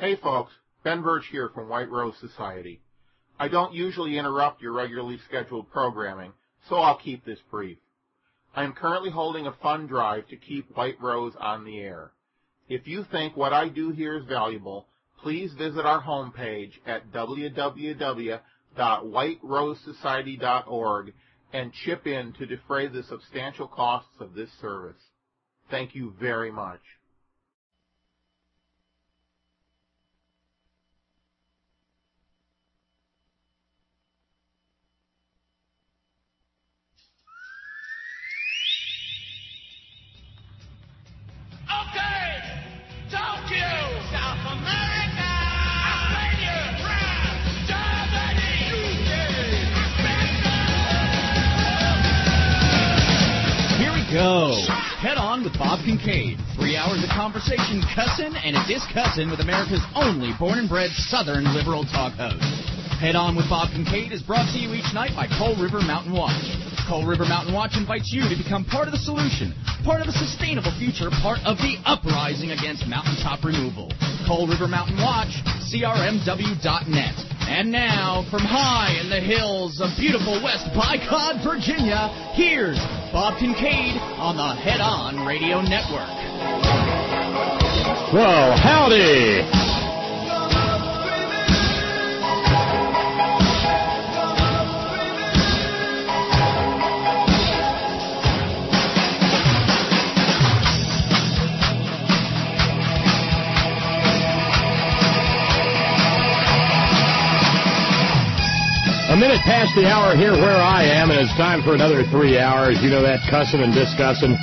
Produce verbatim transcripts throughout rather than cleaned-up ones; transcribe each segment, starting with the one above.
Hey folks, Ben Birch here from White Rose Society. I don't usually interrupt your regularly scheduled programming, so I'll keep this brief. I am currently holding a fund drive to keep White Rose on the air. If you think what I do here is valuable, please visit our homepage at w w w dot white rose society dot org and chip in to defray the substantial costs of this service. Thank you very much. Go. Head On with Bob Kincaid. Three hours of conversation, cussin' and a discussin' with America's only born and bred Southern liberal talk host. Head On with Bob Kincaid is brought to you each night by Coal River Mountain Watch. Coal River Mountain Watch invites you to become part of the solution, part of a sustainable future, part of the uprising against mountaintop removal. Coal River Mountain Watch, C R M W dot net. And now, from high in the hills of beautiful West Bycod, Virginia, here's Bob Kincaid on the Head On Radio Network. Well, howdy! A minute past the hour here where I am, and it's time for another three hours. You know that cussing and discussing.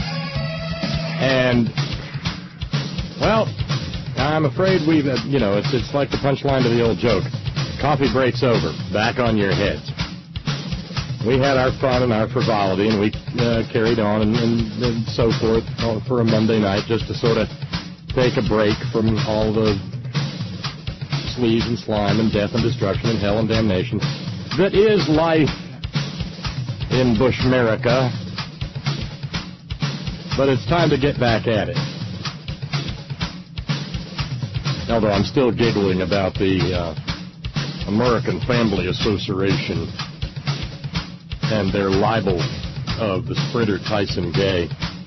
And, well, I'm afraid we've, uh, you know, it's it's like the punchline to the old joke. Coffee breaks over. Back on your heads. We had our fun and our frivolity, and we uh, carried on and, and, and so forth for a Monday night just to sort of take a break from all the sleaze and slime and death and destruction and hell and damnation that is life in Bushmerica. But it's time to get back at it. Although I'm still giggling about the uh, American Family Association and their libel of the sprinter Tyson Gay.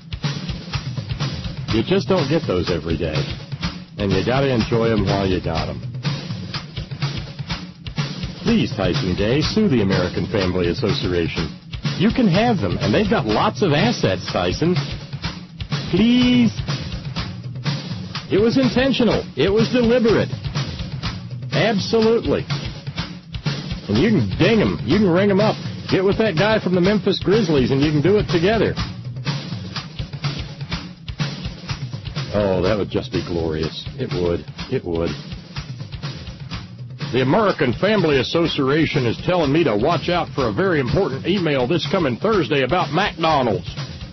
You just don't get those every day, and you got to enjoy them while you got them. Please, Tyson Gay, sue the American Family Association. You can have them, and they've got lots of assets, Tyson. Please. It was intentional. It was deliberate. Absolutely. And you can ding them. You can ring them up. Get with that guy from the Memphis Grizzlies, and you can do it together. Oh, that would just be glorious. It would. It would. The American Family Association is telling me to watch out for a very important email this coming Thursday about McDonald's.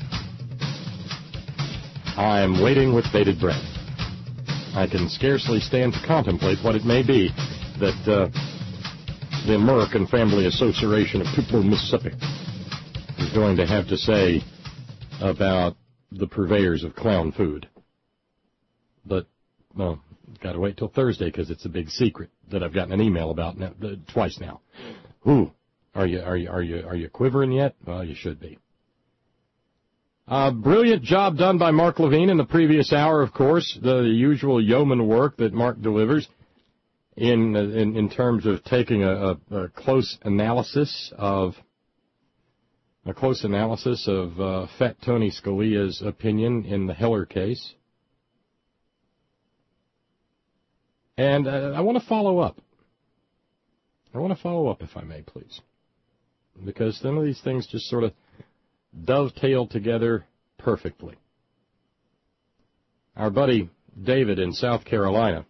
I'm waiting with bated breath. I can scarcely stand to contemplate what it may be that uh, the American Family Association of Tupelo, Mississippi is going to have to say about the purveyors of clown food. But, well, got to wait till Thursday because it's a big secret that I've gotten an email about now, uh, twice now. Ooh, are you are you are you are you quivering yet? Well, you should be. Uh, brilliant job done by Mark Levine in the previous hour, of course, the usual yeoman work that Mark delivers in uh, in, in terms of taking a, a, a close analysis of a close analysis of uh, Fat Tony Scalia's opinion in the Heller case. And uh, I want to follow up. I want to follow up, if I may, please. Because some of these things just sort of dovetail together perfectly. Our buddy David in South Carolina,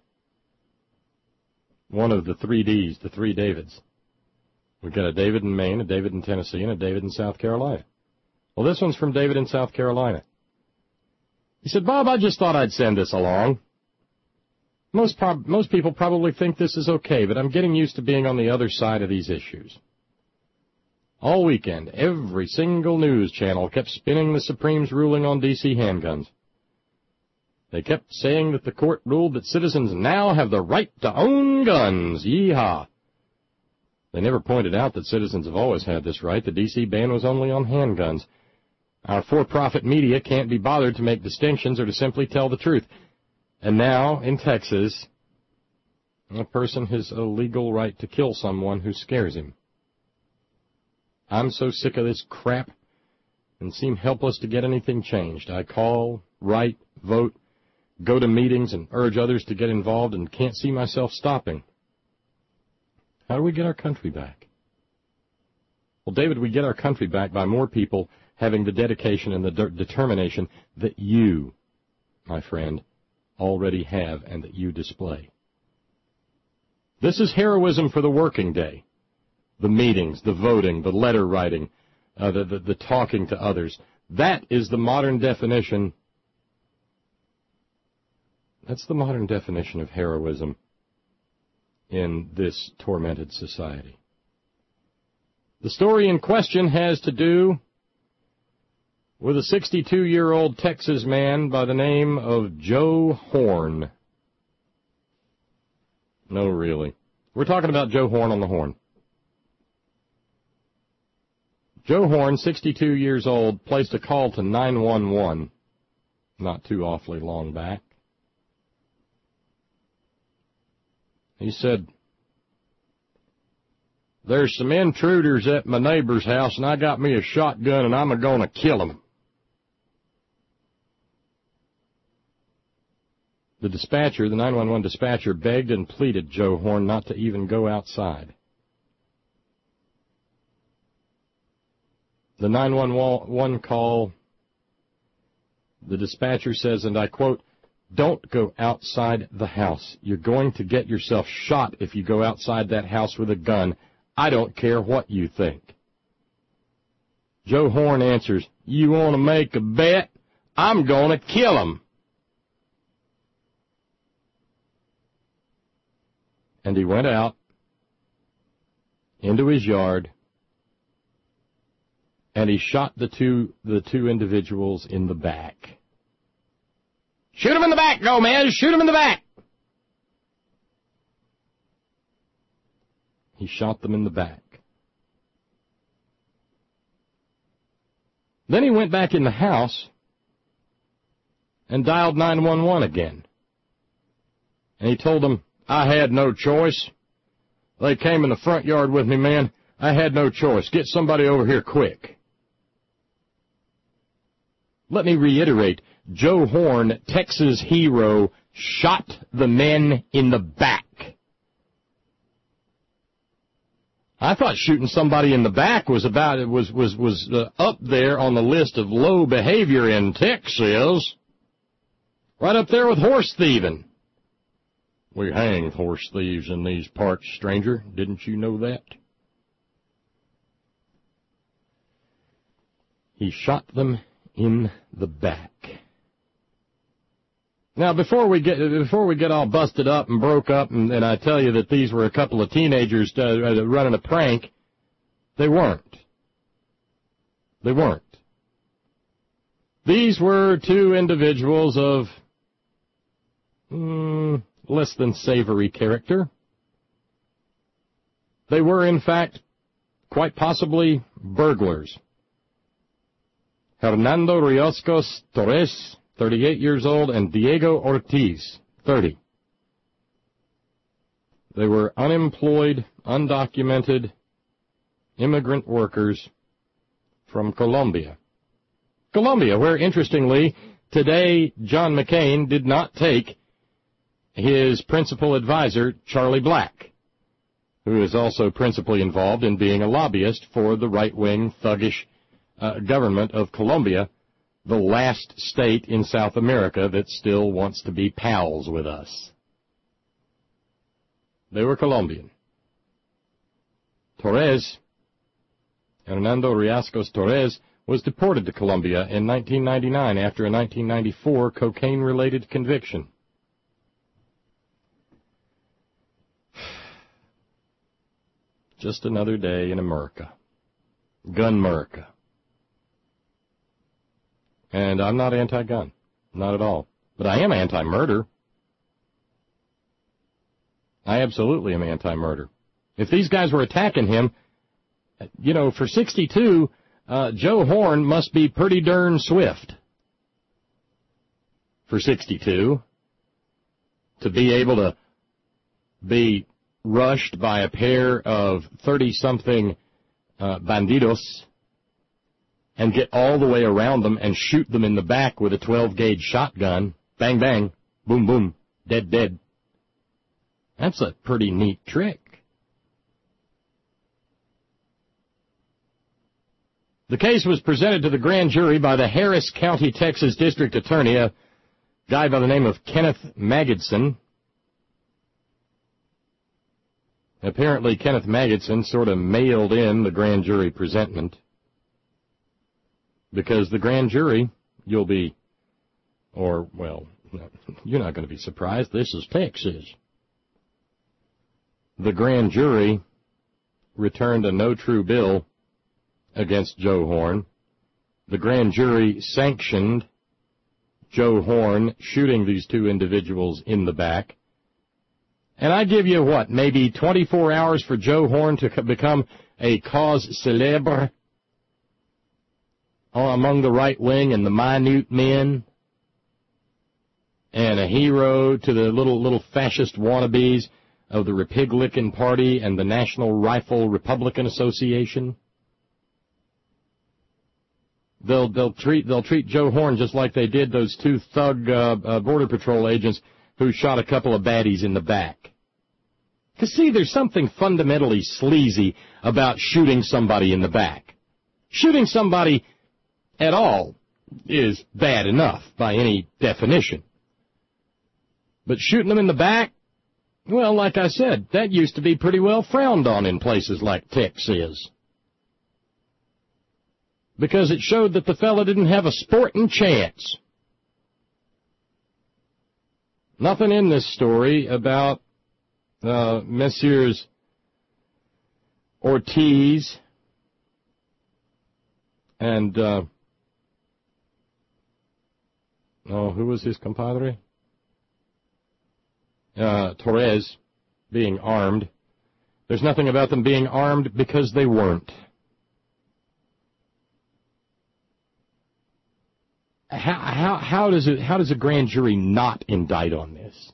one of the three Ds, the three Davids. We've got a David in Maine, a David in Tennessee, and a David in South Carolina. Well, this one's from David in South Carolina. He said, Bob, I just thought I'd send this along. Most prob- most people probably think this is okay, but I'm getting used to being on the other side of these issues. All weekend, every single news channel kept spinning the Supreme's ruling on D C handguns. They kept saying that the court ruled that citizens now have the right to own guns. Yeehaw. They never pointed out that citizens have always had this right. The D C ban was only on handguns. Our for-profit media can't be bothered to make distinctions or to simply tell the truth. And now, in Texas, a person has a legal right to kill someone who scares him. I'm so sick of this crap and seem helpless to get anything changed. I call, write, vote, go to meetings and urge others to get involved and can't see myself stopping. How do we get our country back? Well, David, we get our country back by more people having the dedication and the de- determination that you, my friend, already have and that you display. This is heroism for the working day. The meetings, the voting, the letter writing, uh, the, the, the talking to others. That is the modern definition. That's the modern definition of heroism in this tormented society. The story in question has to do with a sixty-two-year-old Texas man by the name of Joe Horn. No, really. We're talking about Joe Horn on the Horn. Joe Horn, sixty-two years old, placed a call to nine one one not too awfully long back. He said, "There's some intruders at my neighbor's house, and I got me a shotgun, and I'm a-going to kill them." The dispatcher, the nine one one dispatcher, begged and pleaded Joe Horn not to even go outside. The nine one one call, the dispatcher says, and I quote, "Don't go outside the house. You're going to get yourself shot if you go outside that house with a gun. I don't care what you think." Joe Horn answers, "You want to make a bet? I'm going to kill him." And he went out into his yard, and he shot the two the two individuals in the back. "Shoot him in the back, Gomez! Shoot him in the back!" He shot them in the back. Then he went back in the house and dialed nine one one again. And he told them, "I had no choice. They came in the front yard with me, man. I had no choice. Get somebody over here quick." Let me reiterate, Joe Horn, Texas hero, shot the men in the back. I thought shooting somebody in the back was about was was was uh, up there on the list of low behavior in Texas, right up there with horse thieving. We hang horse thieves in these parts, stranger. Didn't you know that? He shot them in the back. Now, before we get before we get all busted up and broke up, and, and I tell you that these were a couple of teenagers uh, running a prank, they weren't. They weren't. These were two individuals of mm, less than savory character. They were, in fact, quite possibly burglars. Hernando Riascos Torres, thirty-eight years old, and Diego Ortiz, thirty. They were unemployed, undocumented immigrant workers from Colombia. Colombia, where, interestingly, today John McCain did not take his principal advisor, Charlie Black, who is also principally involved in being a lobbyist for the right-wing, thuggish uh, government of Colombia, the last state in South America that still wants to be pals with us. They were Colombian. Torres, Hernando Riascos Torres, was deported to Colombia in nineteen ninety-nine after a nineteen ninety-four cocaine-related conviction. Just another day in America. Gun-America. And I'm not anti-gun. Not at all. But I am anti-murder. I absolutely am anti-murder. If these guys were attacking him, you know, for sixty-two, uh, Joe Horn must be pretty darn swift. For sixty-two, to be able to be rushed by a pair of thirty-something uh, bandidos and get all the way around them and shoot them in the back with a twelve-gauge shotgun. Bang, bang, boom, boom, dead, dead. That's a pretty neat trick. The case was presented to the grand jury by the Harris County, Texas District Attorney, a guy by the name of Kenneth Magidson. Apparently, Kenneth Magidson sort of mailed in the grand jury presentment because the grand jury, you'll be, or, well, you're not going to be surprised. This is Texas. The grand jury returned a no true bill against Joe Horn. The grand jury sanctioned Joe Horn shooting these two individuals in the back. And I give you, what, maybe twenty-four hours for Joe Horn to become a cause célèbre among the right wing and the minute men, and a hero to the little little fascist wannabes of the Republican Party and the National Rifle Republican Association. They'll they'll treat they'll treat Joe Horn just like they did those two thug uh, uh, Border Patrol agents who shot a couple of baddies in the back. Because, see, there's something fundamentally sleazy about shooting somebody in the back. Shooting somebody at all is bad enough by any definition. But shooting them in the back, well, like I said, that used to be pretty well frowned on in places like Texas. Because it showed that the fella didn't have a sporting chance. Nothing in this story about uh, Messieurs Ortiz and, uh, oh, who was his compadre? Uh, Torres being armed. There's nothing about them being armed because they weren't. How, how, how does it, how does a grand jury not indict on this?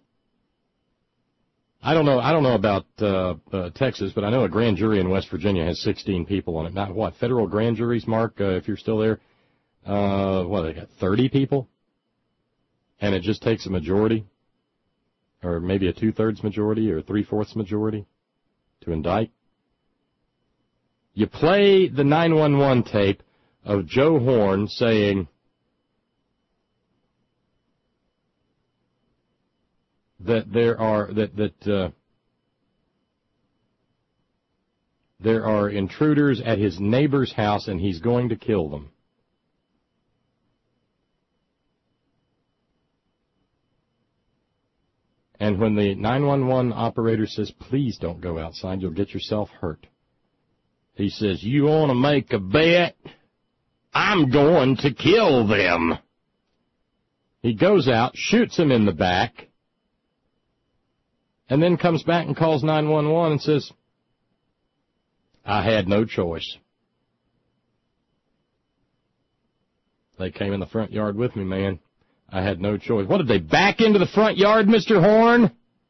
I don't know, I don't know about, uh, uh, Texas, but I know a grand jury in West Virginia has sixteen people on it. Not what, federal grand juries, Mark, uh, if you're still there, uh, what, they got thirty people? And it just takes a majority? Or maybe a two-thirds majority or a three-fourths majority to indict? You play the nine one one tape of Joe Horn saying that there are that that uh, there are intruders at his neighbor's house and he's going to kill them. And when the nine one one operator says, please don't go outside, you'll get yourself hurt, he says, you want to make a bet? I'm going to kill them. He goes out, shoots him in the back, and then comes back and calls nine one one and says, I had no choice. They came in the front yard with me, man. I had no choice. What, did they back into the front yard, Mister Horn?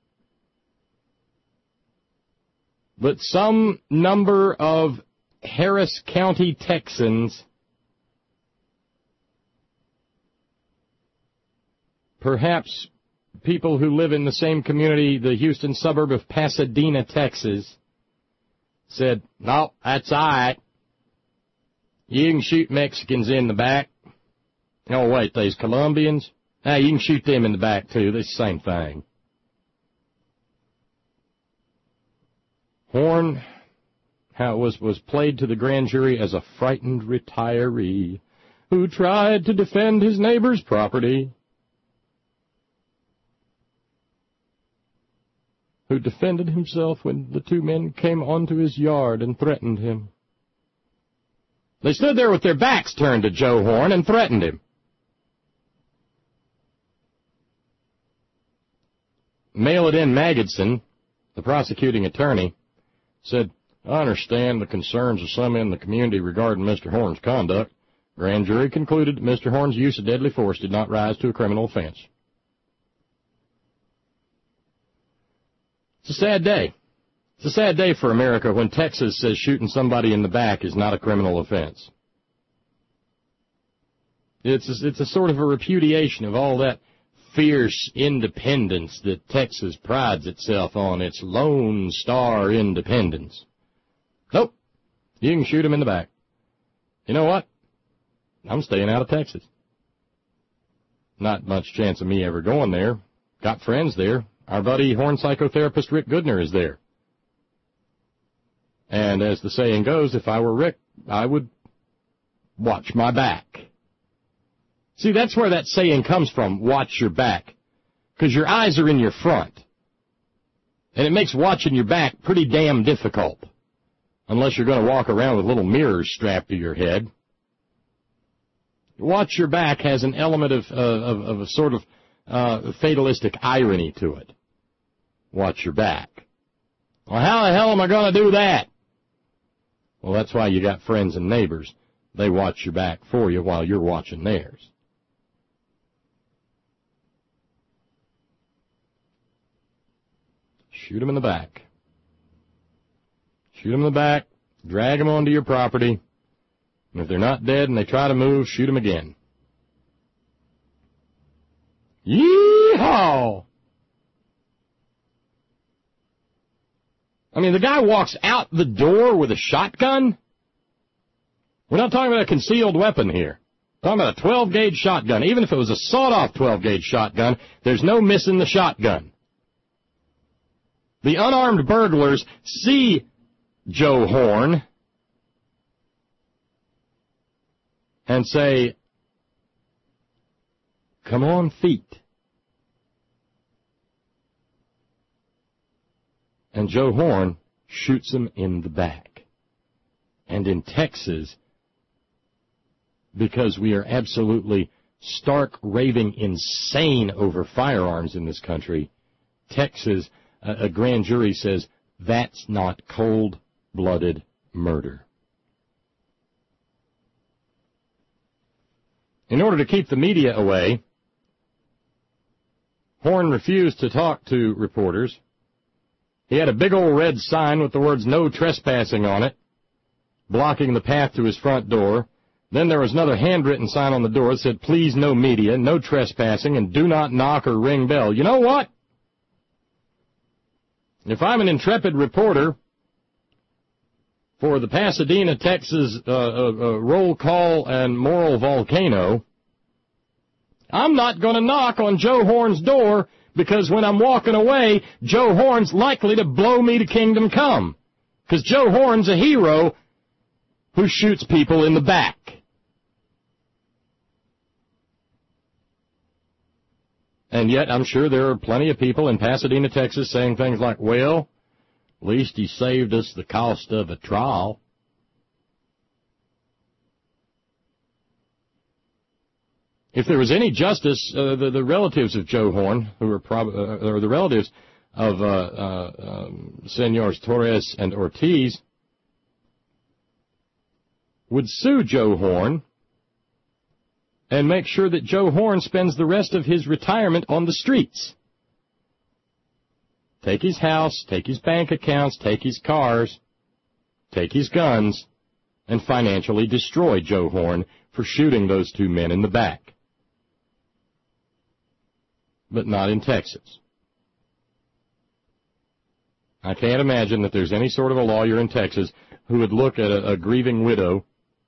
But some number of Harris County Texans, perhaps people who live in the same community, the Houston suburb of Pasadena, Texas, said, no, that's all right. You can shoot Mexicans in the back. Oh, wait, these Colombians? Now, you can shoot them in the back, too. They're the same thing. Horn how was, was played to the grand jury as a frightened retiree who tried to defend his neighbor's property, who defended himself when the two men came onto his yard and threatened him. They stood there with their backs turned to Joe Horn and threatened him. Mail It In Magidson, the prosecuting attorney, said, I understand the concerns of some in the community regarding Mister Horn's conduct. Grand jury concluded that Mister Horn's use of deadly force did not rise to a criminal offense. It's a sad day. It's a sad day for America when Texas says shooting somebody in the back is not a criminal offense. It's a, it's a sort of a repudiation of all that fierce independence that Texas prides itself on, its Lone Star independence. Nope. You can shoot him in the back. You know what? I'm staying out of Texas. Not much chance of me ever going there. Got friends there. Our buddy horn psychotherapist Rick Goodner is there. And as the saying goes, if I were Rick, I would watch my back. See, that's where that saying comes from, watch your back. Because your eyes are in your front. And it makes watching your back pretty damn difficult. Unless you're going to walk around with little mirrors strapped to your head. Watch your back has an element of, uh, of, of a sort of uh, fatalistic irony to it. Watch your back. Well, how the hell am I going to do that? Well, that's why you got friends and neighbors. They watch your back for you while you're watching theirs. Shoot them in the back. Shoot them in the back, drag them onto your property, and if they're not dead and they try to move, shoot them again. Yee-haw! I mean, the guy walks out the door with a shotgun? We're not talking about a concealed weapon here. We're talking about a twelve-gauge shotgun. Even if it was a sawed-off twelve-gauge shotgun, there's no missing the shotgun. The unarmed burglars see Joe Horn and say, come on, feet. And Joe Horn shoots him in the back. And in Texas, because we are absolutely stark, raving insane over firearms in this country, Texas, a, a grand jury says, that's not cold-blooded murder. In order to keep the media away, Horn refused to talk to reporters. He had a big old red sign with the words no trespassing on it, blocking the path to his front door. Then there was another handwritten sign on the door that said, please no media, no trespassing, and do not knock or ring bell. You know what? If I'm an intrepid reporter for the Pasadena, Texas uh, uh, uh, roll call and moral volcano, I'm not going to knock on Joe Horn's door because when I'm walking away, Joe Horn's likely to blow me to kingdom come. Because Joe Horn's a hero who shoots people in the back. And yet I'm sure there are plenty of people in Pasadena, Texas saying things like, well, at least he saved us the cost of a trial. If there was any justice, uh, the, the relatives of Joe Horn, who were prob- uh, or the relatives of uh, uh, um, Senors Torres and Ortiz, would sue Joe Horn and make sure that Joe Horn spends the rest of his retirement on the streets. Take his house, take his bank accounts, take his cars, take his guns, and financially destroy Joe Horn for shooting those two men in the back. But not in Texas. I can't imagine that there's any sort of a lawyer in Texas who would look at a, a grieving widow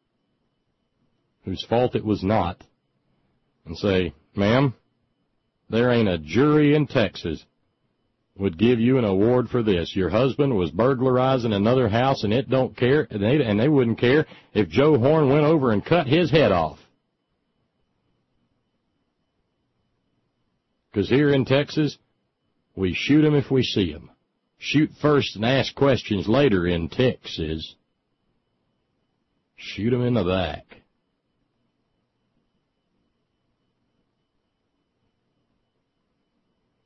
whose fault it was not and say, ma'am, there ain't a jury in Texas would give you an award for this. Your husband was burglarizing another house and it don't care, and they, and they wouldn't care if Joe Horn went over and cut his head off. Because here in Texas, we shoot 'em if we see 'em. Shoot first and ask questions later in Texas. Shoot 'em in the back.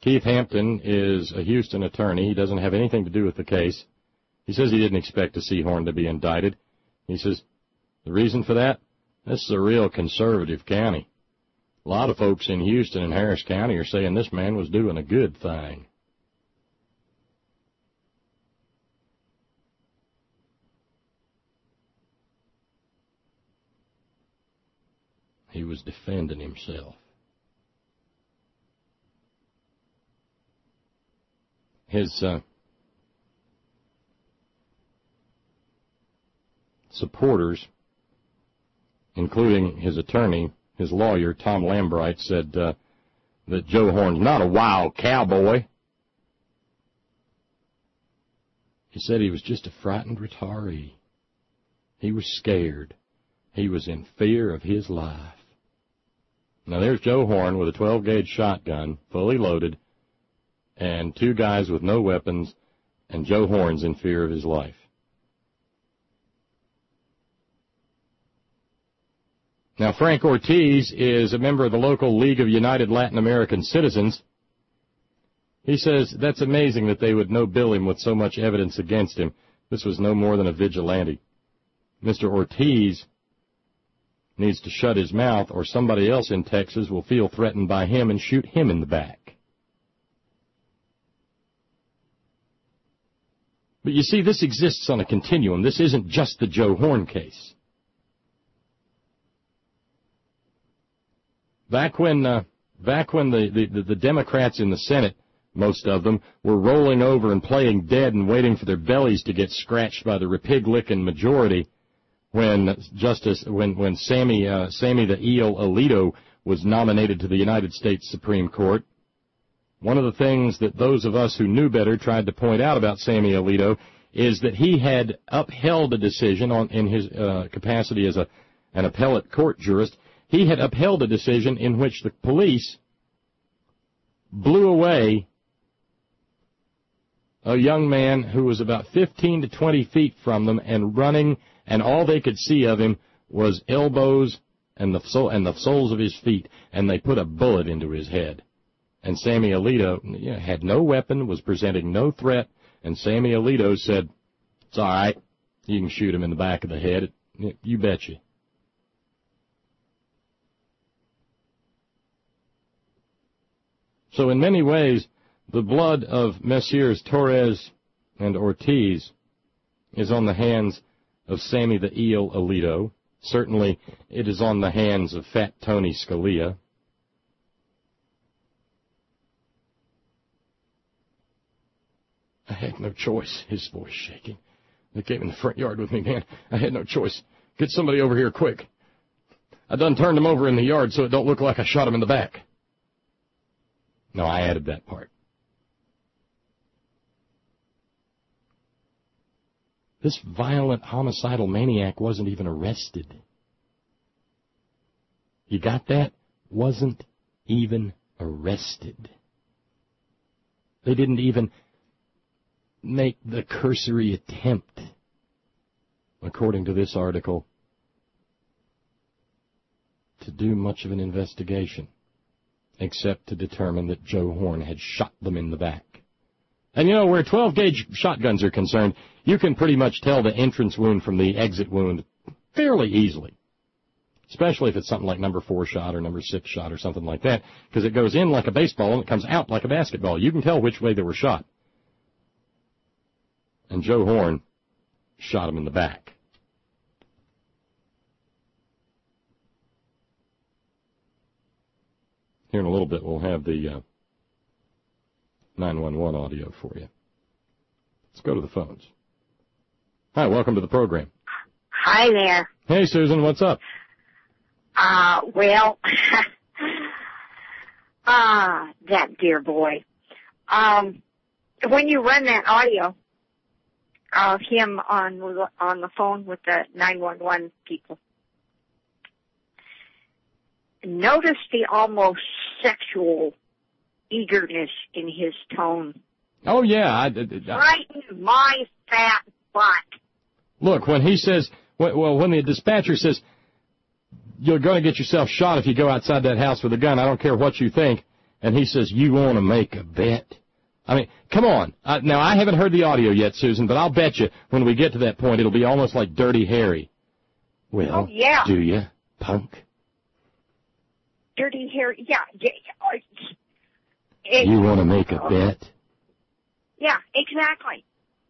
Keith Hampton is a Houston attorney. He doesn't have anything to do with the case. He says he didn't expect Sehorn to be indicted. He says, the reason for that? This is a real conservative county. A lot of folks in Houston and Harris County are saying this man was doing a good thing. He was defending himself. His uh, supporters, including his attorney, his lawyer, Tom Lambright, said uh, that Joe Horn's not a wild cowboy. He said he was just a frightened retiree. He was scared. He was in fear of his life. Now there's Joe Horn with a twelve gauge shotgun, fully loaded, and two guys with no weapons, and Joe Horn's in fear of his life. Now, Frank Ortiz is a member of the local League of United Latin American Citizens. He says that's amazing that they would no-bill him with so much evidence against him. This was no more than a vigilante. Mister Ortiz needs to shut his mouth, or somebody else in Texas will feel threatened by him and shoot him in the back. But you see, this exists on a continuum. This isn't just the Joe Horn case. Back when, uh, back when the, the, the Democrats in the Senate, most of them, were rolling over and playing dead and waiting for their bellies to get scratched by the repig-licking majority, when Justice, when, when Sammy, uh, Sammy the Eel Alito was nominated to the United States Supreme Court, one of the things that those of us who knew better tried to point out about Sammy Alito is that he had upheld a decision on, in his uh, capacity as a, an appellate court jurist. He had upheld a decision in which the police blew away a young man who was about fifteen to twenty feet from them and running, and all they could see of him was elbows and the, sole, and the soles of his feet, and they put a bullet into his head. And Sammy Alito you know, had no weapon, was presenting no threat, and Sammy Alito said, it's all right, you can shoot him in the back of the head. You betcha. So in many ways, the blood of Messieurs Torres and Ortiz is on the hands of Sammy the Eel Alito. Certainly, it is on the hands of Fat Tony Scalia. I had no choice. His voice shaking. They came in the front yard with me, man. I had no choice. Get somebody over here quick. I done turned him over in the yard so it don't look like I shot him in the back. No, I added that part. This violent homicidal maniac wasn't even arrested. You got that? Wasn't even arrested. They didn't even make the cursory attempt, according to this article, to do much of an investigation, except to determine that Joe Horn had shot them in the back. And, you know, where twelve gauge shotguns are concerned, you can pretty much tell the entrance wound from the exit wound fairly easily, especially if it's something like number four shot or number six shot or something like that, because it goes in like a baseball and it comes out like a basketball. You can tell which way they were shot. And Joe Horn shot him in the back. Here in a little bit, we'll have the uh, nine one one audio for you. Let's go to the phones. Hi, welcome to the program. Hi there. Hey, Susan, what's up? Uh, well, ah, uh, that dear boy. Um, when you run that audio of him on on the phone with the nine one one people, notice the almost sexual eagerness in his tone. Oh, yeah. I, I, I, Frighten my fat butt. Look, when he says, well, when the dispatcher says, you're going to get yourself shot if you go outside that house with a gun, I don't care what you think, and he says, you want to make a bet? I mean, come on. Uh, now, I haven't heard the audio yet, Susan, but I'll bet you when we get to that point, it'll be almost like Dirty Harry. Well, oh, yeah. do you, punk? Dirty Harry, yeah. yeah. It, you want to make a bet? Yeah, exactly.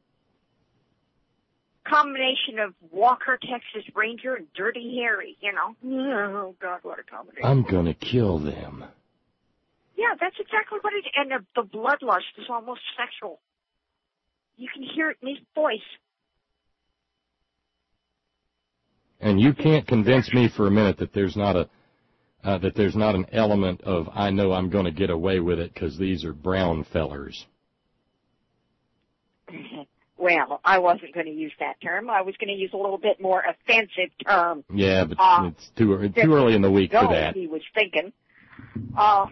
Combination of Walker, Texas Ranger, and Dirty Harry, you know. Oh, God, what a combination. I'm going to kill them. Yeah, that's exactly what it is. And the, the bloodlust is almost sexual. You can hear it in his voice. And you can't convince me for a minute that there's not a uh, that there's not an element of I know I'm going to get away with it because these are brown fellers. Well, I wasn't going to use that term. I was going to use a little bit more offensive term. Yeah, but uh, it's too it's too early in the week for that. He was thinking. Uh,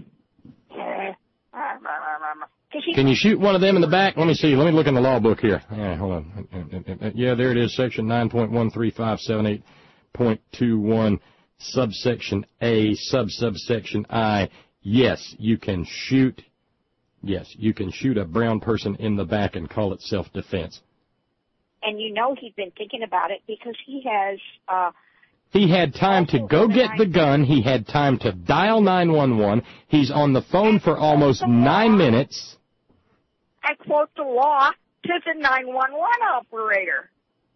Can you shoot one of them in the back? Let me see. Let me look in the law book here. Yeah, hold on. Yeah, there it is, section nine point one three five seven eight point two one, subsection A, sub-subsection I. Yes, you can shoot. Yes, you can shoot a brown person in the back and call it self-defense. And you know he's been thinking about it because he has... Uh, He had time to go get the gun. He had time to dial nine one one. He's on the phone for almost nine minutes. I quote the law to the nine one one operator.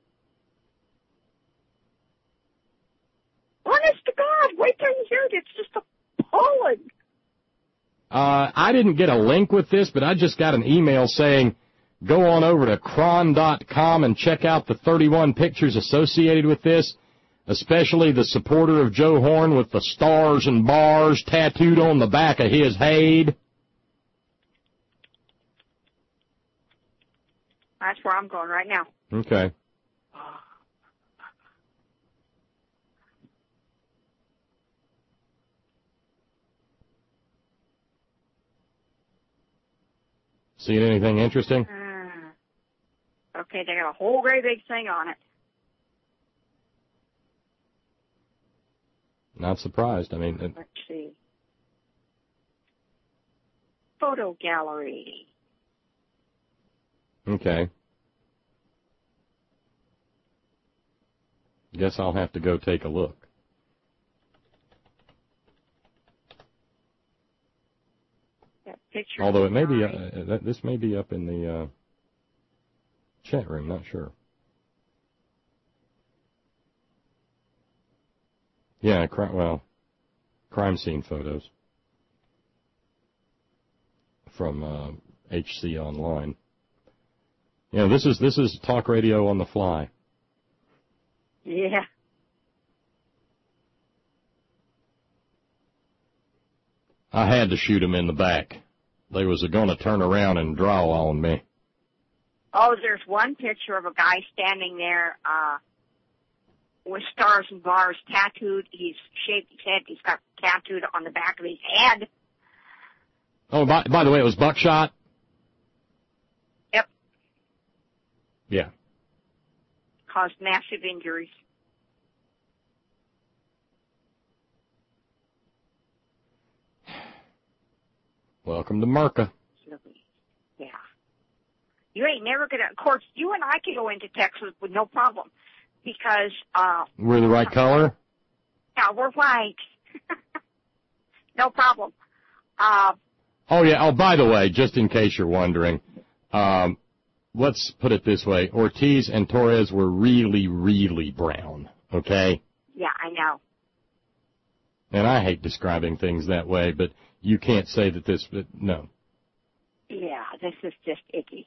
Honest to God, wait till you hear it. It's just appalling. Uh, I didn't get a link with this, but I just got an email saying, go on over to cron dot com and check out the thirty-one pictures associated with this, especially the supporter of Joe Horn with the stars and bars tattooed on the back of his head. That's where I'm going right now. Okay. Seeing anything interesting? Uh, okay, they got a whole great big thing on it. Not surprised. I mean, it, let's see. Photo gallery. Okay. Guess I'll have to go take a look. That picture. Although it may be, uh, this may be up in the uh, chat room. Not sure. Yeah, cri- well, crime scene photos from uh, H C Online. You know, this is this is talk radio on the fly. Yeah. I had to shoot him in the back. They was going to turn around and draw on me. Oh, there's one picture of a guy standing there uh, with stars and bars tattooed. He's shaved his head. He's got tattooed on the back of his head. Oh, by, by the way, it was buckshot? Yep. Yeah. Caused massive injuries. Welcome to Merca. Yeah. You ain't never gonna, of course, you and I can go into Texas with no problem because, uh. We're the right color? Yeah, we're white. No problem. Uh. Oh, yeah. Oh, by the way, just in case you're wondering, um, let's put it this way. Ortiz and Torres were really, really brown, okay? Yeah, I know. And I hate describing things that way, but you can't say that this, but no. Yeah, this is just icky.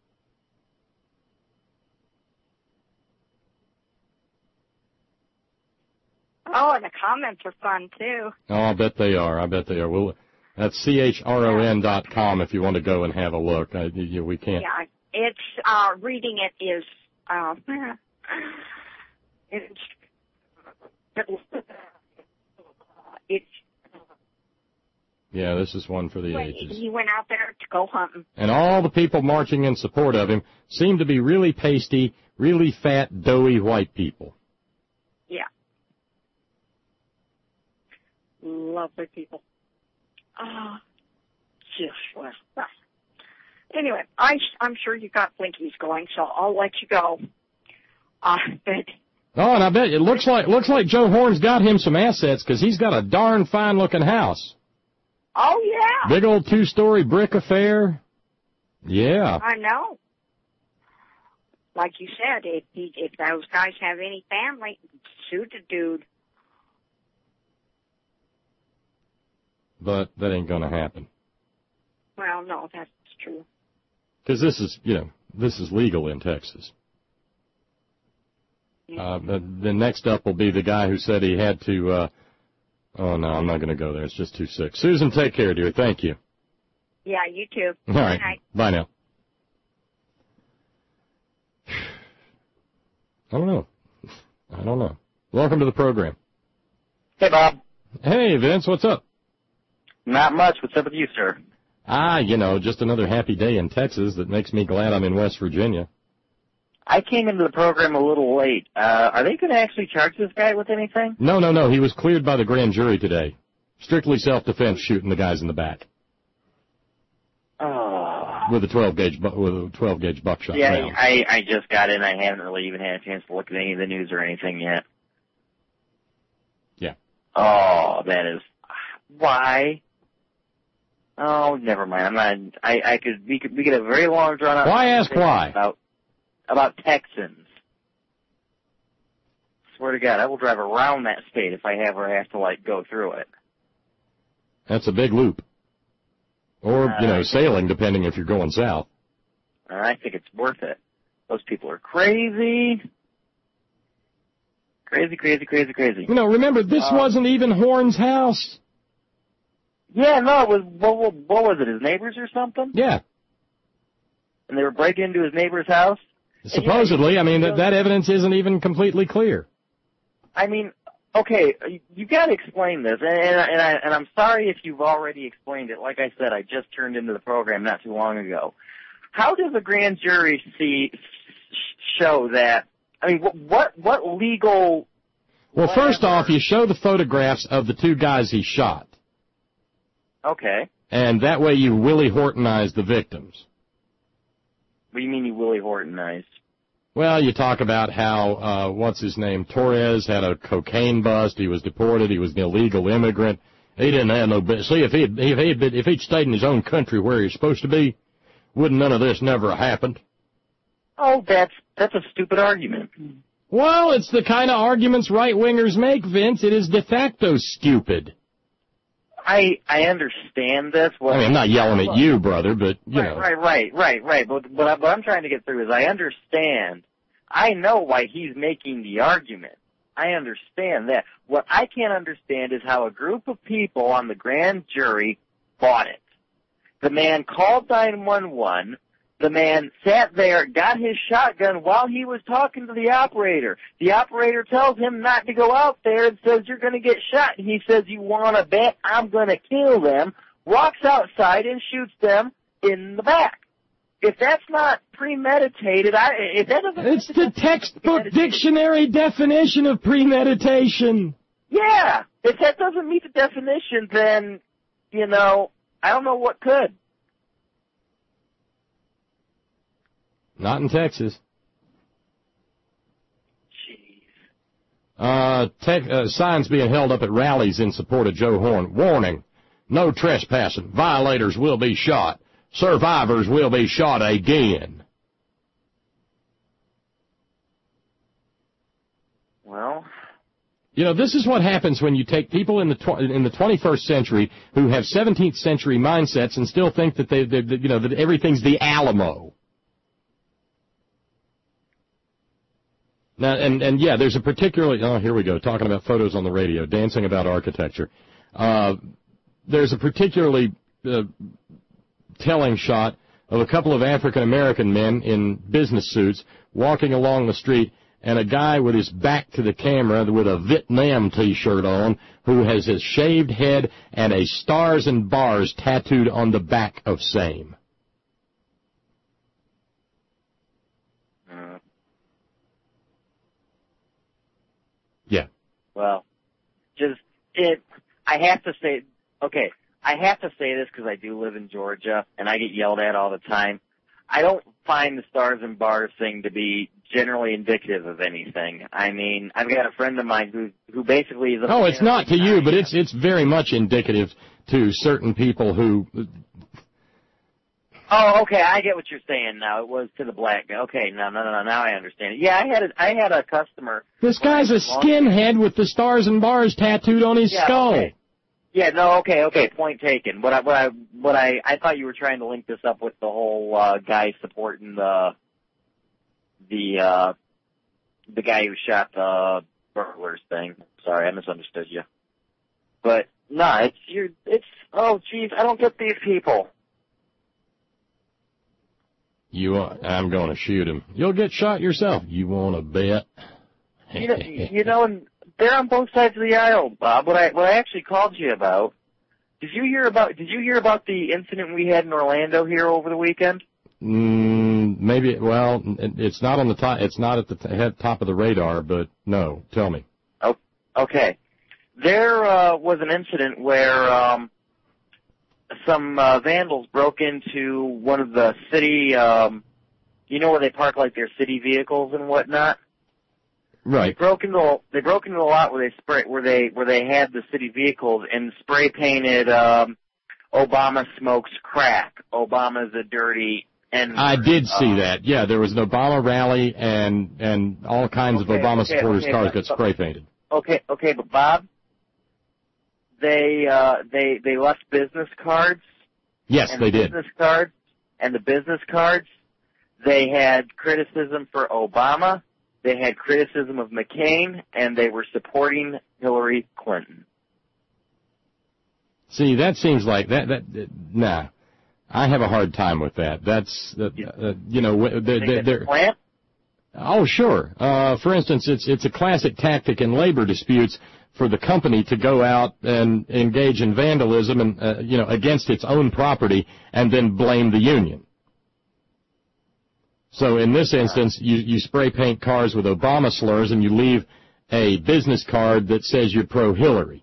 Oh, and the comments are fun, too. Oh, I bet they are. I bet they are. Well, that's C H R O N dot com if you want to go and have a look. I, you, we can't. Yeah, it's, uh, reading it is, um, it's, it's, yeah, this is one for the when ages. he went out there to go hunting. And all the people marching in support of him seem to be really pasty, really fat, doughy white people. Yeah. Lovely people. Ah. Uh, just, well, anyway, I, I'm sure you got blinkies going, so I'll let you go. Uh, but Oh, and I bet it looks like looks like Joe Horn's got him some assets because he's got a darn fine-looking house. oh yeah, Big old two-story brick affair. Yeah. I know. Like you said, if he, if those guys have any family, sue the dude. But that ain't going to happen. Well, no, that's true. Because this is, you know, this is legal in Texas. Yeah. Uh, the, the next up will be the guy who said he had to, uh, oh, no, I'm not going to go there. It's just too sick. Susan, take care, dear. Thank you. Yeah, you too. All right. Good night. Bye now. I don't know. I don't know. Welcome to the program. Hey, Bob. Hey, Vince, what's up? Not much. What's up with you, sir? Ah, you know, just another happy day in Texas that makes me glad I'm in West Virginia. I came into the program a little late. Uh, are they going to actually charge this guy with anything? No, no, no. He was cleared by the grand jury today. Strictly self-defense, shooting the guys in the back Oh. with a twelve gauge bu- with a twelve gauge buckshot Yeah, round. I, I just got in. I haven't really even had a chance to look at any of the news or anything yet. Yeah. Oh, that is why. Oh, never mind. I'm not. I, I could. We could. We could have a very long drawn out. Why ask why? About about Texans. Swear to God, I will drive around that state if I ever have to like go through it. That's a big loop. Or, you know, Uh, sailing, depending if you're going south. And I think it's worth it. Those people are crazy. Crazy, crazy, crazy, crazy. You know, remember, this Uh, wasn't even Horn's house. Yeah, no, it was, what, what, what was it, his neighbors or something? Yeah. And they were breaking into his neighbor's house? Supposedly, I mean, that, that evidence isn't even completely clear. I mean, okay, you, you got to explain this, and, and, and, I, and I'm sorry if you've already explained it. Like I said, I just turned into the program not too long ago. How does a grand jury see show that? I mean, what what, what legal? Well, whatever. first off, you show the photographs of the two guys he shot, Okay. and that way you Willie Hortonize the victims. What do you mean you Willie Hortonized? Well, you talk about how, uh, what's his name, Torres had a cocaine bust, he was deported, he was an illegal immigrant, he didn't have no business. See, if he'd, if he'd been, if he'd stayed in his own country where he's supposed to be, wouldn't none of this never have happened? Oh, that's that's a stupid argument. Well, it's the kind of arguments right-wingers make, Vince. It is de facto stupid. I I understand this. What, I mean, I'm not yelling at you, brother, but, you right, know. right, right, right, right. But what, I, what I'm trying to get through is I understand. I know why he's making the argument. I understand that. What I can't understand is how a group of people on the grand jury bought it. The man called nine one one. The man sat there, got his shotgun while he was talking to the operator. The operator tells him not to go out there and says, you're going to get shot. And he says, you want to bet I'm going to kill them. Walks outside and shoots them in the back. If that's not premeditated, I, if that doesn't... It's the textbook dictionary definition of premeditation. Yeah. If that doesn't meet the definition, then, you know, I don't know what could. Not in Texas. Jeez. Uh, te- uh, signs being held up at rallies in support of Joe Horn. Warning, no trespassing. Violators will be shot. Survivors will be shot again. Well... You know, this is what happens when you take people in the tw- in the twenty-first century who have seventeenth century mindsets and still think that they, they, they you know, that everything's the Alamo. Now, and, and yeah, there's a particularly, oh, here we go, talking about photos on the radio, dancing about architecture. Uh, there's a particularly uh, telling shot of a couple of African-American men in business suits walking along the street, and a guy with his back to the camera with a Vietnam T-shirt on who has his shaved head and a stars and bars tattooed on the back of same. Uh, Yeah. well, just, it, I have to say, okay, I have to say this because I do live in Georgia, and I get yelled at all the time. I don't find the Stars and Bars thing to be generally indicative of anything. I mean, I've got a friend of mine who who basically is a Oh, it's not to you, but it's it's very much indicative to certain people who... Oh, okay, I get what you're saying now. It was to the black guy. Okay, no, no, no, now I understand it. Yeah, I had a, I had a customer... This guy's a skinhead with the Stars and Bars tattooed on his yeah, skull. Okay. Yeah, no, okay, okay, point taken. What I, what I, what I, I thought you were trying to link this up with the whole, uh, guy supporting the, the, uh, the guy who shot the burglars thing. Sorry, I misunderstood you. But, no, it's, you're, it's, oh, geez, I don't get these people. You want, I'm going to shoot him. You'll get shot yourself. You want to bet? You know, you know, and they're on both sides of the aisle, Bob. What I what I actually called you about. Did you hear about Did you hear about the incident we had in Orlando here over the weekend? Mm, maybe. Well, it's not on the top. It's not at the t- head top of the radar. But no, tell me. Oh, okay. There uh, was an incident where um, some uh, vandals broke into one of the city. Um, you know where they park like their city vehicles and whatnot. Right. They broke into they broke into a lot where they spray where they where they had the city vehicles and spray painted um, Obama smokes crack. Obama's a dirty N-word. I did see uh, that. Yeah, there was an Obama rally and and all kinds okay, of Obama okay, supporters' okay, cars but, got spray painted. Okay, okay, but Bob, they uh, they they left business cards. Yes, and they the did. Business cards and the business cards, they had criticism for Obama. They had criticism of McCain, and they were supporting Hillary Clinton. See, that seems like that. That uh, nah, I have a hard time with that. That's uh, uh, you know they're, they're, they're plan? Oh, sure. Uh, for instance, it's it's a classic tactic in labor disputes for the company to go out and engage in vandalism and uh, you know against its own property and then blame the union. So in this instance, you, you spray paint cars with Obama slurs and you leave a business card that says you're pro-Hillary.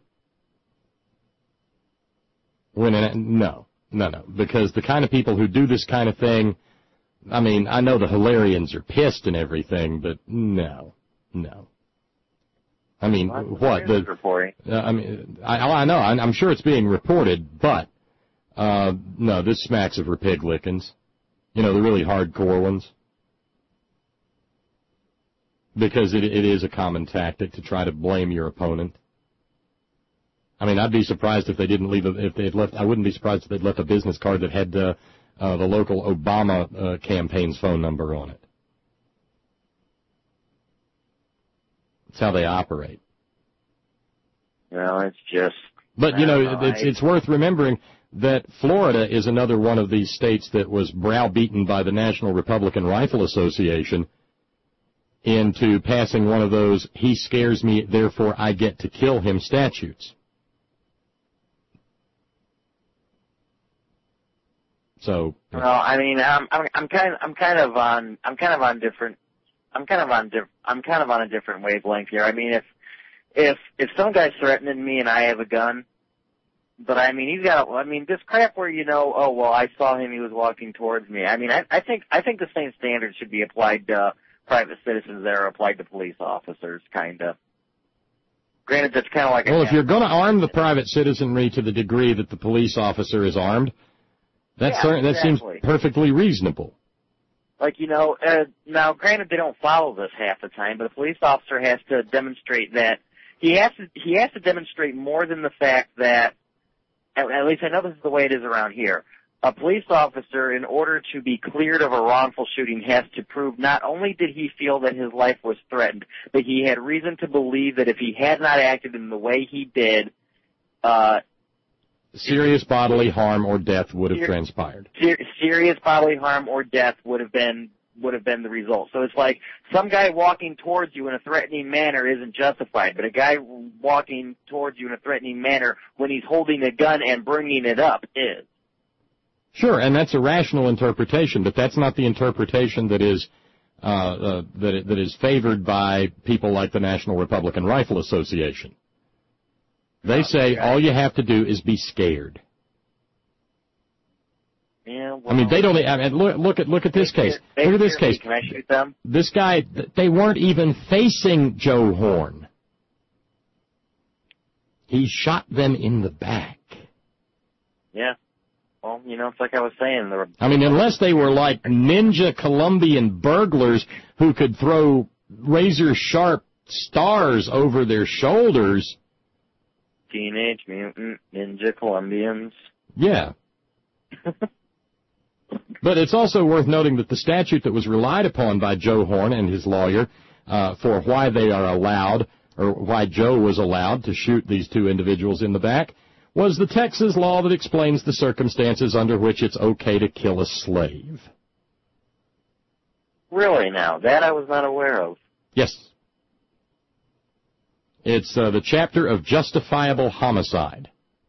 When in, no, no, no, because the kind of people who do this kind of thing, I mean, I know the Hilarians are pissed and everything, but no, no. I mean, well, what? The, reporting. Uh, I mean, I, I know, I'm sure it's being reported, but uh, no, this smacks of Republicans. You know, the really hardcore ones. Because it, it is a common tactic to try to blame your opponent. I mean, I'd be surprised if they didn't leave, a, if they had left, I wouldn't be surprised if they'd left a business card that had uh, uh, the local Obama uh, campaign's phone number on it. That's how they operate. Well, it's just... But, you know, know it's, I... it's worth remembering that Florida is another one of these states that was browbeaten by the National Republican Rifle Association into passing one of those "he scares me, therefore I get to kill him" statutes. So, well, I mean, I'm I'm I'm kind of I'm kind of on I'm kind of on different I'm kind of on diff, I'm kind of on a different wavelength here. I mean, if if if some guy's threatening me and I have a gun, but I mean, he's got I mean, this crap where you know, oh well, I saw him, he was walking towards me. I mean, I I think I think the same standards should be applied to private citizens that are applied to police officers, kind of. Granted, that's kind of like... Well, if you're going to arm the private citizenry to the degree that the police officer is armed, that's yeah, that exactly. seems perfectly reasonable. Like, you know, uh, now, granted, they don't follow this half the time, but a police officer has to demonstrate that... He has to, he has to demonstrate more than the fact that... At, at least I know this is the way it is around here. A police officer, in order to be cleared of a wrongful shooting, has to prove not only did he feel that his life was threatened, but he had reason to believe that if he had not acted in the way he did, uh, serious bodily harm or death would have ser- transpired. Ser- serious bodily harm or death would have been would have been the result. So it's like some guy walking towards you in a threatening manner isn't justified, but a guy walking towards you in a threatening manner when he's holding a gun and bringing it up is. Sure, and that's a rational interpretation, but that's not the interpretation that is uh, uh, that that is favored by people like the National Republican Rifle Association. They say all you have to do is be scared. Yeah, well, I mean, they don't. I mean, look, look at look at this case. They Look at this case. Can I shoot them? This guy, they weren't even facing Joe Horn. He shot them in the back. Yeah. Well, you know, it's like I was saying. There were... I mean, unless they were like ninja Colombian burglars who could throw razor-sharp stars over their shoulders. Teenage Mutant Ninja Colombians. Yeah. But it's also worth noting that the statute that was relied upon by Joe Horn and his lawyer uh, for why they are allowed, or why Joe was allowed to shoot these two individuals in the back, was the Texas law that explains the circumstances under which it's okay to kill a slave. Really now? That I was not aware of. Yes. It's uh, the chapter of justifiable homicide.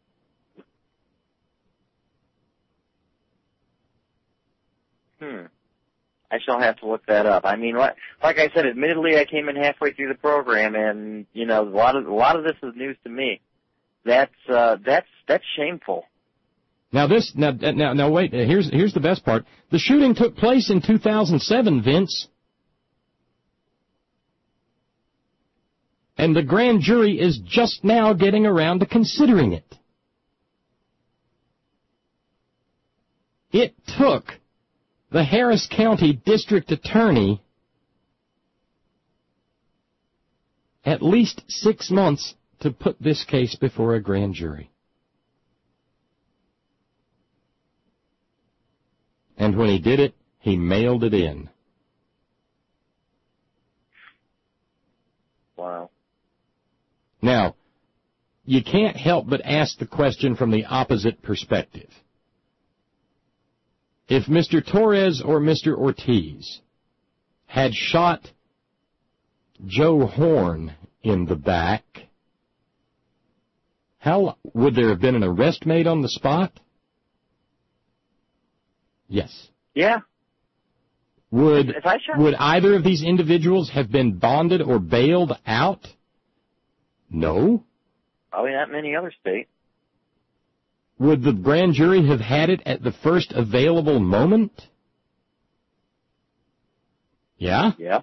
Hmm. I shall have to look that up. I mean, like, like I said, admittedly, I came in halfway through the program, and you know, a lot of a lot of this is news to me. That's uh, that's that's shameful. Now this now now now wait. Here's here's the best part. The shooting took place in two thousand seven, Vince, and the grand jury is just now getting around to considering it. It took the Harris County District Attorney at least six months to put this case before a grand jury. And when he did it, he mailed it in. Wow. Now, you can't help but ask the question from the opposite perspective. If Mister Torres or Mister Ortiz had shot Joe Horn in the back, how would there have been an arrest made on the spot? Yes. Yeah. Would if I shot... would either of these individuals have been bonded or bailed out? No. Probably not in any other state. Would the grand jury have had it at the first available moment? Yeah? Yeah.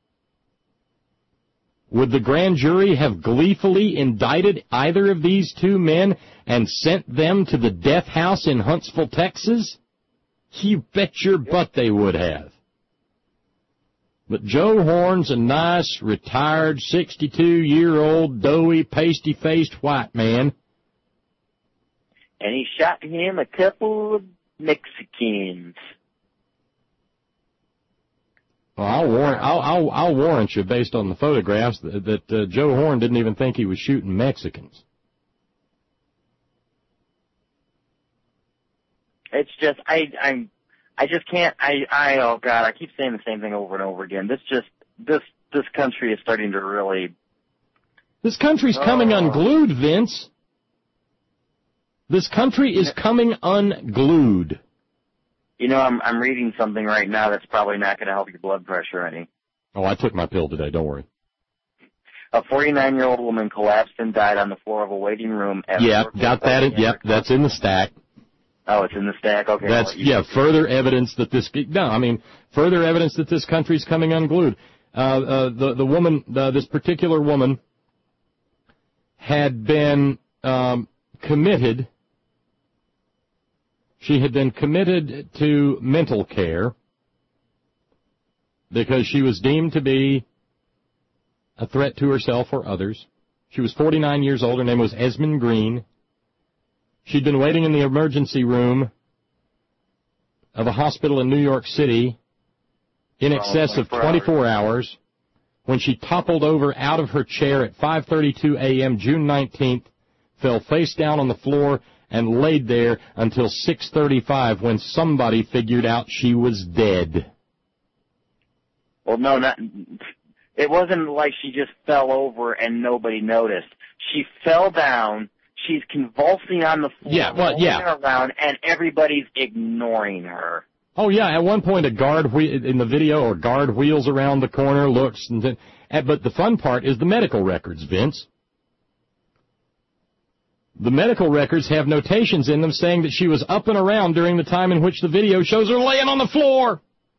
Would the grand jury have gleefully indicted either of these two men and sent them to the death house in Huntsville, Texas? You bet your butt they would have. But Joe Horn's a nice, retired, sixty-two-year-old, doughy, pasty-faced white man. And he shot him a couple of Mexicans. Well, I'll warrant, I'll, I'll, I'll warrant you, based on the photographs, that, that uh, Joe Horn didn't even think he was shooting Mexicans. It's just, I, I'm, I just can't, I, I, oh God, I keep saying the same thing over and over again. This just, this, this country is starting to really. This country's oh. coming unglued, Vince. This country is coming unglued. You know, I'm I'm reading something right now that's probably not going to help your blood pressure any. Oh, I took my pill today. Don't worry. A forty-nine-year-old woman collapsed and died on the floor of a waiting room. At yep, got that. In, yep, that's in the stack. Oh, it's in the stack. Okay. That's well, yeah. Further evidence that this no, I mean further evidence that this country's coming unglued. Uh, uh, the the woman, uh, this particular woman, had been um, committed. She had been committed to mental care because she was deemed to be a threat to herself or others. She was forty-nine years old. Her name was Esmond Green. She'd been waiting in the emergency room of a hospital in New York City in excess of twenty-four hours when she toppled over out of her chair at five thirty-two a.m. June nineteenth, fell face down on the floor, and laid there until six thirty-five when somebody figured out she was dead. Well, no, not, it wasn't like she just fell over and nobody noticed. She fell down, she's convulsing on the floor, yeah, well, yeah. around, and everybody's ignoring her. Oh, yeah, at one point a guard, whe- in the video, a guard wheels around the corner, looks, and then, but the fun part is the medical records, Vince. The medical records have notations in them saying that she was up and around during the time in which the video shows her laying on the floor.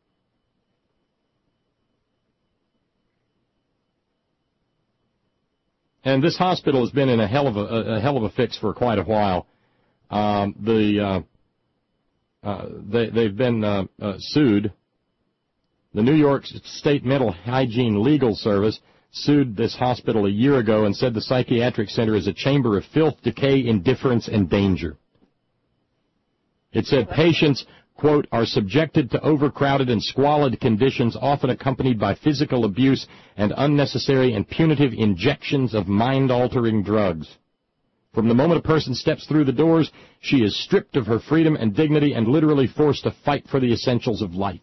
And this hospital has been in a hell of a, a hell of a fix for quite a while. Um, the uh, uh, they, they've been uh, uh, sued. The New York State Mental Hygiene Legal Service sued this hospital a year ago and said the psychiatric center is a chamber of filth, decay, indifference, and danger. It said patients, quote, are subjected to overcrowded and squalid conditions, often accompanied by physical abuse and unnecessary and punitive injections of mind-altering drugs. From the moment a person steps through the doors, she is stripped of her freedom and dignity and literally forced to fight for the essentials of life.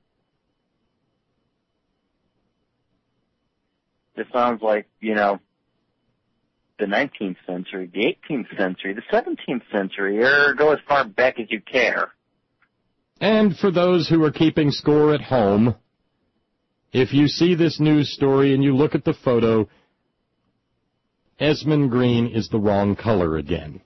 This sounds like, you know, the nineteenth century, the eighteenth century, the seventeenth century, or go as far back as you care. And for those who are keeping score at home, if you see this news story and you look at the photo, Esmond Green is the wrong color again.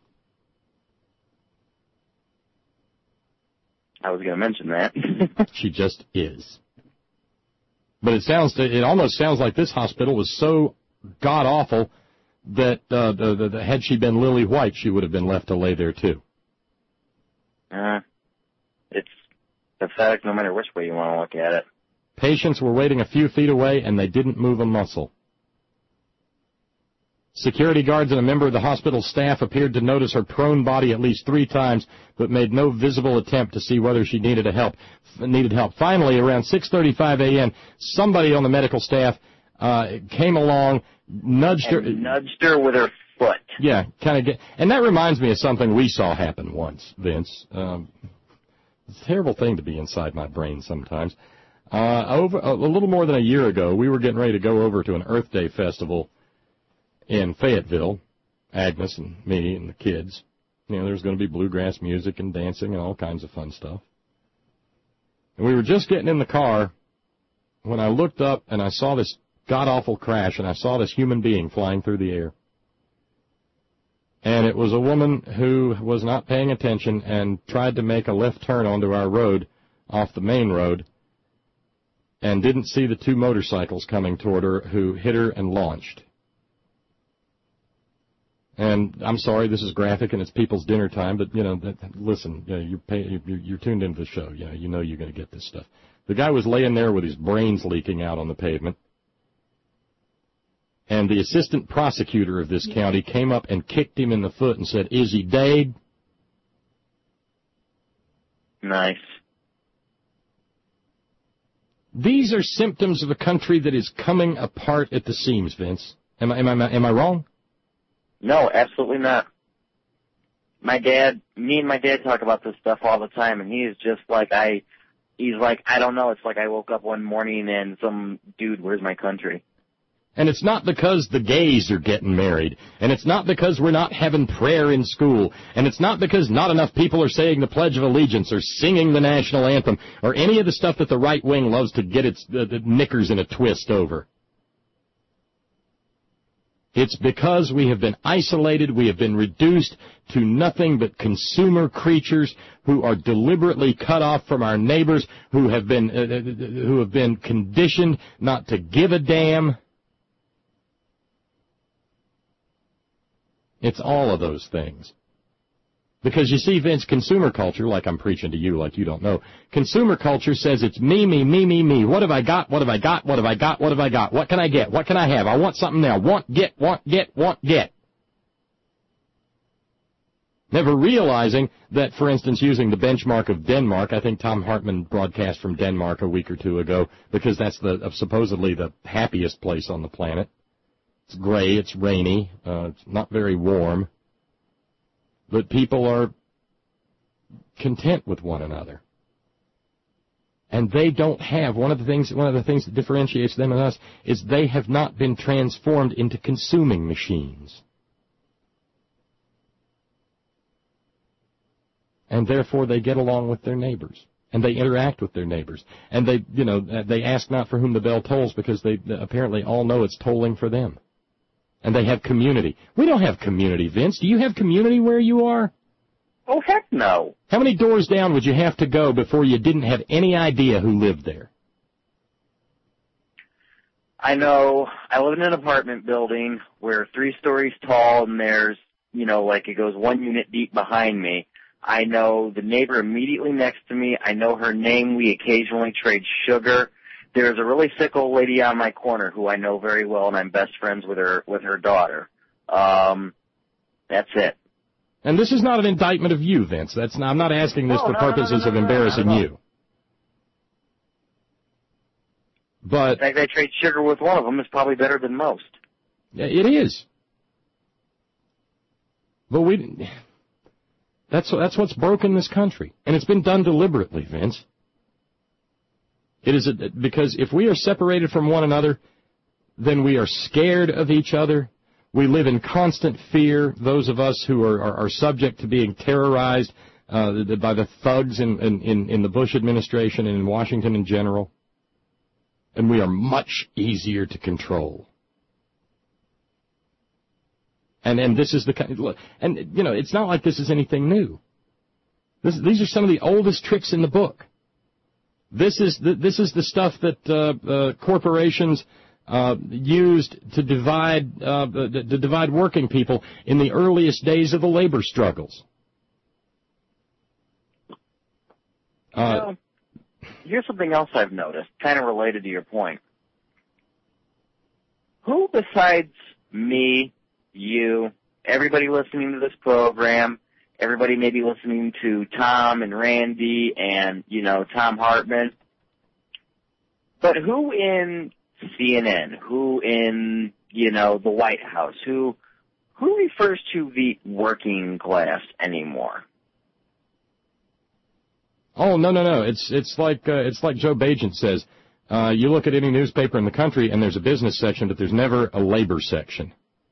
I was going to mention that. She just is. But it sounds, it almost sounds like this hospital was so god-awful that uh, the, the, the, had she been Lily White, she would have been left to lay there, too. Uh, it's pathetic no matter which way you want to look at it. Patients were waiting a few feet away, and they didn't move a muscle. Security guards and a member of the hospital staff appeared to notice her prone body at least three times, but made no visible attempt to see whether she needed a help. Needed help. Finally, around six thirty-five a.m., somebody on the medical staff uh, came along, nudged and her, nudged her with her foot. Yeah, kind of get. And that reminds me of something we saw happen once, Vince. Um, it's a terrible thing to be inside my brain sometimes. Uh, over a, a little more than a year ago, we were getting ready to go over to an Earth Day festival in Fayetteville, Agnes and me and the kids. You know, there was going to be bluegrass music and dancing and all kinds of fun stuff. And we were just getting in the car when I looked up and I saw this god-awful crash, and I saw this human being flying through the air. And it was a woman who was not paying attention and tried to make a left turn onto our road off the main road and didn't see the two motorcycles coming toward her who hit her and launched. And I'm sorry, this is graphic and it's people's dinner time, but, you know, that, listen, you know, you pay, you're, you're tuned into the show. You know, you know you're going to get this stuff. The guy was laying there with his brains leaking out on the pavement. And the assistant prosecutor of this county came up and kicked him in the foot and said, "Is he dead?" Nice. These are symptoms of a country that is coming apart at the seams, Vince. Am I, am I, am I wrong? No, absolutely not. My dad, me and my dad talk about this stuff all the time, and he is just like, I, he's like, I don't know, it's like I woke up one morning and some dude, where's my country? And it's not because the gays are getting married, and it's not because we're not having prayer in school, and it's not because not enough people are saying the Pledge of Allegiance or singing the national anthem or any of the stuff that the right wing loves to get its uh, the knickers in a twist over. It's because we have been isolated, we have been reduced to nothing but consumer creatures who are deliberately cut off from our neighbors, who have been uh, who have been conditioned not to give a damn. It's all of those things. Because you see, Vince, consumer culture, like I'm preaching to you like you don't know, consumer culture says it's me, me, me, me, me. What have I got? What have I got? What have I got? What have I got? What can I get? What can I have? I want something now. Want, get, want, get, want, get. Never realizing that, for instance, using the benchmark of Denmark, I think Tom Hartman broadcast from Denmark a week or two ago, because that's the uh, supposedly the happiest place on the planet. It's gray, it's rainy, uh, it's not very warm. But people are content with one another. And they don't have, one of the things, one of the things that differentiates them and us is they have not been transformed into consuming machines. And therefore they get along with their neighbors. And they interact with their neighbors. And they, you know, they ask not for whom the bell tolls because they apparently all know it's tolling for them. And they have community. We don't have community, Vince. Do you have community where you are? Oh, heck no. How many doors down would you have to go before you didn't have any idea who lived there? I know. I live in an apartment building where three stories tall, and there's, you know, like it goes one unit deep behind me. I know the neighbor immediately next to me. I know her name. We occasionally trade sugar. There's a really sick old lady on my corner who I know very well, and I'm best friends with her with her daughter. Um, that's it. And this is not an indictment of you, Vince. That's not, I'm not asking this no, for no, purposes no, no, no, of embarrassing no, no. you. But in fact, I trade sugar with one of them. It's probably better than most. It is. But we, that's, that's what's broken this country. And it's been done deliberately, Vince. It is a, because if we are separated from one another, then we are scared of each other. We live in constant fear, those of us who are, are, are subject to being terrorized uh, by the thugs in, in, in the Bush administration and in Washington in general. And we are much easier to control. And and this is the kind of, and you know, it's not like this is anything new. This, these are some of the oldest tricks in the book. This is the, this is the stuff that uh, uh, corporations uh, used to divide uh, to divide working people in the earliest days of the labor struggles. Uh, you know, here's something else I've noticed, kind of related to your point. Who besides me, you, everybody listening to this program, everybody maybe listening to Tom and Randy and, you know, Tom Hartman, but who in C N N, who in, you know, the White House, who who refers to the working class anymore? Oh, no, no, no. It's it's like uh, it's like Joe Bagent says. Uh, you look at any newspaper in the country, and there's a business section, but there's never a labor section.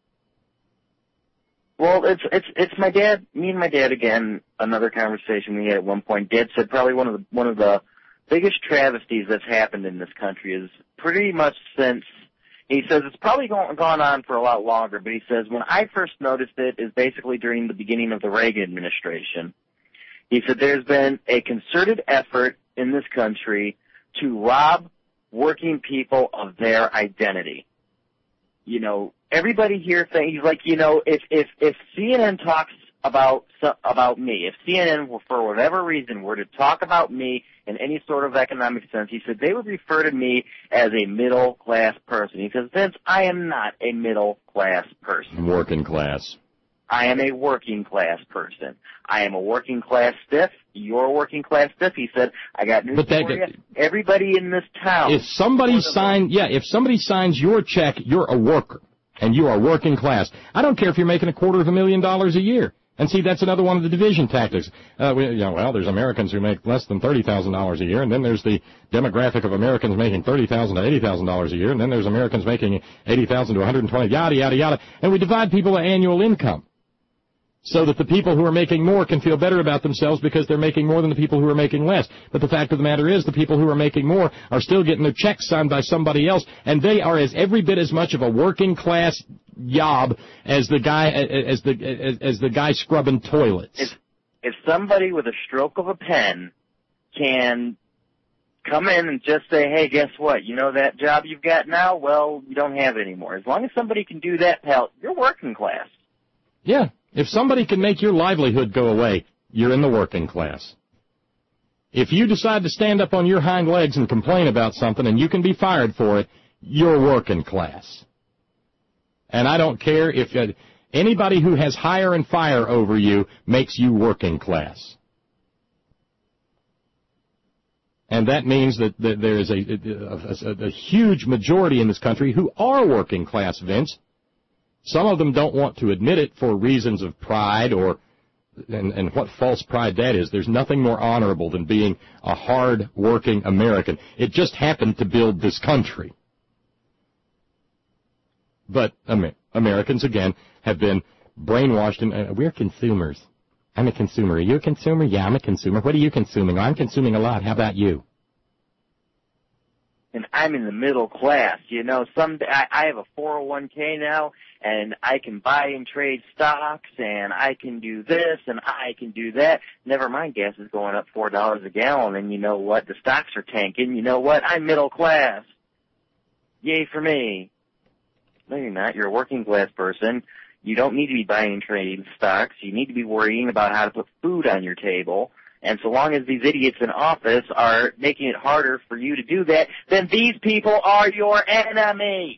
Well, it's it's it's my dad. Me and my dad again. Another conversation we had at one point. Dad said probably one of the one of the biggest travesties that's happened in this country is pretty much since. He says it's probably gone gone on for a lot longer, but he says when I first noticed it is basically during the beginning of the Reagan administration. He said there's been a concerted effort in this country to rob working people of their identity. You know, everybody here thinks, like, you know, if if if C N N talks about about me, if C N N, for whatever reason, were to talk about me in any sort of economic sense, he said they would refer to me as a middle-class person. He says, Vince, I am not a middle-class person. Working class. I am a working-class person. I am a working-class stiff. You're a working-class stiff. He said, I got news but that, for you. Everybody in this town. If somebody sign, yeah, if somebody signs your check, you're a worker, and you are working class. I don't care if you're making a quarter of a million dollars a year. And see, that's another one of the division tactics. Uh, we, you know, well, there's Americans who make less than thirty thousand dollars a year, and then there's the demographic of Americans making thirty thousand dollars to eighty thousand dollars a year, and then there's Americans making eighty thousand dollars to one hundred twenty thousand dollars, yada, yada, yada. And we divide people by annual income so that the people who are making more can feel better about themselves because they're making more than the people who are making less. But the fact of the matter is the people who are making more are still getting their checks signed by somebody else, and they are as every bit as much of a working class job as the guy as the as, as the guy scrubbing toilets. If, if somebody with a stroke of a pen can come in and just say, hey, guess what? You know that job you've got now? Well, you don't have it anymore. As long as somebody can do that, pal, you're working class. Yeah. If somebody can make your livelihood go away, you're in the working class. If you decide to stand up on your hind legs and complain about something and you can be fired for it, you're working class. And I don't care if uh, anybody who has hire and fire over you makes you working class. And that means that, that there is a, a, a, a huge majority in this country who are working class, Vince. Some of them don't want to admit it for reasons of pride or, and, and what false pride that is. There's nothing more honorable than being a hard-working American. It just happened to build this country. But Amer- Americans, again, have been brainwashed, and uh, we're consumers. I'm a consumer. Are you a consumer? Yeah, I'm a consumer. What are you consuming? I'm consuming a lot. How about you? And I'm in the middle class. You know, some I, I have a four oh one k now, and I can buy and trade stocks, and I can do this, and I can do that. Never mind, gas is going up four dollars a gallon, and you know what? The stocks are tanking. You know what? I'm middle class. Yay for me. No, you're not. You're a working class person. You don't need to be buying and trading stocks. You need to be worrying about how to put food on your table. And so long as these idiots in office are making it harder for you to do that, then these people are your enemy.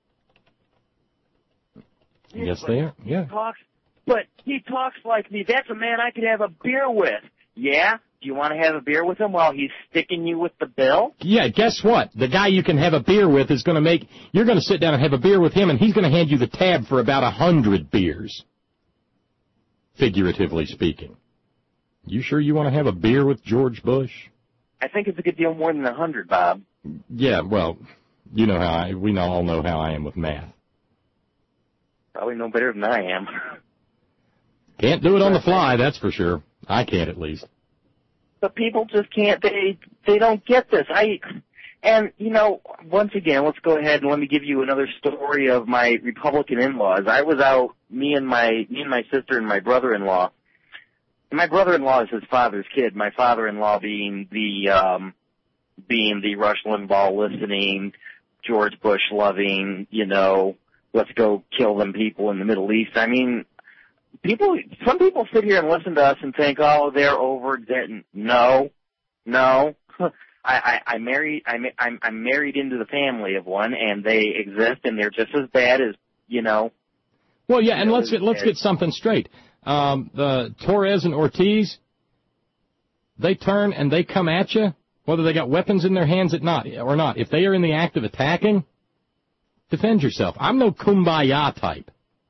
Yes, they are. Yeah. He talks, but he talks like me. That's a man I could have a beer with. Yeah? Do you want to have a beer with him while he's sticking you with the bill? Yeah, guess what? The guy you can have a beer with is going to make, you're going to sit down and have a beer with him, and he's going to hand you the tab for about a hundred beers, figuratively speaking. You sure you want to have a beer with George Bush? I think it's a good deal more than a hundred, Bob. Yeah, well, you know how I, we all know how I am with math. Probably no better than I am. Can't do it on the fly, that's for sure. I can't, at least. But people just can't, they, they don't get this. I, and, you know, once again, let's go ahead and let me give you another story of my Republican in-laws. I was out, me and my, me and my sister and my brother-in-law. And my brother-in-law is his father's kid, my father-in-law being the, um, being the Rush Limbaugh listening, George Bush loving, you know, let's go kill them people in the Middle East. I mean, people, some people sit here and listen to us and think, oh, they're over. No, no. I, I, I married, I'm, I'm, I'm married into the family of one, and they exist, and they're just as bad as, you know. Well, yeah, and know, let's get, let's get something straight. Um, the Torres and Ortiz, they turn and they come at you, whether they got weapons in their hands or not, or not. If they are in the act of attacking, defend yourself. I'm no kumbaya type.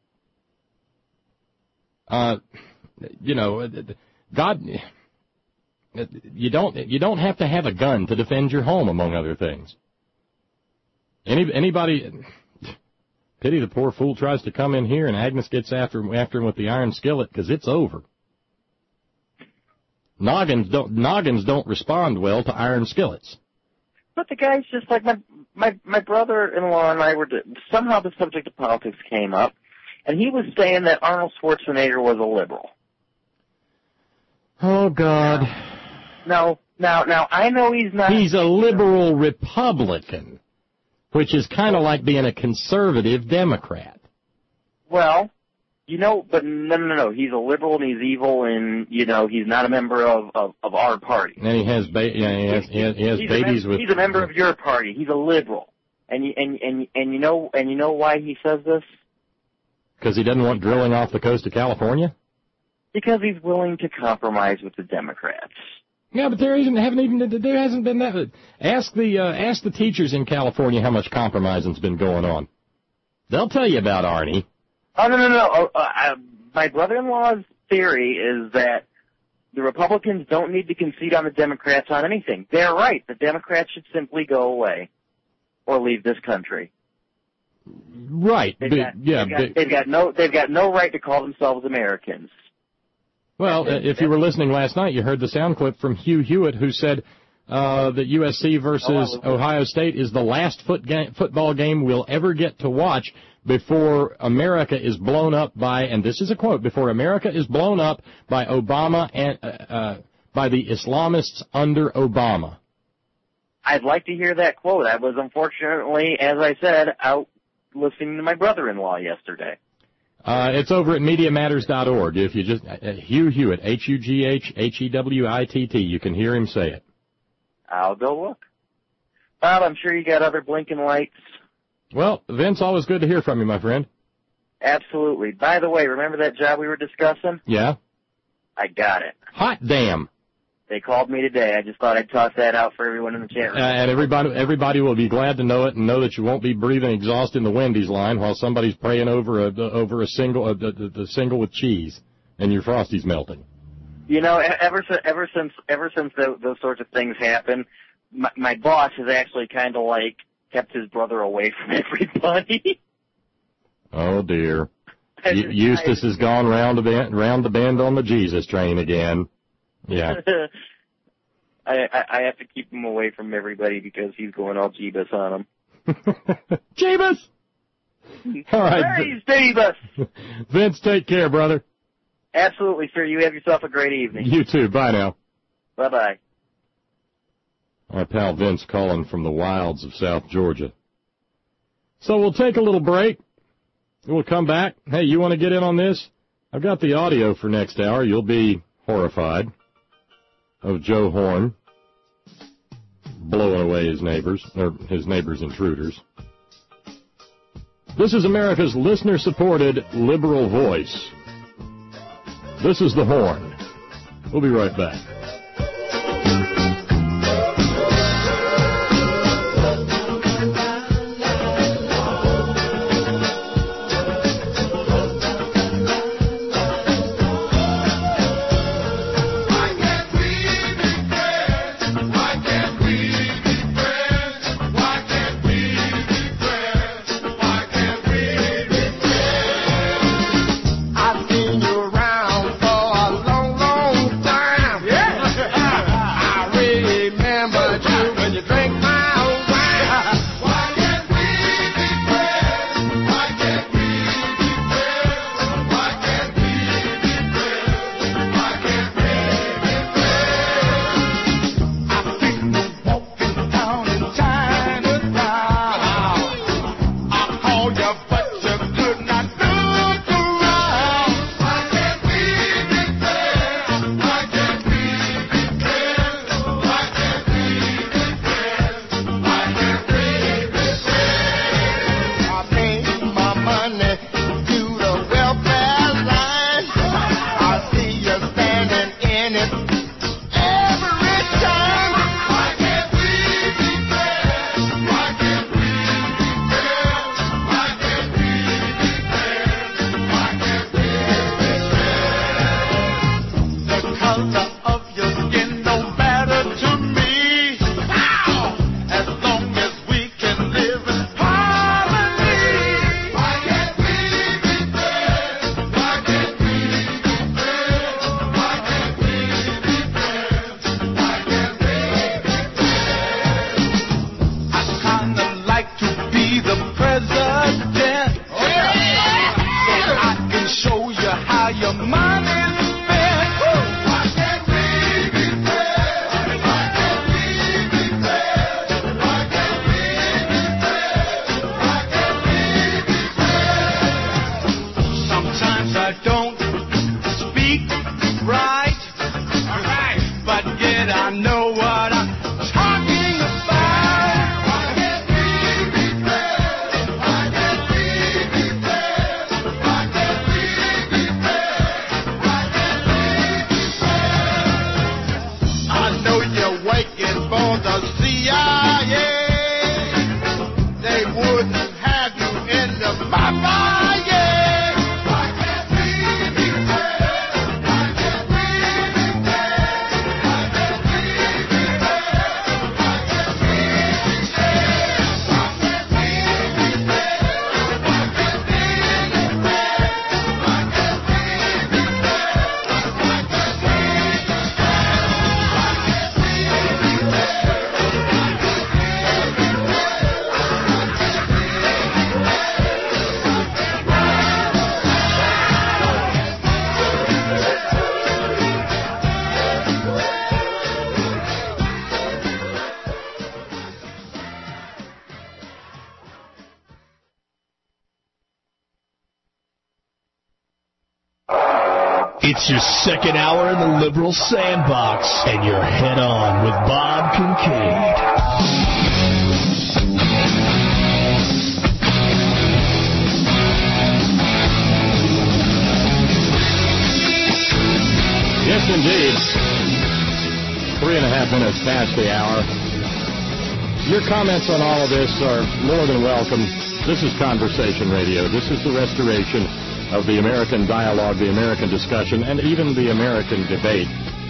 Uh, you know, God, you don't you don't have to have a gun to defend your home, among other things. Any anybody, pity the poor fool tries to come in here and Agnes gets after him after him with the iron skillet because it's over. Noggins don't noggins don't respond well to iron skillets. But the guy's just like my my my brother-in-law and I were somehow the subject of politics came up, and he was saying that Arnold Schwarzenegger was a liberal. Oh God! Now, now, now I know he's not. He's a liberal Republican, which is kind of like being a conservative Democrat. Well, you know, but no, no, no. He's a liberal and he's evil, and you know he's not a member of of, of our party. And he has, ba- yeah, he has, he has, he has he's babies mem- with. He's a member of your party. He's a liberal, and you, and and and you know and you know why he says this? Because he doesn't want drilling off the coast of California. Because he's willing to compromise with the Democrats. Yeah, but there isn't, haven't even, there hasn't been that. Ask the, uh, ask the teachers in California how much compromising's been going on. They'll tell you about Arnie. Oh, no, no, no. Oh, uh, uh, my brother-in-law's theory is that the Republicans don't need to concede on the Democrats on anything. They're right. The Democrats should simply go away or leave this country. Right. They've but, got, yeah. they've got, but, they've got no, they've got no right to call themselves Americans. Well, uh, if you were listening last night, you heard the sound clip from Hugh Hewitt, who said uh, that U S C versus oh, Ohio State is the last foot ga- football game we'll ever get to watch before America is blown up by, and this is a quote, before America is blown up by Obama and uh, uh, by the Islamists under Obama. I'd like to hear that quote. I was unfortunately, as I said, out listening to my brother-in-law yesterday. Uh, it's over at media matters dot org. If you just, uh, Hugh Hewitt, H U G H H E W I T T, you can hear him say it. I'll go look. Bob, I'm sure you got other blinking lights. Well, Vince, always good to hear from you, my friend. Absolutely. By the way, remember that job we were discussing? Yeah? I got it. Hot damn. They called me today. I just thought I'd toss that out for everyone in the chat room. Uh, and everybody everybody will be glad to know it and know that you won't be breathing exhaust in the Wendy's line while somebody's praying over a over a single uh, the, the, the single with cheese and your Frosty's melting. You know, ever ever since ever since those, those sorts of things happen, my, my boss has actually kind of like kept his brother away from everybody. Oh dear, U- Eustace has gone round the bend, round the bend on the Jesus train again. Yeah. I, I I have to keep him away from everybody because he's going all Jeebus on him. Jeebus! All right. Praise Davis. Vince, take care, brother. Absolutely, sir. You have yourself a great evening. You too. Bye now. Bye-bye. Our pal Vince calling from the wilds of South Georgia. So we'll take a little break. We'll come back. Hey, you want to get in on this? I've got the audio for next hour. You'll be horrified of Joe Horn blowing away his neighbors, or his neighbors' intruders. This is America's listener-supported liberal voice. This is the Horn. We'll be right back. It's your second hour in the liberal sandbox, and you're head on with Bob Kincaid. Yes, indeed. Three and a half minutes past the hour. Your comments on all of this are more than welcome. This is Conversation Radio. This is the restoration of the American dialogue, the American discussion, and even the American debate.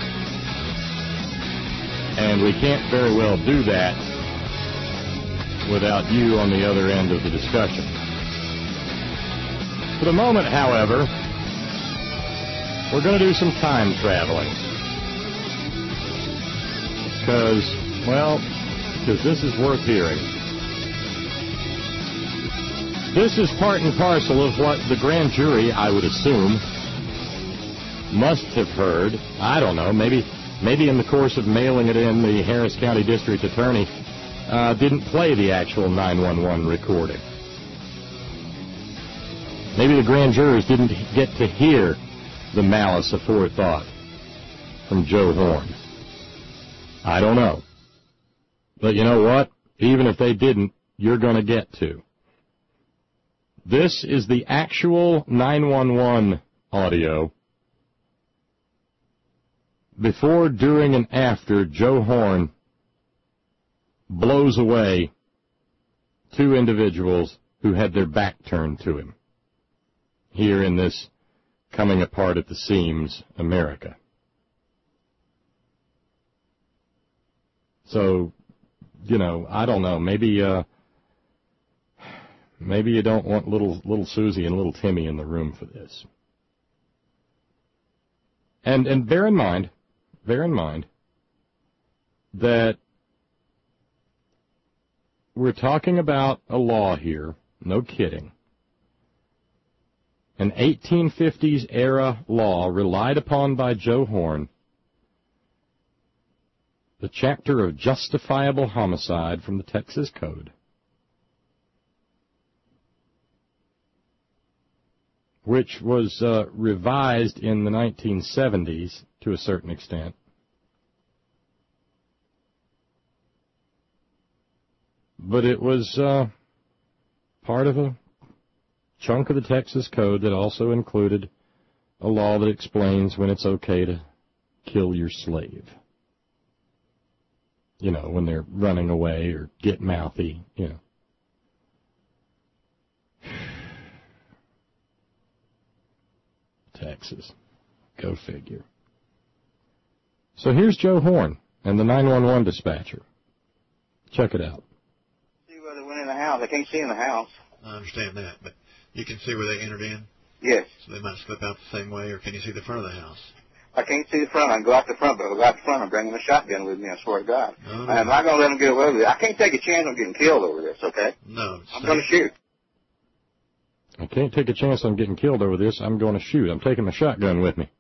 And we can't very well do that without you on the other end of the discussion. For the moment, however, we're going to do some time traveling. Because, well, because this is worth hearing. This is part and parcel of what the grand jury, I would assume, must have heard. I don't know. Maybe maybe in the course of mailing it in, the Harris County District Attorney uh, didn't play the actual nine one one recording. Maybe the grand jurors didn't get to hear the malice aforethought from Joe Horn. I don't know. But you know what? Even if they didn't, you're going to get to. This is the actual nine one one audio before, during, and after Joe Horn blows away two individuals who had their back turned to him here in this coming apart at the seams America. So, you know, I don't know, maybe uh, maybe you don't want little little Susie and little Timmy in the room for this. And and bear in mind, bear in mind that we're talking about a law here, no kidding. An eighteen fifties era law relied upon by Joe Horn, the chapter of justifiable homicide from the Texas Code, which was uh, revised in the nineteen seventies to a certain extent. But it was uh, part of a chunk of the Texas Code that also included a law that explains when it's okay to kill your slave. You know, when they're running away or get mouthy, you know. Texas. Go figure. So here's Joe Horn and the nine one one dispatcher. Check it out. See where they went in the house. I can't see in the house. I understand that, but you can see where they entered in? Yes. So they might slip out the same way, or can you see the front of the house? I can't see the front. I can go out the front, but if I go out the front, I'm bringing a shotgun with me, I swear to God. No, no. I'm not going to let them get away with it. I can't take a chance on getting killed over this, okay? No. I'm going to shoot. I can't take a chance on getting killed over this. I'm going to shoot. I'm taking my shotgun with me.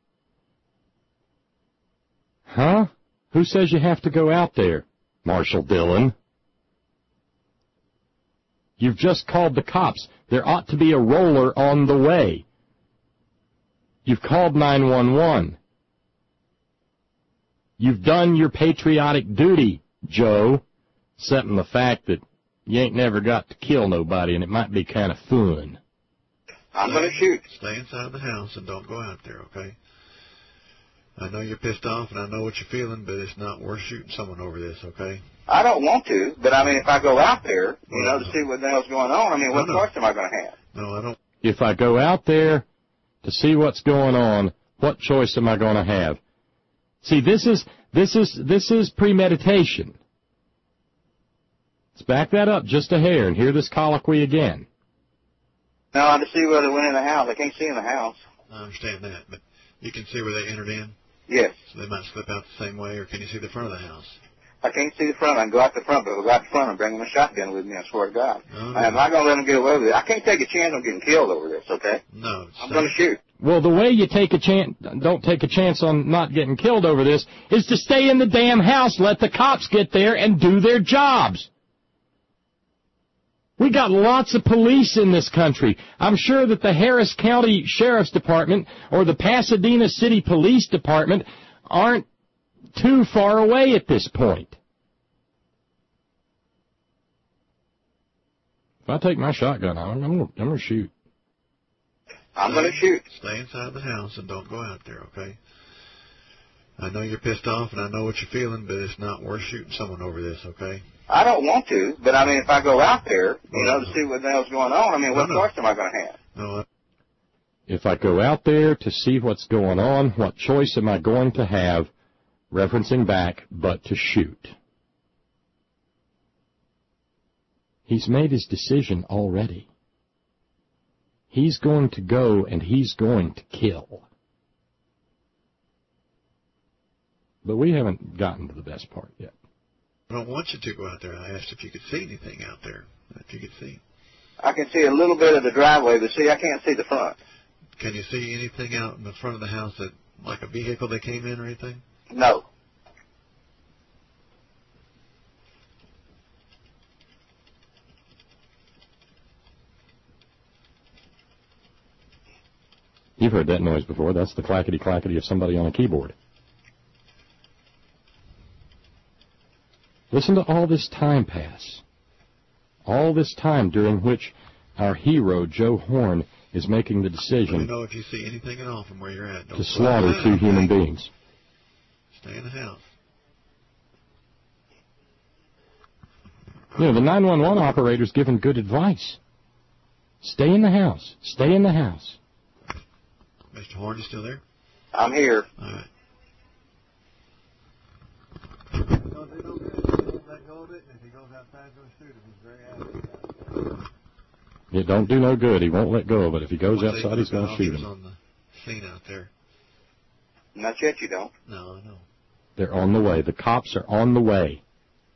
Huh? Who says you have to go out there, Marshal Dillon? You've just called the cops. There ought to be a roller on the way. You've called nine one one. You've done your patriotic duty, Joe, except in the fact that you ain't never got to kill nobody, and it might be kind of fun. I'm going to shoot. Stay inside the house and don't go out there, okay? I know you're pissed off, and I know what you're feeling, but it's not worth shooting someone over this, okay? I don't want to, but I mean, if I go out there, you know, to see what the hell's going on, I mean, what No, no. choice am I going to have? No, I don't. If I go out there to see what's going on, what choice am I going to have? See, this is this is this is premeditation. Let's back that up just a hair and hear this colloquy again. No, I just see where they went in the house. I can't see in the house. I understand that, but you can see where they entered in? Yes. So they might slip out the same way, or can you see the front of the house? I can't see the front. I can go out the front, but if I go out the front, I'm bringing a shotgun with me, I swear to God. No, no. I'm not going to let them get away with it. I can't take a chance on getting killed over this, okay? No. I'm going to shoot. Well, the way you take a chance, don't take a chance on not getting killed over this, is to stay in the damn house, let the cops get there and do their jobs. We got lots of police in this country. I'm sure that the Harris County Sheriff's Department or the Pasadena City Police Department aren't too far away at this point. If I take my shotgun out, I'm, I'm going to shoot. I'm going to shoot. Stay inside the house and don't go out there, okay? I know you're pissed off, and I know what you're feeling, but it's not worth shooting someone over this, okay? I don't want to, but I mean, if I go out there, you No, know, no. to see what the hell's going on, I mean, what No, no. choice am I going to have? No, I, If I go out there to see what's going on, what choice am I going to have, referencing back, but to shoot? He's made his decision already. He's going to go and he's going to kill. But we haven't gotten to the best part yet. I don't want you to go out there. I asked if you could see anything out there, if you could see. I can see a little bit of the driveway, but see, I can't see the front. Can you see anything out in the front of the house that, like a vehicle that came in or anything? No. You've heard that noise before. That's the clackety-clackety of somebody on a keyboard. Listen to all this time pass. All this time during which our hero, Joe Horn, is making the decision Let me know if you see anything at all from where you're at. Don't to slaughter two human beings. Stay in the house. You know, the nine one one operator's given good advice. Stay in the house. Stay in the house. Mister Horn, you still there? I'm here. All right. It don't do no good. He won't let go of it. If he goes Once outside, he's going to shoot him. on the scene out there. Not yet, you don't. No, I know. They're on the way. The cops are on the way.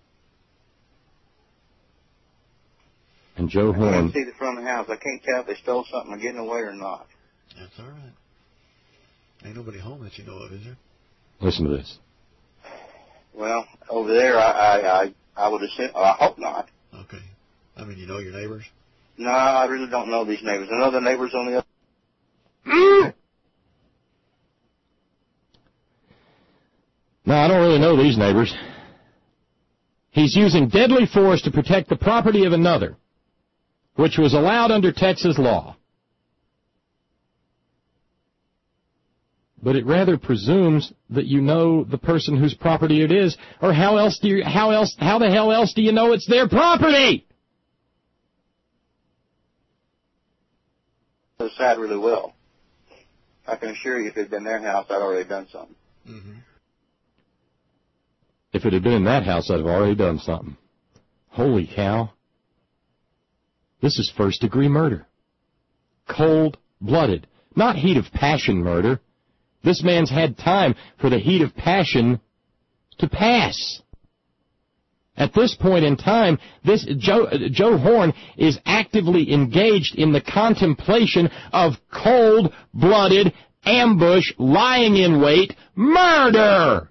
And Joe I Horn... can't see the front of the house. I can't tell if they stole something or getting away or not. That's all right. Ain't nobody home that you know of, is there? Listen to this. Well, over there, I I, I, I would assume, I hope not. Okay. I mean, you know your neighbors? No, I really don't know these neighbors. I know the neighbors on the other. No, I don't really know these neighbors. He's using deadly force to protect the property of another, which was allowed under Texas law. But it rather presumes that you know the person whose property it is, or how else do you, how else, how the hell else do you know it's their property? The side really well. I can assure you if it had been their house, I'd already done something. Mm-hmm. If it had been in that house, I'd have already done something. Holy cow. This is first-degree murder. Cold-blooded. Not heat of passion murder. This man's had time for the heat of passion to pass. At this point in time, this Joe, Joe Horn is actively engaged in the contemplation of cold-blooded, ambush, lying in wait, murder!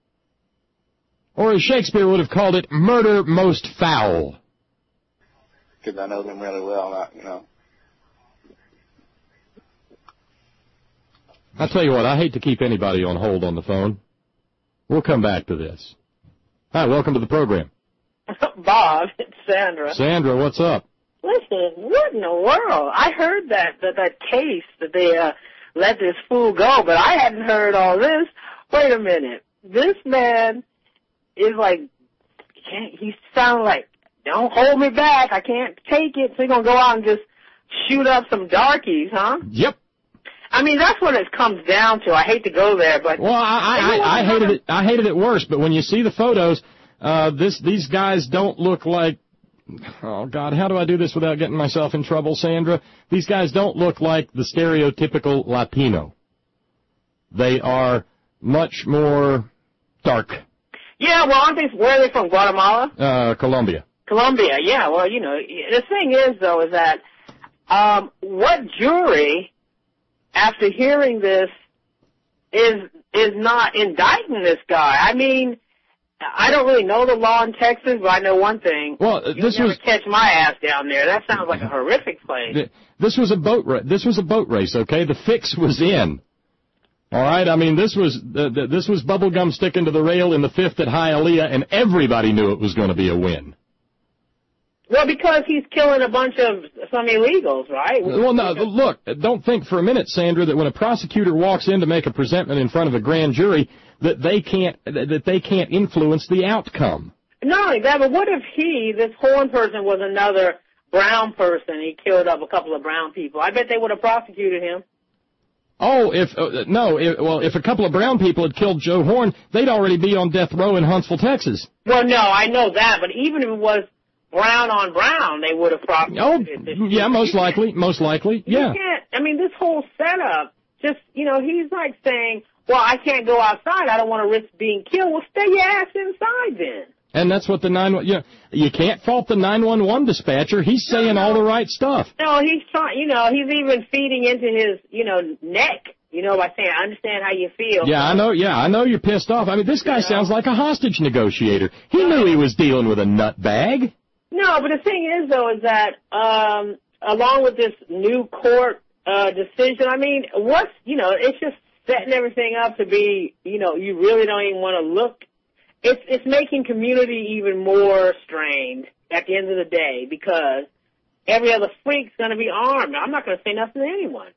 Or as Shakespeare would have called it, murder most foul. Because I know them really well, I, you know. I'll tell you what, I hate to keep anybody on hold on the phone. We'll come back to this. Hi, welcome to the program. Bob, it's Sandra. Sandra, what's up? Listen, what in the world? I heard that, that, that case that they uh, let this fool go, but I hadn't heard all this. Wait a minute. This man is like, can't, he sounds like, don't hold me back, I can't take it, so he's going to go out and just shoot up some darkies, huh? Yep. I mean, that's what it comes down to. I hate to go there, but... Well, I, I, I hated it I hated it worse, but when you see the photos, uh, this these guys don't look like... Oh, God, how do I do this without getting myself in trouble, Sandra? These guys don't look like the stereotypical Latino. They are much more dark. Yeah, well, aren't they, where are they from, Guatemala? Uh, Colombia. Colombia, yeah. Well, you know, the thing is, though, is that um, what jury, after hearing this, is is not indicting this guy? I mean, I don't really know the law in Texas, but I know one thing. Well, You'll this never was catch my ass down there. That sounds like a horrific place. This was a boat race. This was a boat race. Okay, the fix was in. All right, I mean, this was uh, this was bubblegum sticking to the rail in the fifth at Hialeah, and everybody knew it was going to be a win. Well, because he's killing a bunch of some illegals, right? Well, no, look, don't think for a minute, Sandra, that when a prosecutor walks in to make a presentment in front of a grand jury, that they can't that they can't influence the outcome. Not only that, but what if he, this Horn person, was another brown person? He killed up a couple of brown people. I bet they would have prosecuted him. Oh, if uh, no, if, well, if a couple of brown people had killed Joe Horn, they'd already be on death row in Huntsville, Texas. Well, no, I know that, but even if it was brown on brown, they would have prosecuted. Oh, yeah, most likely, most likely, yeah. You can't, I mean, this whole setup, just, you know, he's like saying, well, I can't go outside, I don't want to risk being killed. Well, stay your ass inside then. And that's what the nine you know, you can't fault the nine one one dispatcher. He's saying no, no. all the right stuff. No, he's trying. You know, he's even feeding into his you know neck. You know, by saying, "I understand how you feel." Yeah, I know. Yeah, I know you're pissed off. I mean, this guy you know? sounds like a hostage negotiator. He knew he was dealing with a nutbag. No, but the thing is, though, is that um, along with this new court uh, decision, I mean, what's you know, it's just setting everything up to be. You know, you really don't even want to look. It's it's making community even more strained at the end of the day because every other freak's going to be armed. I'm not going to say nothing to anyone.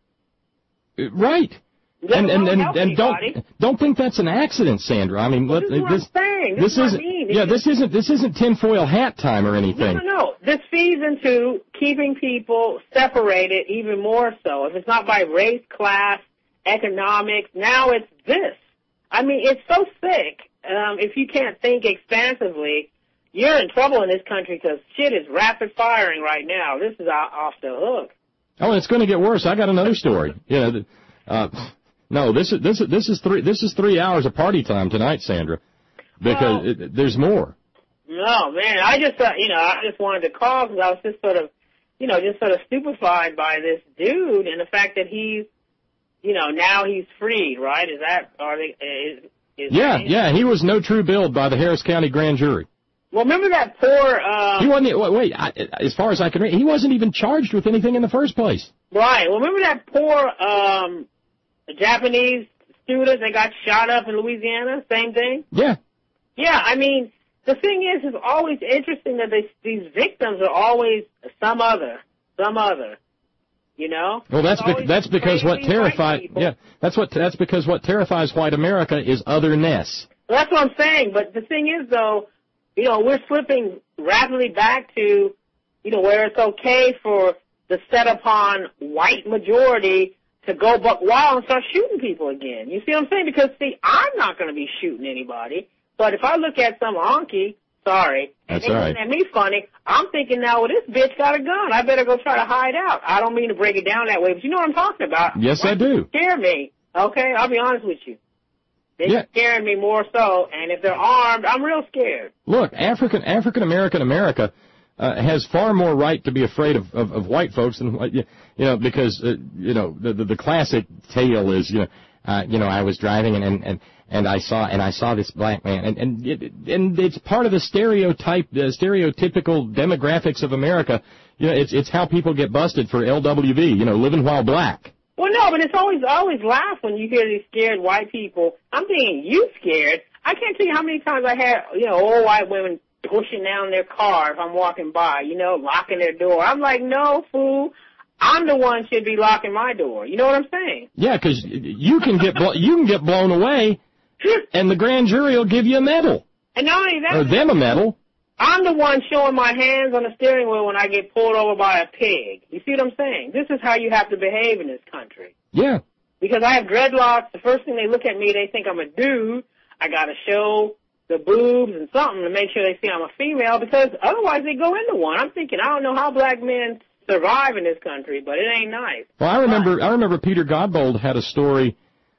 Right. And and and, and don't don't think that's an accident, Sandra. I mean, well, let, this is what this, I'm saying. This, this is what isn't. I mean. Yeah, this isn't this isn't tinfoil hat time or anything. No, no, no. This feeds into keeping people separated even more so. If it's not by race, class, economics, now it's this. I mean, it's so sick. Um, if you can't think expansively, you're in trouble in this country because shit is rapid firing right now. This is off the hook. Oh, it's going to get worse. I got another story. You know, uh, no, this is this is this is three this is three hours of party time tonight, Sandra, because well, it, there's more. No, man, I just uh, you know I just wanted to call because I was just sort of you know just sort of stupefied by this dude and the fact that he's you know now he's freed, right? Is that are they? Is, is yeah, yeah, he was no true billed by the Harris County grand jury. Well, remember that poor... Um, he wasn't... Wait, I, as far as I can read, he wasn't even charged with anything in the first place. Right. Well, remember that poor um, Japanese student that got shot up in Louisiana? Same thing? Yeah. Yeah, I mean, the thing is, it's always interesting that they, these victims are always some other, some other. You know? Well, that's be, that's because what terrifies... Yeah, that's what that's because what terrifies white America is otherness. Well, that's what I'm saying. But the thing is, though... You know, we're slipping rapidly back to, you know, where it's okay for the set upon white majority to go buck wild and start shooting people again. You see what I'm saying? Because, see, I'm not going to be shooting anybody. But if I look at some honky, sorry, That's and all they right. look at me funny, I'm thinking now, well, this bitch got a gun. I better go try to hide out. I don't mean to break it down that way, but you know what I'm talking about. Yes, Why I do. Scare me, okay? I'll be honest with you. They're yeah. scaring me more so, and if they're armed, I'm real scared. Look, African African American America uh, has far more right to be afraid of, of, of white folks than you know because uh, you know the, the the classic tale is you know uh, you know I was driving and and and I saw and I saw this black man and and it, and it's part of the stereotype the stereotypical demographics of America. You know, it's it's how people get busted for L W V. You know, living while black. Well, no, but it's always I always laugh when you hear these scared white people. I'm thinking, you scared? I can't tell you how many times I had, you know, old white women pushing down their car if I'm walking by, you know, locking their door. I'm like, no, fool. I'm the one should be locking my door. You know what I'm saying? Yeah, because you can get blo- you can get blown away, and the grand jury will give you a medal. And not only that, or them a medal. I'm the one showing my hands on the steering wheel when I get pulled over by a pig. You see what I'm saying? This is how you have to behave in this country. Yeah. Because I have dreadlocks. The first thing they look at me, they think I'm a dude. I got to show the boobs and something to make sure they see I'm a female because otherwise they go into one. I'm thinking, I don't know how black men survive in this country, but it ain't nice. Well, I remember I remember Peter Godbold had a story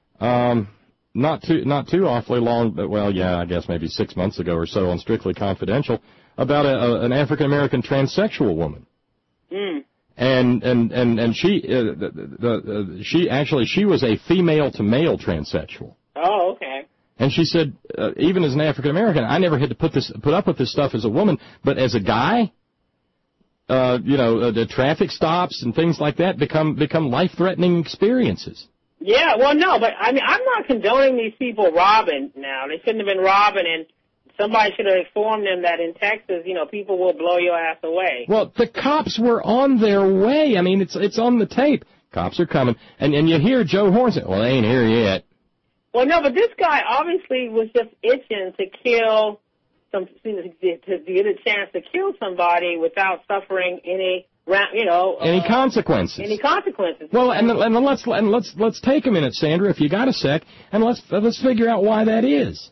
um, not too not too awfully long, but, well, yeah, I guess maybe six months ago or so on Strictly Confidential about a, a, an African-American transsexual woman. Mm. And and and and she uh, the, the, uh, she actually she was a female to male transsexual. Oh, okay. And she said, uh, even as an African American, I never had to put this put up with this stuff as a woman, but as a guy, uh, you know, uh, the traffic stops and things like that become become life threatening experiences. Yeah, well, no, but I mean, I'm not condoning these people robbing. Now they shouldn't have been robbing, and somebody should have informed them that in Texas, you know, people will blow your ass away. Well, the cops were on their way. I mean, it's it's on the tape. Cops are coming, and and you hear Joe Horn say, "Well, they ain't here yet." Well, no, but this guy obviously was just itching to kill some, to get a chance to kill somebody without suffering any, you know, any uh, consequences. Any consequences. Well, and and let's and let's let's take a minute, Sandra, if you got a sec, and let's let's figure out why that is.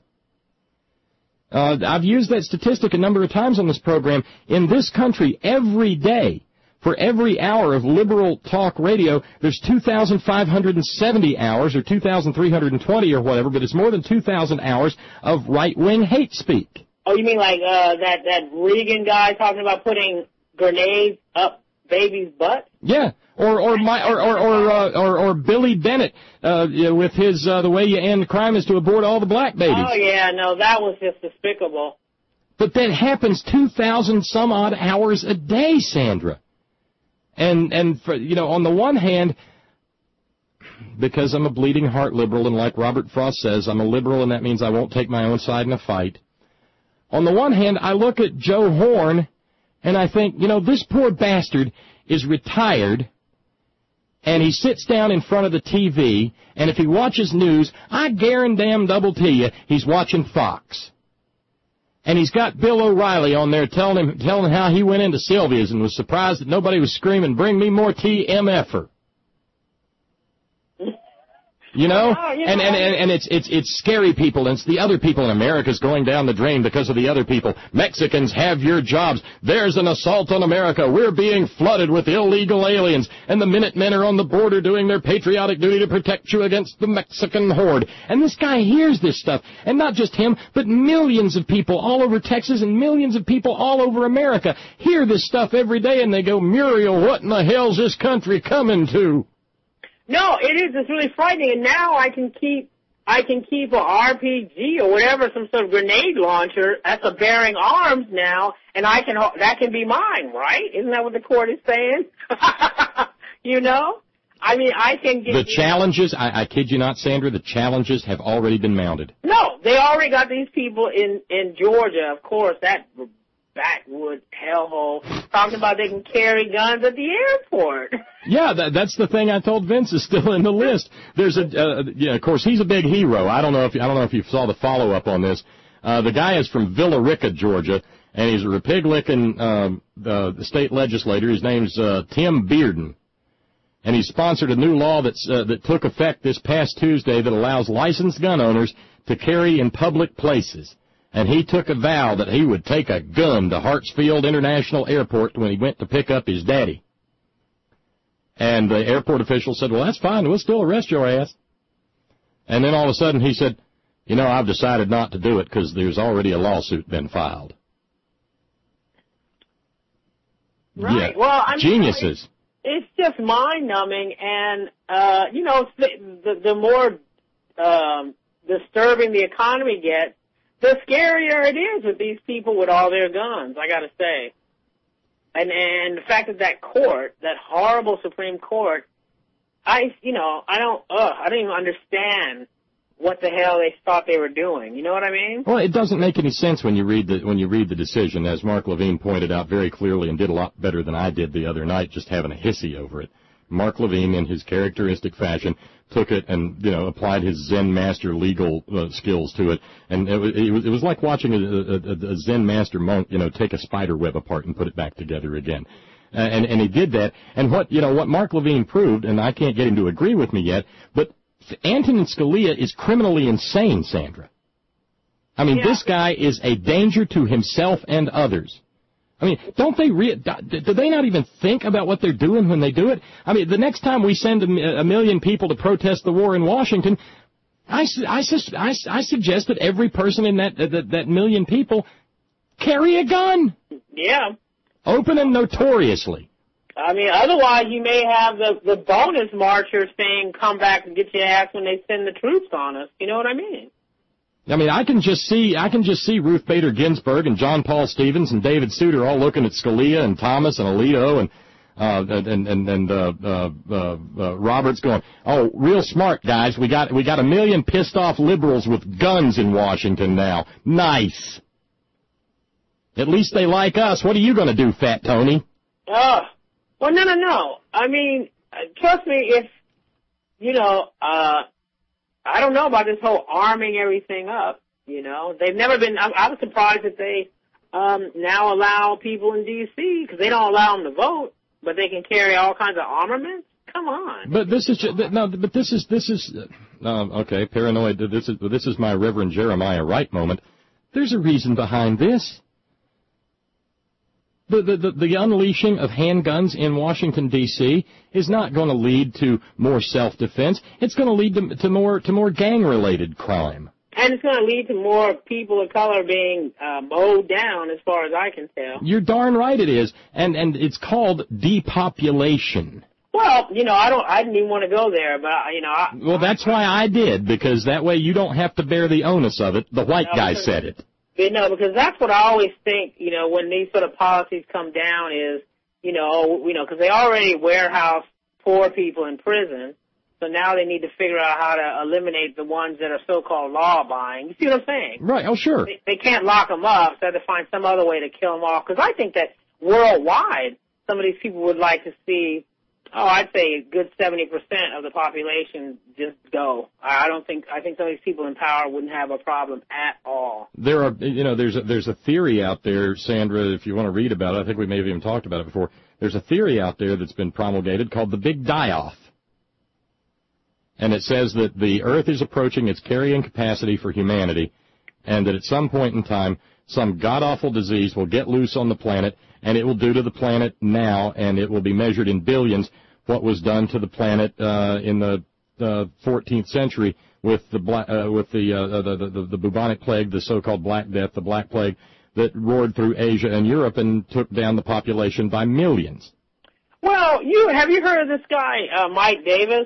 Uh, I've used that statistic a number of times on this program. In this country, every day, for every hour of liberal talk radio, there's two thousand five hundred seventy hours, or two thousand three hundred twenty or whatever, but it's more than two thousand hours of right-wing hate speak. Oh, you mean like uh, that that Reagan guy talking about putting grenades up babies' butts? Yeah, or or my or or or, uh, or, or Billy Bennett uh, with his uh, the way you end crime is to abort all the black babies. Oh yeah, no, that was just despicable. But that happens two thousand some odd hours a day, Sandra. And and for, you know, on the one hand, because I'm a bleeding heart liberal, and like Robert Frost says, I'm a liberal, and that means I won't take my own side in a fight. On the one hand, I look at Joe Horn, and I think, you know, this poor bastard is retired, and he sits down in front of the T V, and if he watches news, I guarantee double to you, he's watching Fox. And he's got Bill O'Reilly on there telling him telling how he went into Sylvia's and was surprised that nobody was screaming, "Bring me more T M F-er." You know, Oh, you and, know. and, and, and it's, it's, it's scary people, and it's the other people in America's going down the drain because of the other people. Mexicans have your jobs. There's an assault on America. We're being flooded with illegal aliens, and the Minutemen are on the border doing their patriotic duty to protect you against the Mexican horde. And this guy hears this stuff, and not just him, but millions of people all over Texas and millions of people all over America hear this stuff every day, and they go, Muriel, what in the hell's this country coming to? No, it is. It's really frightening. And now I can keep, I can keep a R P G or whatever, some sort of grenade launcher. That's a bearing arms now, and I can, that can be mine, right? Isn't that what the court is saying? You know, I mean, I can get the challenges. I, I kid you not, Sandra. The challenges have already been mounted. No, they already got these people in in Georgia. Of course, that backwood hellhole talking about they can carry guns at the airport. Yeah, that, that's the thing I told Vince is still in the list. There's a, uh, yeah, of course, he's a big hero. I don't know if I don't know if you saw the follow up on this. Uh, the guy is from Villa Rica, Georgia, and he's a Republican um, uh, state legislator. His name's uh, Tim Bearden, and he sponsored a new law that's uh, that took effect this past Tuesday that allows licensed gun owners to carry in public places. And he took a vow that he would take a gun to Hartsfield International Airport when he went to pick up his daddy. And the airport official said, well, that's fine. We'll still arrest your ass. And then all of a sudden he said, you know, I've decided not to do it because there's already a lawsuit been filed. Right. Yeah. Well, I'm Geniuses. It's just mind-numbing, and, uh, you know, the, the, the more um, disturbing the economy gets, the scarier it is with these people with all their guns, I gotta say. And and the fact that that court, that horrible Supreme Court, I, you know, I don't, ugh, I don't even understand what the hell they thought they were doing. You know what I mean? Well, it doesn't make any sense when you read the when you read the decision, as Mark Levine pointed out very clearly and did a lot better than I did the other night, just having a hissy over it. Mark Levine, in his characteristic fashion, took it and, you know, applied his Zen master legal uh, skills to it. And it was, it was, it was like watching a, a, a Zen master monk, you know, take a spider web apart and put it back together again. Uh, and, and he did that. And what, you know, what Mark Levine proved, and I can't get him to agree with me yet, but Antonin Scalia is criminally insane, Sandra. I mean, Yeah. this guy is a danger to himself and others. I mean, don't they re- do they not even think about what they're doing when they do it? I mean, the next time we send a, a million people to protest the war in Washington, I, I, I, I suggest that every person in that, that that million people carry a gun. Yeah. Open and notoriously. I mean, otherwise you may have the, the bonus marchers saying, come back and get your ass when they send the troops on us. You know what I mean? I mean, I can just see, I can just see Ruth Bader Ginsburg and John Paul Stevens and David Souter all looking at Scalia and Thomas and Alito and uh, and and and uh, uh, uh, uh, Roberts going, oh, real smart guys. We got we got a million pissed off liberals with guns in Washington now. Nice. At least they like us. What are you going to do, Fat Tony? Oh, well, no, no, no. I mean, uh, trust me, if you know. uh I don't know about this whole arming everything up, you know. They've never been, I, I was surprised that they um, now allow people in D C because they don't allow them to vote, but they can carry all kinds of armaments. Come on. But this is, just, no, but this is, this is, uh, okay, paranoid, this is, this is my Reverend Jeremiah Wright moment. There's a reason behind this. The, the, the, the unleashing of handguns in Washington, D C is not going to lead to more self-defense. It's going to lead to, to more to more gang-related crime. And it's going to lead to more people of color being uh, mowed down, as far as I can tell. You're darn right it is. And and it's called depopulation. Well, you know, I don't. I didn't even want to go there, but you know. I, well, that's why I did, because that way you don't have to bear the onus of it. The white no, guy because, said it. You know, because that's what I always think. You know, when these sort of policies come down, is you know, oh, you know, because they already warehouse poor people in prison. So now they need to figure out how to eliminate the ones that are so-called law-abiding. You see what I'm saying? Right. Oh, sure. They, they can't lock them up, so they have to find some other way to kill them off. Because I think that worldwide, some of these people would like to see, oh, I'd say a good seventy percent of the population just go. I don't think, I think some of these people in power wouldn't have a problem at all. There are, you know, there's a, there's a theory out there, Sandra, if you want to read about it, I think we may have even talked about it before. There's a theory out there that's been promulgated called the Big Die-Off. And it says that the Earth is approaching its carrying capacity for humanity, and that at some point in time, some god-awful disease will get loose on the planet, and it will do to the planet now, and it will be measured in billions, what was done to the planet uh, in the uh, fourteenth century with the bla- uh, with the, uh, the, the the bubonic plague, the so-called Black Death, the Black Plague, that roared through Asia and Europe and took down the population by millions. Well, you have you heard of this guy, uh, Mike Davis?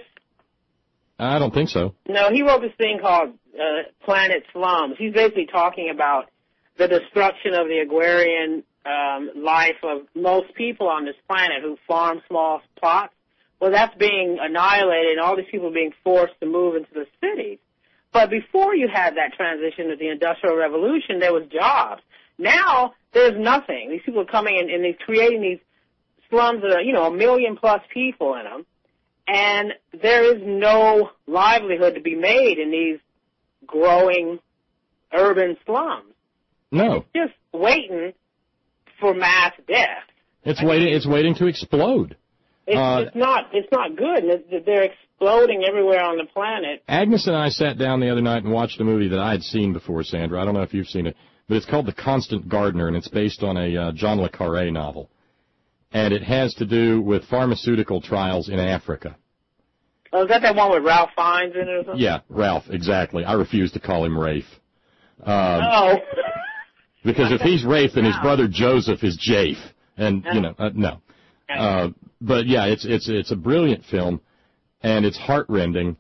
I don't think so. No, he wrote this thing called uh, Planet Slums. He's basically talking about the destruction of the agrarian um, life of most people on this planet who farm small plots. Well, that's being annihilated, and all these people are being forced to move into the cities. But before you had that transition to the Industrial Revolution, there was jobs. Now, there's nothing. These people are coming in, and they're creating these slums that are, you know, a million plus people in them. And there is no livelihood to be made in these growing urban slums. No. It's just waiting for mass death. It's I waiting. Mean, it's waiting to explode. It's, uh, it's not. It's not good. It's, they're exploding everywhere on the planet. Agnes and I sat down the other night and watched a movie that I had seen before, Sandra. I don't know if you've seen it, but it's called The Constant Gardener, and it's based on a uh, John le Carré novel. And it has to do with pharmaceutical trials in Africa. Oh, is that that one with Ralph Fiennes in it or something? Yeah, Ralph, exactly. I refuse to call him Rafe. Um, oh. Because if he's Rafe, then his brother Joseph is Jafe. And, you know, uh, no. Uh, but, yeah, it's it's it's a brilliant film, and it's heartrending.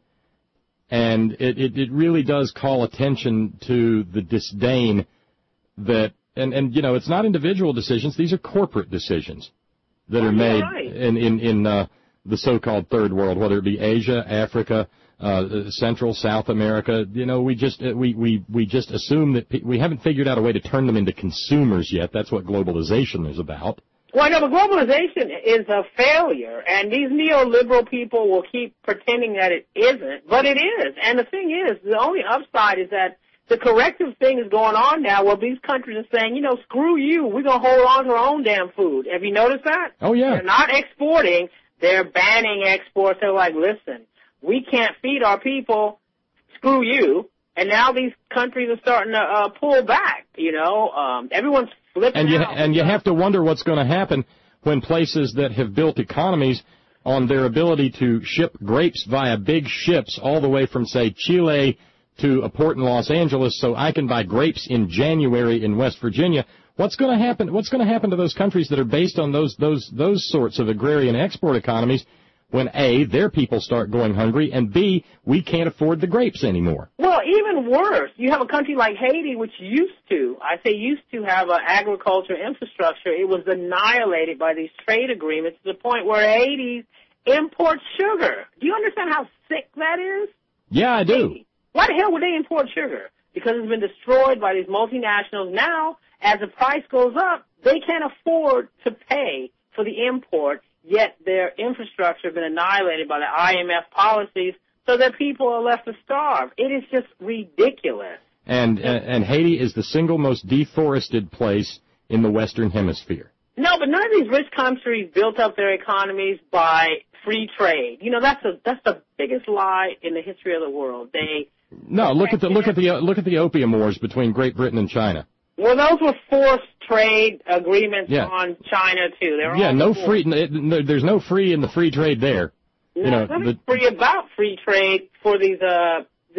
And it, it, it really does call attention to the disdain that, and, and, you know, it's not individual decisions. These are corporate decisions that are made right. in, in, in uh, the so-called third world, whether it be Asia, Africa, uh, Central, South America. You know, we just, we, we, we just assume that pe- we haven't figured out a way to turn them into consumers yet. That's what globalization is about. Well, no, but globalization is a failure, and these neoliberal people will keep pretending that it isn't, but it is. And the thing is, the only upside is that the corrective thing is going on now where these countries are saying, you know, screw you, we're going to hold on to our own damn food. Have you noticed that? Oh, yeah. They're not exporting, they're banning exports. They're like, listen, we can't feed our people, screw you. And now these countries are starting to uh, pull back, you know. Um, everyone's flipping and you, out. And you have to wonder what's going to happen when places that have built economies on their ability to ship grapes via big ships all the way from, say, Chile to a port in Los Angeles so I can buy grapes in January in West Virginia. What's going to happen? What's going to happen to those countries that are based on those those those sorts of agrarian export economies when A, their people start going hungry, and B, we can't afford the grapes anymore? Well, even worse, you have a country like Haiti, which used to, I say used to have an agriculture infrastructure. It was annihilated by these trade agreements to the point where Haiti imports sugar. Do you understand how sick that is? Yeah, I do. Haiti. Why the hell would they import sugar? Because it's been destroyed by these multinationals. Now, as the price goes up, they can't afford to pay for the import, yet their infrastructure has been annihilated by the I M F policies, so that people are left to starve. It is just ridiculous. And, and, and Haiti is the single most deforested place in the Western Hemisphere. No, but none of these rich countries built up their economies by free trade. You know, that's a, that's the biggest lie in the history of the world. They No, look at the look at the look at the opium wars between Great Britain and China. Well, those were forced trade agreements yeah. on China too. They're yeah, all no forced. free. No, there's no free in the free trade there. No, you know, nothing the, free about free trade for these uh these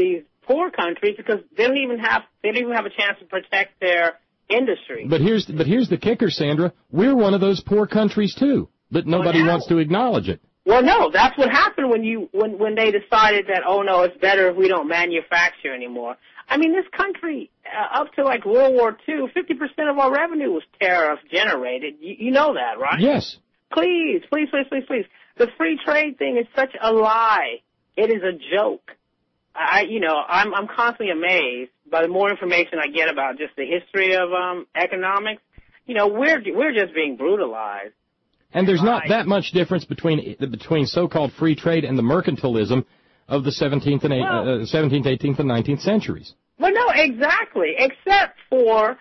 poor countries because they don't even have they don't even have a chance to protect their industry. But here's but here's the kicker, Sandra. We're one of those poor countries too, but nobody well, now, wants to acknowledge it. Well, no, that's what happened when you when when they decided that oh no, it's better if we don't manufacture anymore. I mean, this country uh, up to like World War Two, fifty percent of our revenue was tariff generated. You, you know that, right? Yes. Please, please, please, please, please. The free trade thing is such a lie. It is a joke. I, you know, I'm, I'm constantly amazed by the more information I get about just the history of um, economics. You know, we're we're just being brutalized. And there's not that much difference between between so-called free trade and the mercantilism of the seventeenth and well, uh, seventeenth, eighteenth, and nineteenth centuries. Well, no, exactly. Except for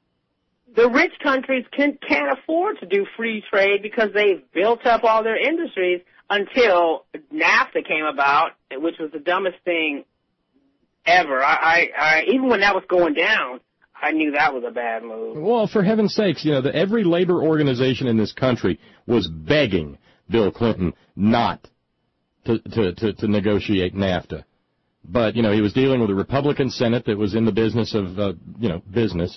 the rich countries can, can't afford to do free trade because they've built up all their industries until NAFTA came about, which was the dumbest thing ever. I, I, I even when that was going down, I knew that was a bad move. Well, for heaven's sakes, you know, the, every labor organization in this country was begging Bill Clinton not to, to, to, to negotiate NAFTA. But, you know, he was dealing with a Republican Senate that was in the business of, uh, you know, business.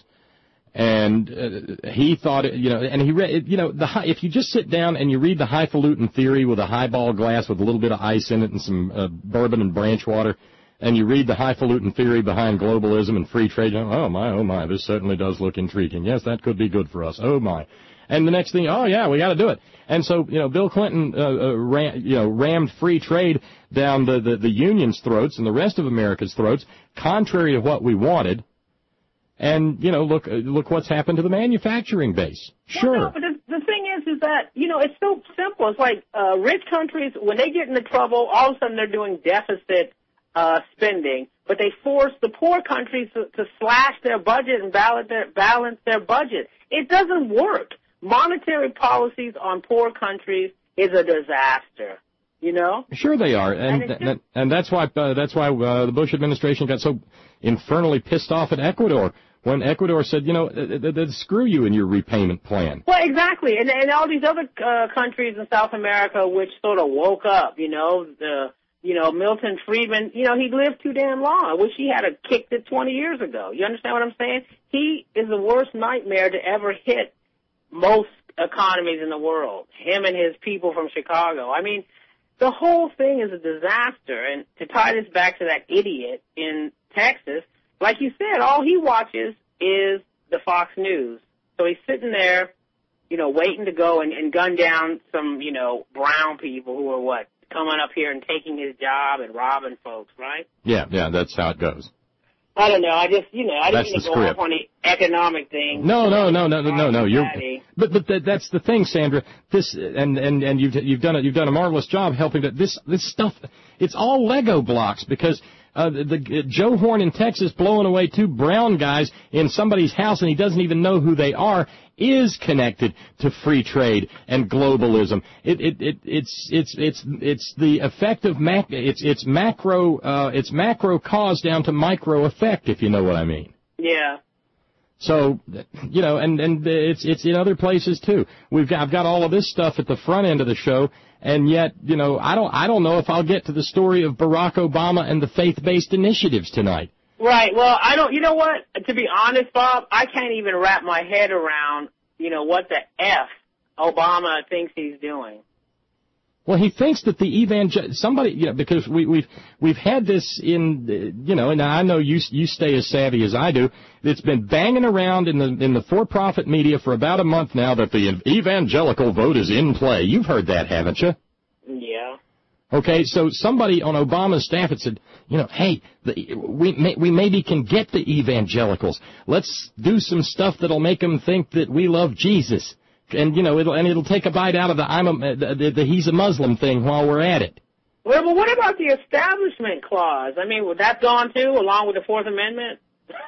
And uh, he thought, it, you know, and he read, you know, the high, if you just sit down and you read the highfalutin theory with a highball glass with a little bit of ice in it and some uh, bourbon and branch water, and you read the highfalutin theory behind globalism and free trade, you know, oh my, oh my, this certainly does look intriguing. Yes, that could be good for us. Oh my. And the next thing, oh yeah, we got to do it. And so, you know, Bill Clinton, uh, uh, ran, you know, rammed free trade down the, the, the union's throats and the rest of America's throats, contrary to what we wanted. And, you know, look look what's happened to the manufacturing base. Sure. Well, no, but the, the thing is, is that, you know, it's so simple. It's like uh, rich countries, when they get into trouble, all of a sudden they're doing deficit uh, spending, but they force the poor countries to, to slash their budget and balance their, balance their budget. It doesn't work. Monetary policies on poor countries is a disaster. You know? Sure they are, and and, just, and that's why uh, that's why uh, the Bush administration got so infernally pissed off at Ecuador when Ecuador said, you know, th- th- th- screw you and your repayment plan. Well, exactly, and and all these other uh, countries in South America which sort of woke up. You know, the you know Milton Friedman. You know, he lived too damn long. I wish he had a kicked it twenty years ago. You understand what I'm saying? He is the worst nightmare to ever hit most economies in the world. Him and his people from Chicago. I mean. The whole thing is a disaster, and to tie this back to that idiot in Texas, like you said, all he watches is the Fox News. So he's sitting there, you know, waiting to go and, and gun down some, you know, brown people who are, what, coming up here and taking his job and robbing folks, right? Yeah, yeah, that's how it goes. I don't know. I just, you know, I didn't that's mean to go script. off on the economic thing. No, no, no, no, no, no, no. You're, but but that, that's the thing, Sandra. This and and and you've you've done it. You've done a marvelous job helping that. This this stuff. It's all Lego blocks because uh, the, the Joe Horn in Texas blowing away two brown guys in somebody's house and he doesn't even know who they are is connected to free trade and globalism. It it, it it's it's it's it's the effect of mac. It's it's macro. Uh, it's macro cause down to micro effect, if you know what I mean. Yeah. So, you know, and, and it's, it's in other places too. We've got, I've got all of this stuff at the front end of the show, and yet, you know, I don't, I don't know if I'll get to the story of Barack Obama and the faith-based initiatives tonight. Right. Well, I don't, you know what? To be honest, Bob, I can't even wrap my head around, you know, what the F Obama thinks he's doing. Well, he thinks that the evangel somebody, you know, because we, we've we've had this in, you know, and I know you you stay as savvy as I do. It's been banging around in the in the for-profit media for about a month now that the evangelical vote is in play. You've heard that, haven't you? Yeah. Okay, so somebody on Obama's staff had said, you know, hey, the, we may, we maybe can get the evangelicals. Let's do some stuff that'll make them think that we love Jesus. And, you know, it'll, and it'll take a bite out of the I'm a, the, the, the he's a Muslim thing while we're at it. Well, but what about the establishment clause? I mean, would that gone too, along with the Fourth Amendment?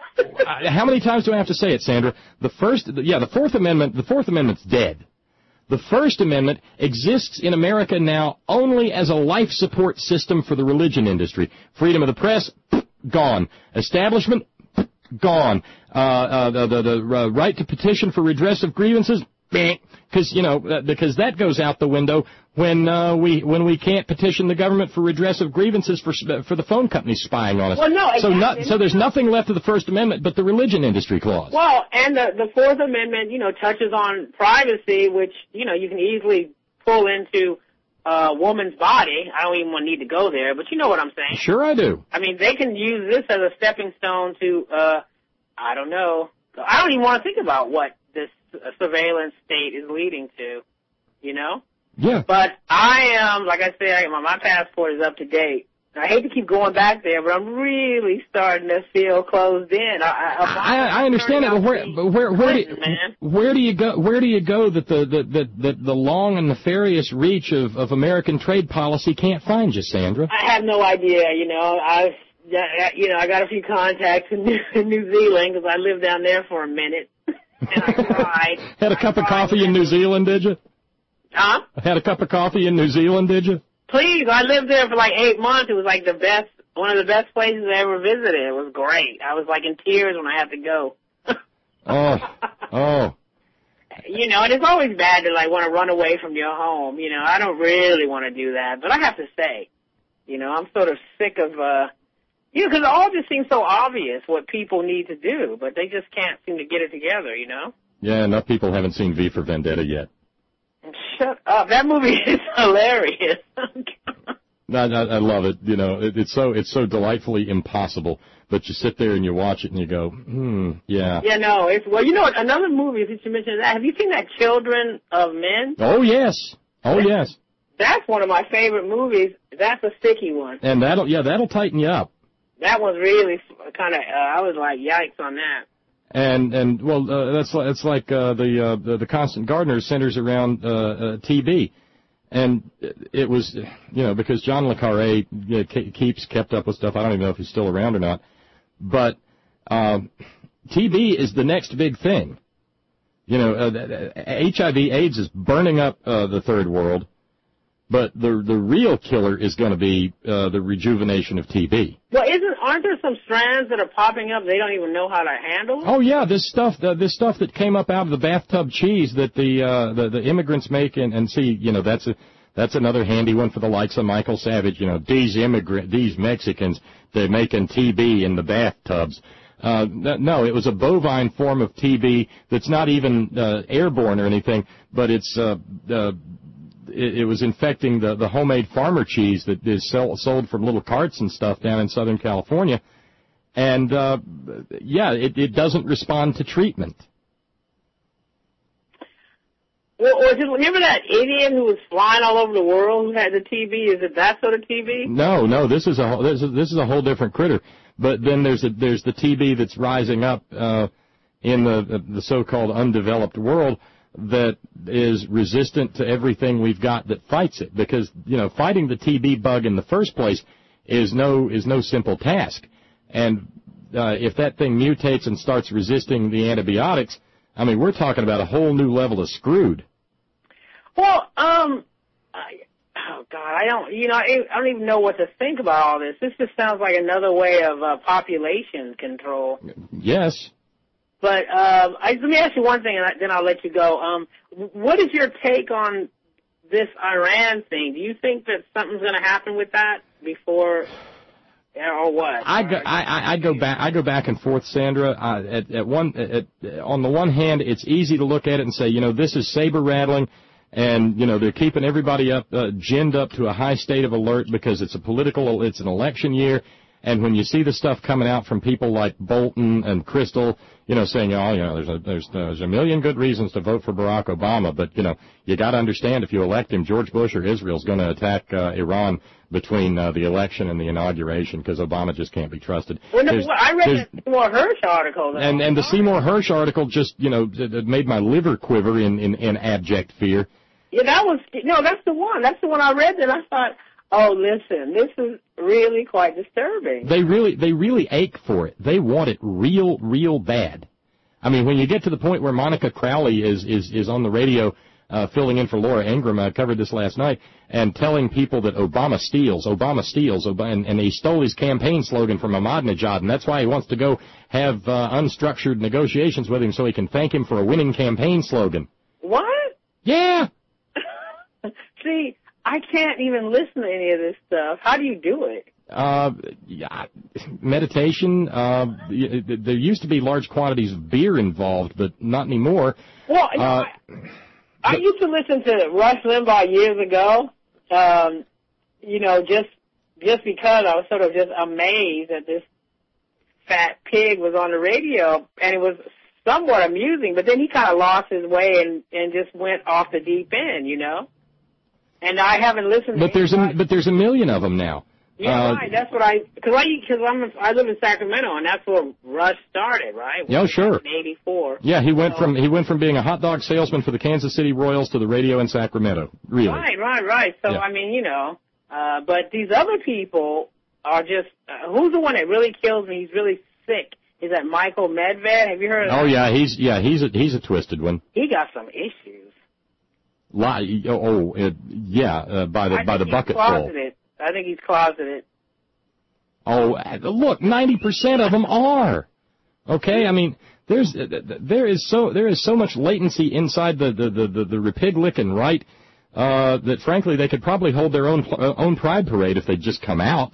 uh, how many times do I have to say it, Sandra? The first, yeah, the Fourth Amendment, the Fourth Amendment's dead. The First Amendment exists in America now only as a life support system for the religion industry. Freedom of the press, gone. Establishment, gone. Uh, uh, the the, the uh, right to petition for redress of grievances, because you know uh, because that goes out the window when uh, we when we can't petition the government for redress of grievances for for the phone companies spying on us. Well, no, so exactly. not, so there's nothing left of the First Amendment but the religion industry clause. Well, and the the Fourth Amendment, you know, touches on privacy, which you know you can easily pull into a woman's body. I don't even want to need to go there, but you know what I'm saying. Sure, I do. I mean, they can use this as a stepping stone to, uh, I don't know. I don't even want to think about what this uh, surveillance state is leading to, you know? Yeah. But I am, like I said, my, my passport is up to date. I hate to keep going back there, but I'm really starting to feel closed in. I, I, I, I understand that, but where, but where, where, do, where do you go? Where do you go that the the the, the, the long and nefarious reach of, of American trade policy can't find you, Sandra? I have no idea. You know, I, you know, I got a few contacts in New, in New Zealand because I lived down there for a minute, and I tried. Had a cup of coffee in New Zealand, did you? Huh? Had a cup of coffee in New Zealand, did you? Please, I lived there for like eight months. It was like the best, one of the best places I ever visited. It was great. I was like in tears when I had to go. oh, oh. You know, and it's always bad to like want to run away from your home. You know, I don't really want to do that, but I have to say, you know, I'm sort of sick of, uh, you know, because it all just seems so obvious what people need to do, but they just can't seem to get it together, you know? Yeah, enough people haven't seen V for Vendetta yet. Shut up. That movie is hilarious. I, I, I love it. You know, it, it's so it's so delightfully impossible, but you sit there and you watch it and you go, hmm, yeah. Yeah, no, it's, well, you know what, another movie, since you mentioned that, have you seen that Children of Men? Oh, yes. Oh, yes. That's one of my favorite movies. That's a sticky one. And that'll, yeah, that'll tighten you up. That was really kind of, uh, I was like, yikes on that. And and well, uh, that's it's like uh, the, uh, the the Constant Gardener centers around uh, uh, T B, and it was, you know, because John le Carré you know, keeps kept up with stuff. I don't even know if he's still around or not, but uh, T B is the next big thing. You know, uh, H I V AIDS is burning up uh, the third world, but the the real killer is going to be uh, the rejuvenation of T B. Well, isn't aren't there some strands that are popping up they don't even know how to handle? Oh yeah, this stuff uh, this stuff that came up out of the bathtub cheese that the uh, the, the immigrants make, and, and see, you know, that's a that's another handy one for the likes of Michael Savage. You know, these immigrant these Mexicans, they're making T B in the bathtubs. Uh, no, it was a bovine form of T B that's not even uh, airborne or anything, but it's uh, uh, it, it was infecting the, the homemade farmer cheese that is sell, sold from little carts and stuff down in Southern California. And, uh, yeah, it, it doesn't respond to treatment. Well, or just remember that idiot who was flying all over the world who had the T B? Is it that sort of T B? No, no, this is a this is, this is a whole different critter. But then there's a, there's the T B that's rising up uh, in the the so-called undeveloped world that is resistant to everything we've got that fights it. Because, you know, fighting the T B bug in the first place is no is no simple task. And uh, if that thing mutates and starts resisting the antibiotics, I mean, we're talking about a whole new level of screwed. Well, um, I, oh God, I don't, you know, I, I don't even know what to think about all this. This just sounds like another way of uh, population control. Yes. But um, I, let me ask you one thing, and I, then I'll let you go. Um, what is your take on this Iran thing? Do you think that something's going to happen with that before, or what? I go, I, I go back. I go back and forth, Sandra. Uh, at, at one, at, on the one hand, it's easy to look at it and say, you know, this is saber rattling. And, you know, they're keeping everybody up, uh, ginned up to a high state of alert because it's a political, it's an election year. And when you see the stuff coming out from people like Bolton and Crystal, you know, saying, oh, you know, there's a, there's, there's a million good reasons to vote for Barack Obama. But, you know, you got to understand if you elect him, George Bush or Israel's going to attack uh, Iran between uh, the election and the inauguration because Obama just can't be trusted. Well, no, I read the Seymour Hersh article. Though. And, and the Seymour Hersh article just, you know, it made my liver quiver in, in, in abject fear. Yeah, that was, no, that's the one. That's the one I read, and I thought, oh, listen, this is really quite disturbing. They really, they really ache for it. They want it real, real bad. I mean, when you get to the point where Monica Crowley is, is, is on the radio, uh, filling in for Laura Ingraham, I covered this last night, and telling people that Obama steals, Obama steals, Obama, and, and he stole his campaign slogan from Ahmadinejad, and that's why he wants to go have, uh, unstructured negotiations with him so he can thank him for a winning campaign slogan. Why Yeah. See, I can't even listen to any of this stuff. How do you do it? Uh, yeah, meditation. Uh, there used to be large quantities of beer involved, but not anymore. Well, you know, uh, I, I used to listen to Rush Limbaugh years ago. Um, you know, just just because I was sort of just amazed that this fat pig was on the radio, and it was somewhat amusing. But then he kind of lost his way and and just went off the deep end, you know. And I haven't listened. But to there's anybody. a but there's a million of them now. Yeah, uh, right. That's what I because I because I'm I live in Sacramento, and that's where Rush started, right? Yeah, sure. In eighty-four. Yeah, he went so, from he went from being a hot dog salesman for the Kansas City Royals to the radio in Sacramento. Really. Right, right, right. So Yeah. I mean, you know, uh, but these other people are just uh, who's the one that really kills me? He's really sick. Is that Michael Medved? Have you heard of Oh that? yeah, he's yeah he's a he's a twisted one. He got some issues. Li- oh, it, yeah, uh, by the I by the think bucket he's full. closeted. I think he's closeted. Oh, look, ninety percent of them are. Okay, I mean, there's there is so there is so much latency inside the the the the, the Republican right uh, that frankly they could probably hold their own uh, own pride parade if they just come out.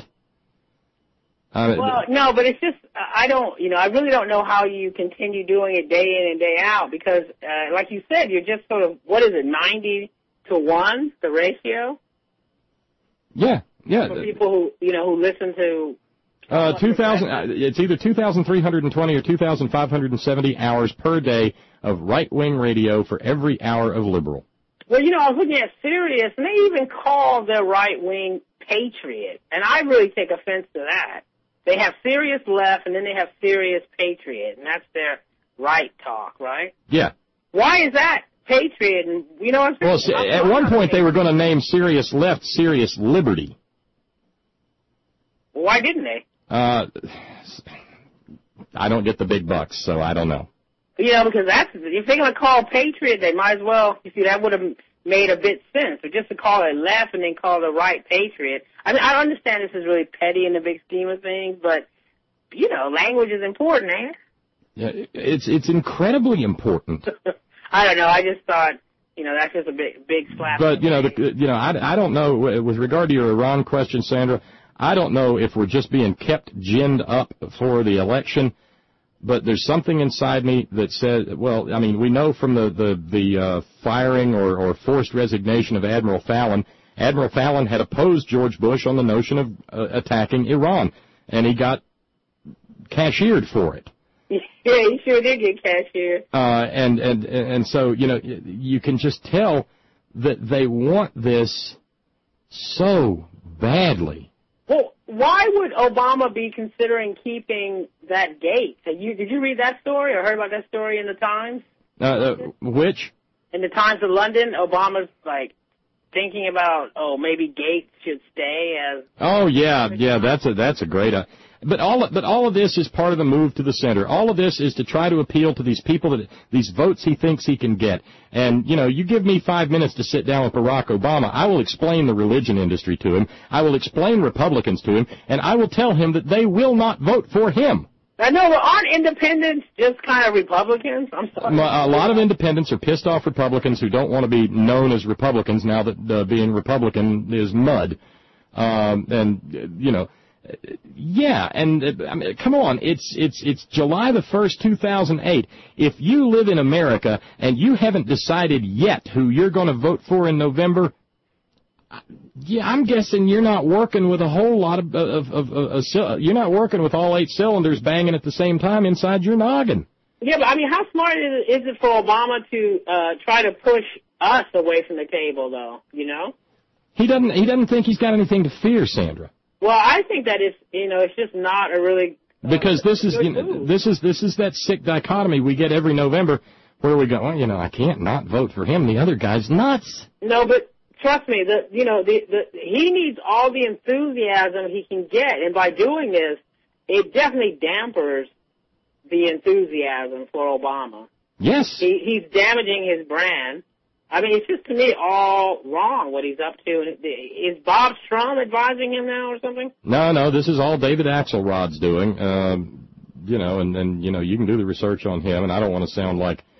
Uh, Well, no, but it's just I don't, you know, I really don't know how you continue doing it day in and day out because, uh, like you said, you're just sort of what is it, ninety to one, the ratio yeah, yeah. for people who you know who listen to. Uh, two thousand. Uh, it's either two thousand three hundred twenty or two thousand five hundred seventy hours per day of right-wing radio for every hour of liberal. Well, you know, I was looking at Sirius, and they even call their right wing Patriot, and I really take offense to that. They have Sirius Left, and then they have Sirius Patriot, and that's their right talk, right? Yeah. Why is that Patriot? And you know what I'm saying? Well, see, at one point they were going to name Sirius Left Sirius Liberty. Why didn't they? Uh, I don't get the big bucks, so I don't know. You know, because that's if they're going to call Patriot, they might as well. You see, that would have made a bit sense. But just to call it Left and then call the right Patriot. I mean, I understand this is really petty in the big scheme of things, but you know, language is important, eh? Yeah, it's it's incredibly important. I don't know. I just thought, you know, that's just a big big slap. But you know, the, you know, I, I don't know with regard to your Iran question, Sandra. I don't know if we're just being kept ginned up for the election, but there's something inside me that says, well, I mean, we know from the the, the uh, firing or, or forced resignation of Admiral Fallon, Admiral Fallon had opposed George Bush on the notion of uh, attacking Iran, and he got cashiered for it. Yeah, he sure did get cashiered. Uh, and, and, and so, you know, you can just tell that they want this so badly. Well, why would Obama be considering keeping that gate? Did you, did you read that story or heard about that story in the Times? Uh, uh, which? In the Times of London, Obama's like thinking about, oh, maybe Gates should stay as. Oh yeah, yeah, that's a that's a great. Uh, but all but all of this is part of the move to the center. All of this is to try to appeal to these people that these votes he thinks he can get. And you know, you give me five minutes to sit down with Barack Obama, I will explain the religion industry to him. I will explain Republicans to him, and I will tell him that they will not vote for him. I know, but aren't independents just kind of Republicans? I'm sorry. A lot of independents are pissed off Republicans who don't want to be known as Republicans now that uh, being Republican is mud. Um, and, you know, yeah, and uh, I mean, come on, it's it's it's July the first, two thousand eight. If you live in America and you haven't decided yet who you're going to vote for in November, yeah, I'm guessing you're not working with a whole lot of, of, of, of, of you're not working with all eight cylinders banging at the same time inside your noggin. Yeah, but I mean, how smart is it, is it for Obama to uh, try to push us away from the table, though? You know, he doesn't. He doesn't think he's got anything to fear, Sandra. Well, I think that it's you know it's just not a really uh, because this is you know, this is this is that sick dichotomy we get every November where we go, well, you know, I can't not vote for him. The other guy's nuts. No, but. Trust me, the you know the, the he needs all the enthusiasm he can get, and by doing this, it definitely dampers the enthusiasm for Obama. Yes, he, he's damaging his brand. I mean, it's just to me all wrong what he's up to. Is Bob Strum advising him now or something? No, no, this is all David Axelrod's doing. Um, you know, and and you know you can do the research on him, and I don't want to sound like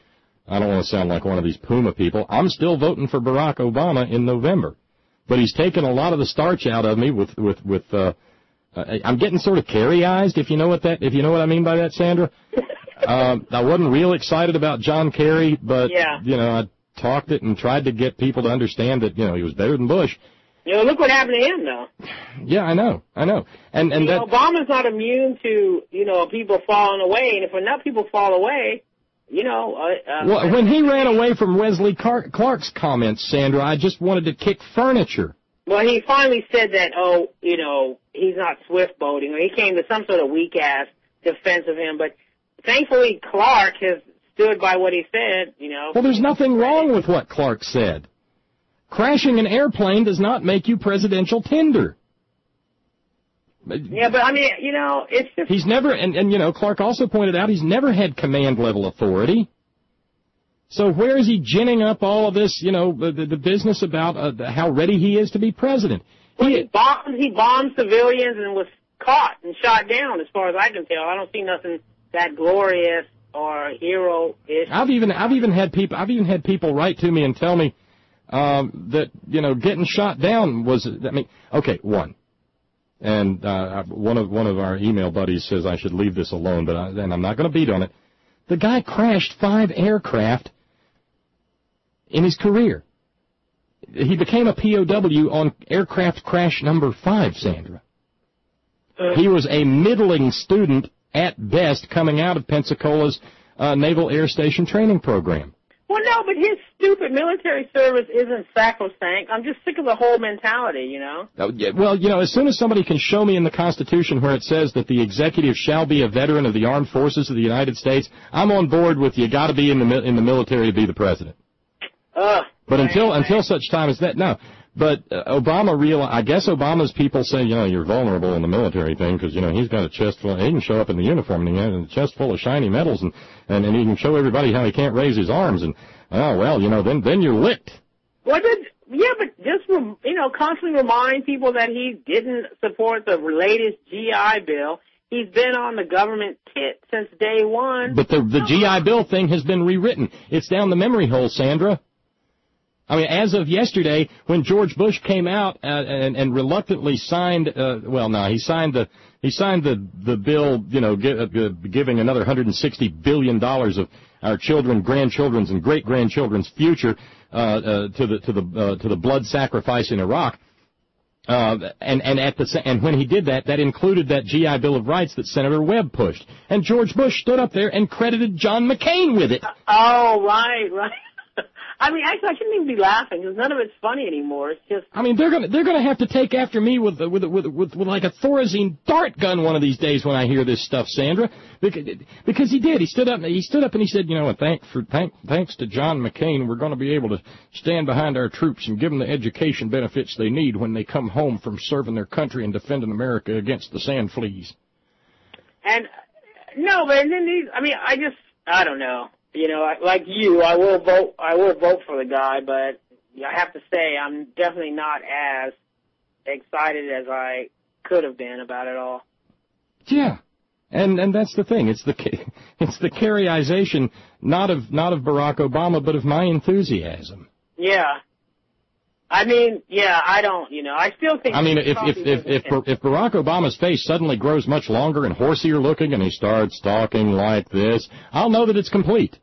I don't want to sound like one of these Puma people. I'm still voting for Barack Obama in November. But he's taken a lot of the starch out of me with, with, with, uh, uh I'm getting sort of Kerry-ized, if you know what that, if you know what I mean by that, Sandra. um, I wasn't real excited about John Kerry, but, yeah. you know, I talked it and tried to get people to understand that, you know, he was better than Bush. You know, look what happened to him, though. Yeah, I know, I know. And, and you that, know, Obama's not immune to, you know, people falling away, and if enough people fall away, you know. Uh, uh, well, when he ran away from Wesley Clark's comments, Sandra, I just wanted to kick furniture. Well, he finally said that, oh, you know, he's not swift boating, or he came to some sort of weak-ass defense of him, but thankfully Clark has stood by what he said, you know. Well, there's nothing wrong with what Clark said. Crashing an airplane does not make you presidential Tinder. Yeah, but I mean, you know, it's just... He's never, and, and you know, Clark also pointed out he's never had command-level authority. So where is he ginning up all of this, you know, the, the business about uh, how ready he is to be president? Well, he, he bombed, he bombed civilians and was caught and shot down, as far as I can tell. I don't see nothing that glorious or hero-ish. I've even, I've even had people, I've even had people write to me and tell me um, that, you know, getting shot down was, I mean, okay, one. And uh, one of one of our email buddies says I should leave this alone, but I, and I'm not going to beat on it. The guy crashed five aircraft in his career. He became a P O W on aircraft crash number five, Sandra. He was a middling student at best coming out of Pensacola's uh, Naval Air Station training program. Well, no, but his stupid military service isn't sacrosanct. I'm just sick of the whole mentality, you know? Uh, yeah, well, you know, as soon as somebody can show me in the Constitution where it says that the executive shall be a veteran of the armed forces of the United States, I'm on board with you got to be in the in the military to be the president. Uh, but until right. until such time as that, no. But uh, Obama realized, I guess Obama's people say, you know, you're vulnerable in the military thing because, you know, he's got a chest full, he can show up in the uniform and he has a chest full of shiny medals and, and, and he can show everybody how he can't raise his arms and, oh, well, you know, then, then you're licked. Well, did, yeah, but just, you know, constantly remind people that he didn't support the latest G I Bill. He's been on the government tit since day one. But the, the G I Bill thing has been rewritten. It's down the memory hole, Sandra. I mean, as of yesterday, when George Bush came out uh, and, and reluctantly signed, uh, well, no, he signed the he signed the the bill, you know, gi- uh, giving another one hundred sixty billion dollars of our children, grandchildren's, and great grandchildren's future uh, uh, to the to the uh, to the blood sacrifice in Iraq. Uh, and and at the and when he did that, that included that G I Bill of Rights that Senator Webb pushed, and George Bush stood up there and credited John McCain with it. Oh, right, right. I mean, actually, I shouldn't even be laughing because none of it's funny anymore. It's just. I mean, they're gonna they're gonna have to take after me with with with with, with like a Thorazine dart gun one of these days when I hear this stuff, Sandra, because, because he did. He stood up. He stood up and he said, you know, thank for thank thanks to John McCain, we're going to be able to stand behind our troops and give them the education benefits they need when they come home from serving their country and defending America against the sand fleas. And no, but then these. I mean, I just I don't know. You know, like you, I will vote. I will vote for the guy, but I have to say, I'm definitely not as excited as I could have been about it all. Yeah, and and that's the thing. It's the it's the Kerryization, not of not of Barack Obama, but of my enthusiasm. Yeah, I mean, yeah, I don't. You know, I still think. I mean, if if if if, if if Barack Obama's face suddenly grows much longer and horseier looking, and he starts talking like this, I'll know that it's complete.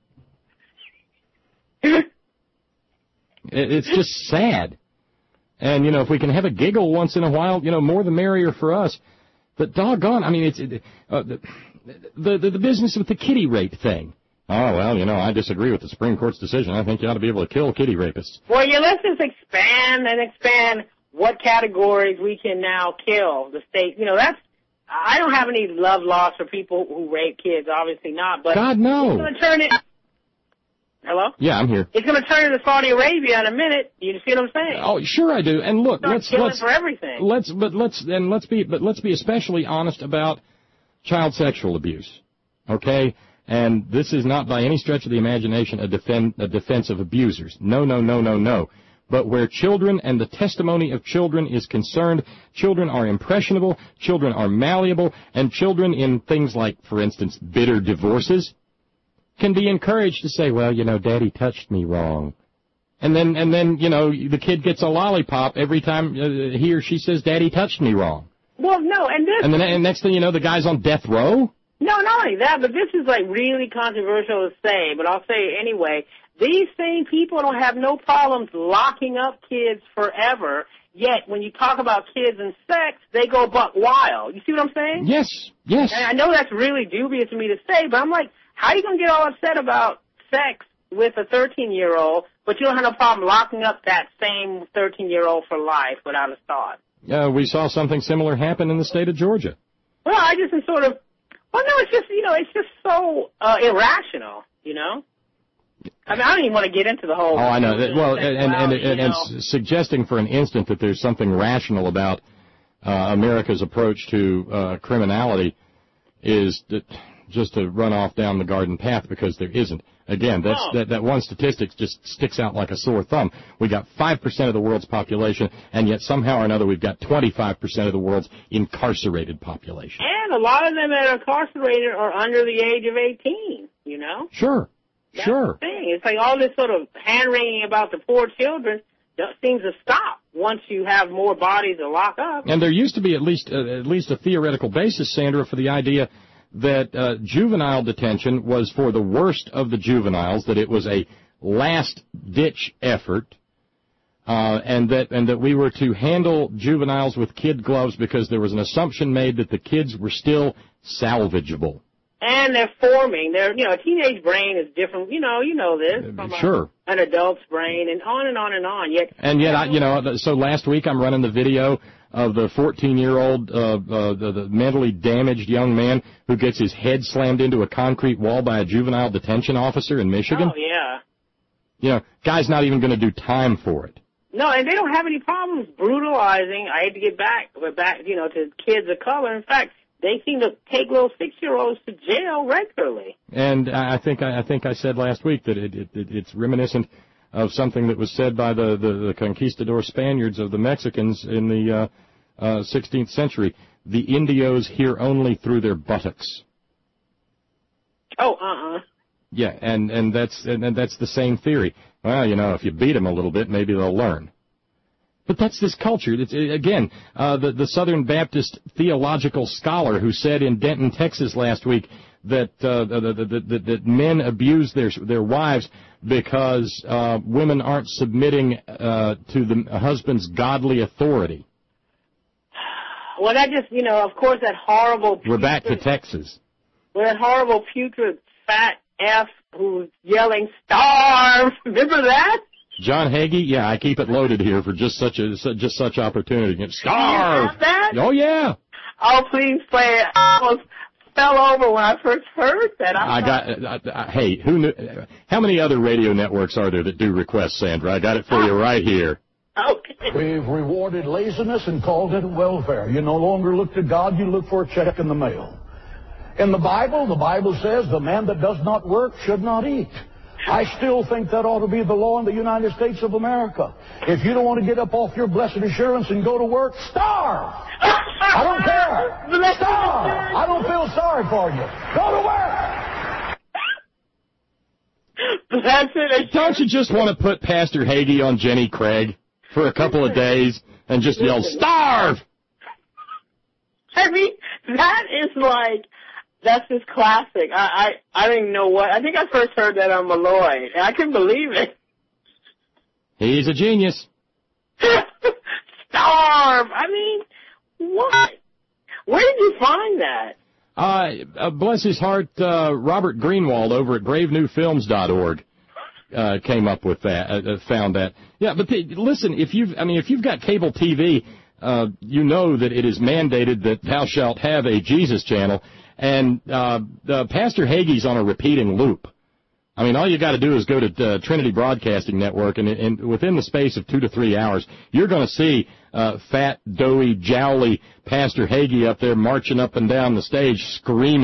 It's just sad. And, you know, if we can have a giggle once in a while, you know, more the merrier for us. But doggone, I mean, it's it, uh, the, the, the the business with the kitty rape thing. Oh, well, you know, I disagree with the Supreme Court's decision. I think you ought to be able to kill kitty rapists. Well, yeah, let's just expand and expand what categories we can now kill. The state, you know, that's, I don't have any love loss for people who rape kids, obviously not. But God, no. It's going to turn it. Hello? Yeah, I'm here. It's going to turn into Saudi Arabia in a minute. You see what I'm saying? Oh, sure I do. And look, Start let's killing let's for everything. Let's but let's and let's be but let's be especially honest about child sexual abuse. Okay? And this is not by any stretch of the imagination a defend a defense of abusers. No, no, no, no, no. But where children and the testimony of children is concerned, children are impressionable, children are malleable, and children in things like, for instance, bitter divorces can be encouraged to say, well, you know, Daddy touched me wrong. And then, and then, you know, the kid gets a lollipop every time uh, he or she says, Daddy touched me wrong. Well, no, and this... And then and next thing you know, the guy's on death row? No, not only that, but this is, like, really controversial to say, but I'll say it anyway. These same people don't have no problems locking up kids forever, yet when you talk about kids and sex, they go buck wild. You see what I'm saying? Yes, yes. And I know that's really dubious of me to say, but I'm like, how are you going to get all upset about sex with a thirteen-year-old, but you don't have no problem locking up that same thirteen-year-old for life without a thought? Uh, we saw something similar happen in the state of Georgia. Well, I just am sort of, well, no, it's just, you know, it's just so uh, irrational, you know? I mean, I don't even want to get into the whole... Oh, I know. Well, and, and, and, and, and know. suggesting for an instant that there's something rational about uh, America's approach to uh, criminality is that just to run off down the garden path, because there isn't. Again, that's, Oh. that, that one statistic just sticks out like a sore thumb. We got five percent of the world's population, and yet somehow or another we've got twenty-five percent of the world's incarcerated population. And a lot of them that are incarcerated are under the age of eighteen, you know? Sure, That's sure. the thing. It's like all this sort of hand-wringing about the poor children that seems to stop once you have more bodies to lock up. And there used to be at least uh, at least a theoretical basis, Sandra, for the idea that uh, juvenile detention was for the worst of the juveniles, that it was a last-ditch effort, uh, and that and that we were to handle juveniles with kid gloves because there was an assumption made that the kids were still salvageable. And they're forming. They're, you know, a teenage brain is different. You know, you know this from Sure. a, an adult's brain, and on and on and on. Yet, And yet, I, you know, so last week I'm running the video of the fourteen-year-old, uh, uh, the, the mentally damaged young man who gets his head slammed into a concrete wall by a juvenile detention officer in Michigan. oh yeah. You know, guy's not even going to do time for it. No, and they don't have any problems brutalizing. I had to get back, but back, you know, to kids of color. In fact, they seem to take little six-year-olds to jail regularly. And I think I, I think I said last week that it, it, it, it's reminiscent of something that was said by the, the, the conquistador Spaniards of the Mexicans in the uh, uh, sixteenth century. The Indios hear only through their buttocks. Oh, uh-uh. Yeah, and, and that's and, and that's the same theory. Well, you know, if you beat them a little bit, maybe they'll learn. But that's this culture. It's, again, uh, the, the Southern Baptist theological scholar who said in Denton, Texas last week that, uh, that, that, that, that men abuse their, their wives because uh, women aren't submitting uh, to the husband's godly authority. Well, that just, you know, of course, that horrible... We're back to putrid- Texas. Well, that horrible, putrid, fat F who's yelling, starve! Remember that? John Hagee, yeah, I keep it loaded here for just such a just such opportunity. Starve! You have that? Oh, yeah. Oh, please play it. I almost fell over when I first heard that. I, I got, uh, uh, hey, who knew, how many other radio networks are there that do requests, Sandra? I got it for you right here. Okay. We've rewarded laziness and called it welfare. You no longer look to God, you look for a check in the mail. In the Bible, the Bible says the man that does not work should not eat. I still think that ought to be the law in the United States of America. If you don't want to get up off your blessed assurance and go to work, starve! I don't care! Starve! I don't feel sorry for you. Go to work! That's it. Don't you just want to put Pastor Hagee on Jenny Craig for a couple of days and just yell, starve! I mean, that is like... That's just classic. I, I I don't even know what. I think I first heard that on Malloy, and I couldn't believe it. He's a genius. Starve. I mean, what? Where did you find that? Uh, uh bless his heart, uh, Robert Greenwald over at brave new films dot org uh, came up with that, uh, found that. Yeah, but the, listen, if you've, I mean, if you've got cable T V, uh, you know that it is mandated that thou shalt have a Jesus channel. And uh, uh, Pastor Hagee's on a repeating loop. I mean, all you got to do is go to uh, Trinity Broadcasting Network, and, and within the space of two to three hours, you're going to see uh, fat, doughy, jowly Pastor Hagee up there marching up and down the stage, screaming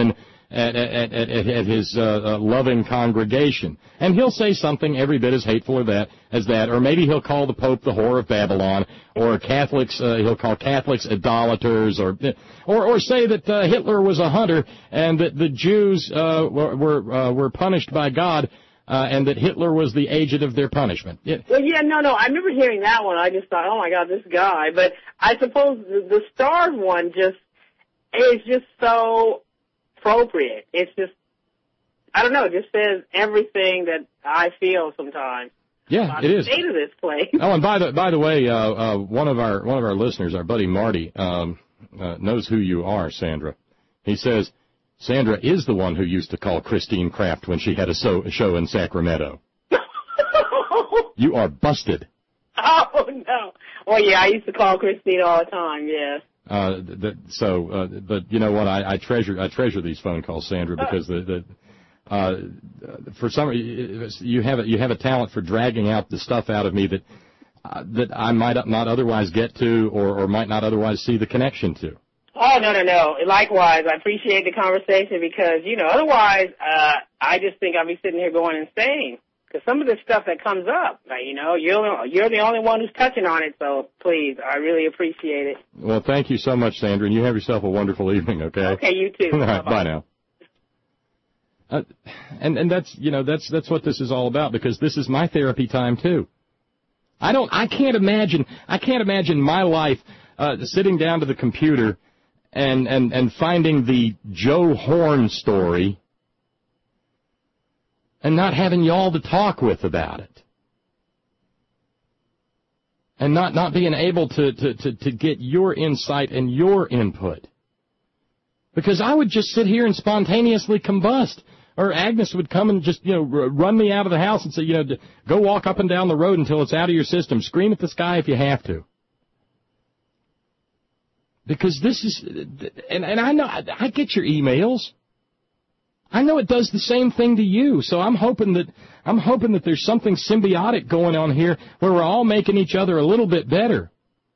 at, at, at, at his uh, uh, loving congregation. And he'll say something every bit as hateful as that, as that, or maybe he'll call the Pope the whore of Babylon, or Catholics, uh, he'll call Catholics idolaters, or or, or say that uh, Hitler was a hunter and that the Jews uh, were were, uh, were punished by God, uh, and that Hitler was the agent of their punishment. It, well, yeah, no, no, I remember hearing that one. I just thought, oh my God, this guy. But I suppose the, the Stars one just is just so appropriate. It's just, I don't know, it just says everything that I feel sometimes. Yeah, it is. The state of this place. Oh, and by the by the way, uh, uh, one of our one of our listeners, our buddy Marty, um, uh, knows who you are, Sandra. He says Sandra is the one who used to call Christine Kraft when she had a, so, a show in Sacramento. You are busted. Oh no! Well, yeah, I used to call Christine all the time. Yes. Uh, that, so, uh, but you know what? I, I treasure I treasure these phone calls, Sandra, because the the. Uh, for some, you have a, you have a talent for dragging out the stuff out of me that uh, that I might not otherwise get to, or, or might not otherwise see the connection to. Oh no no no! Likewise, I appreciate the conversation because you know otherwise uh, I just think I'll be sitting here going insane because some of the stuff that comes up, like, you know, you're you're the only one who's touching on it. So please, I really appreciate it. Well, thank you so much, Sandra, and you have yourself a wonderful evening. Okay. Okay, you too. All right, bye now. Uh, and, and that's, you know, that's, that's what this is all about, because this is my therapy time too. I don't, I can't imagine, I can't imagine my life, uh, sitting down to the computer and, and, and finding the Joe Horn story and not having y'all to talk with about it. And not, not being able to, to, to, to get your insight and your input. Because I would just sit here and spontaneously combust. Or Agnes would come and just, you know, run me out of the house and say, you know, go walk up and down the road until it's out of your system. Scream at the sky if you have to. Because this is, and, and I know, I get your emails. I know it does the same thing to you. So I'm hoping that, I'm hoping that there's something symbiotic going on here where we're all making each other a little bit better.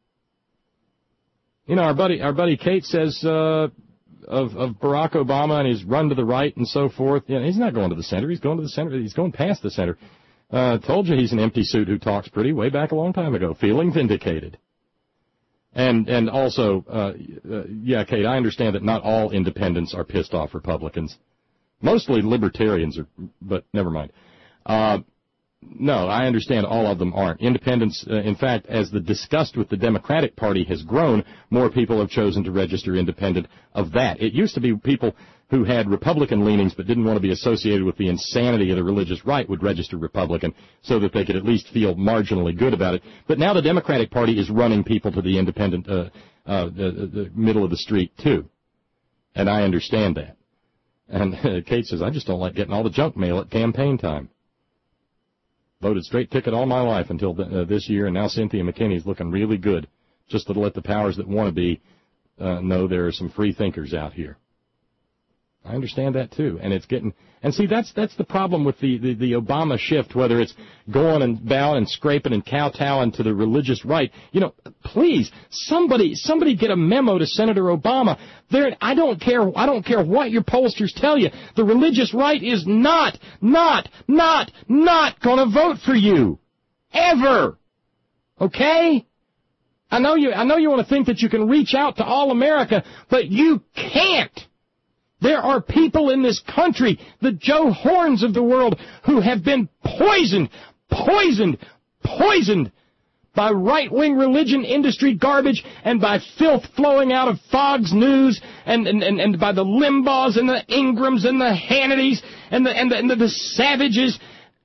You know, our buddy, our buddy Kate says, uh, Of, of Barack Obama and his run to the right and so forth. You know, he's not going to the center. He's going to the center. He's going past the center. Uh, told you he's an empty suit who talks pretty way back a long time ago. Feeling vindicated. And and also, uh, uh, yeah, Kate, I understand that not all independents are pissed off Republicans. Mostly libertarians are, but never mind. Uh, No, I understand all of them aren't. Independents, uh, in fact, as the disgust with the Democratic Party has grown, more people have chosen to register independent of that. It used to be people who had Republican leanings but didn't want to be associated with the insanity of the religious right would register Republican so that they could at least feel marginally good about it. But now the Democratic Party is running people to the independent, uh, uh, the, the middle of the street, too. And I understand that. And uh, Kate says, I just don't like getting all the junk mail at campaign time. Voted straight ticket all my life until th- uh, this year, and now Cynthia McKinney's looking really good, just to let the powers that want to be uh, know there are some free thinkers out here. I understand that too, and it's getting. And see, that's that's the problem with the, the, the Obama shift, whether it's going and bowing and scraping and kowtowing to the religious right. You know, please, somebody somebody get a memo to Senator Obama. There, I don't care. I don't care what your pollsters tell you. The religious right is not, not, not, not going to vote for you, ever. Okay? I know you. I know you want to think that you can reach out to all America, but you can't. There are people in this country, the Joe Horns of the world, who have been poisoned, poisoned, poisoned by right-wing religion industry garbage and by filth flowing out of Fox News and, and, and, and by the Limbaughs and the Ingrams and the Hannitys and the, and the, and the, the Savages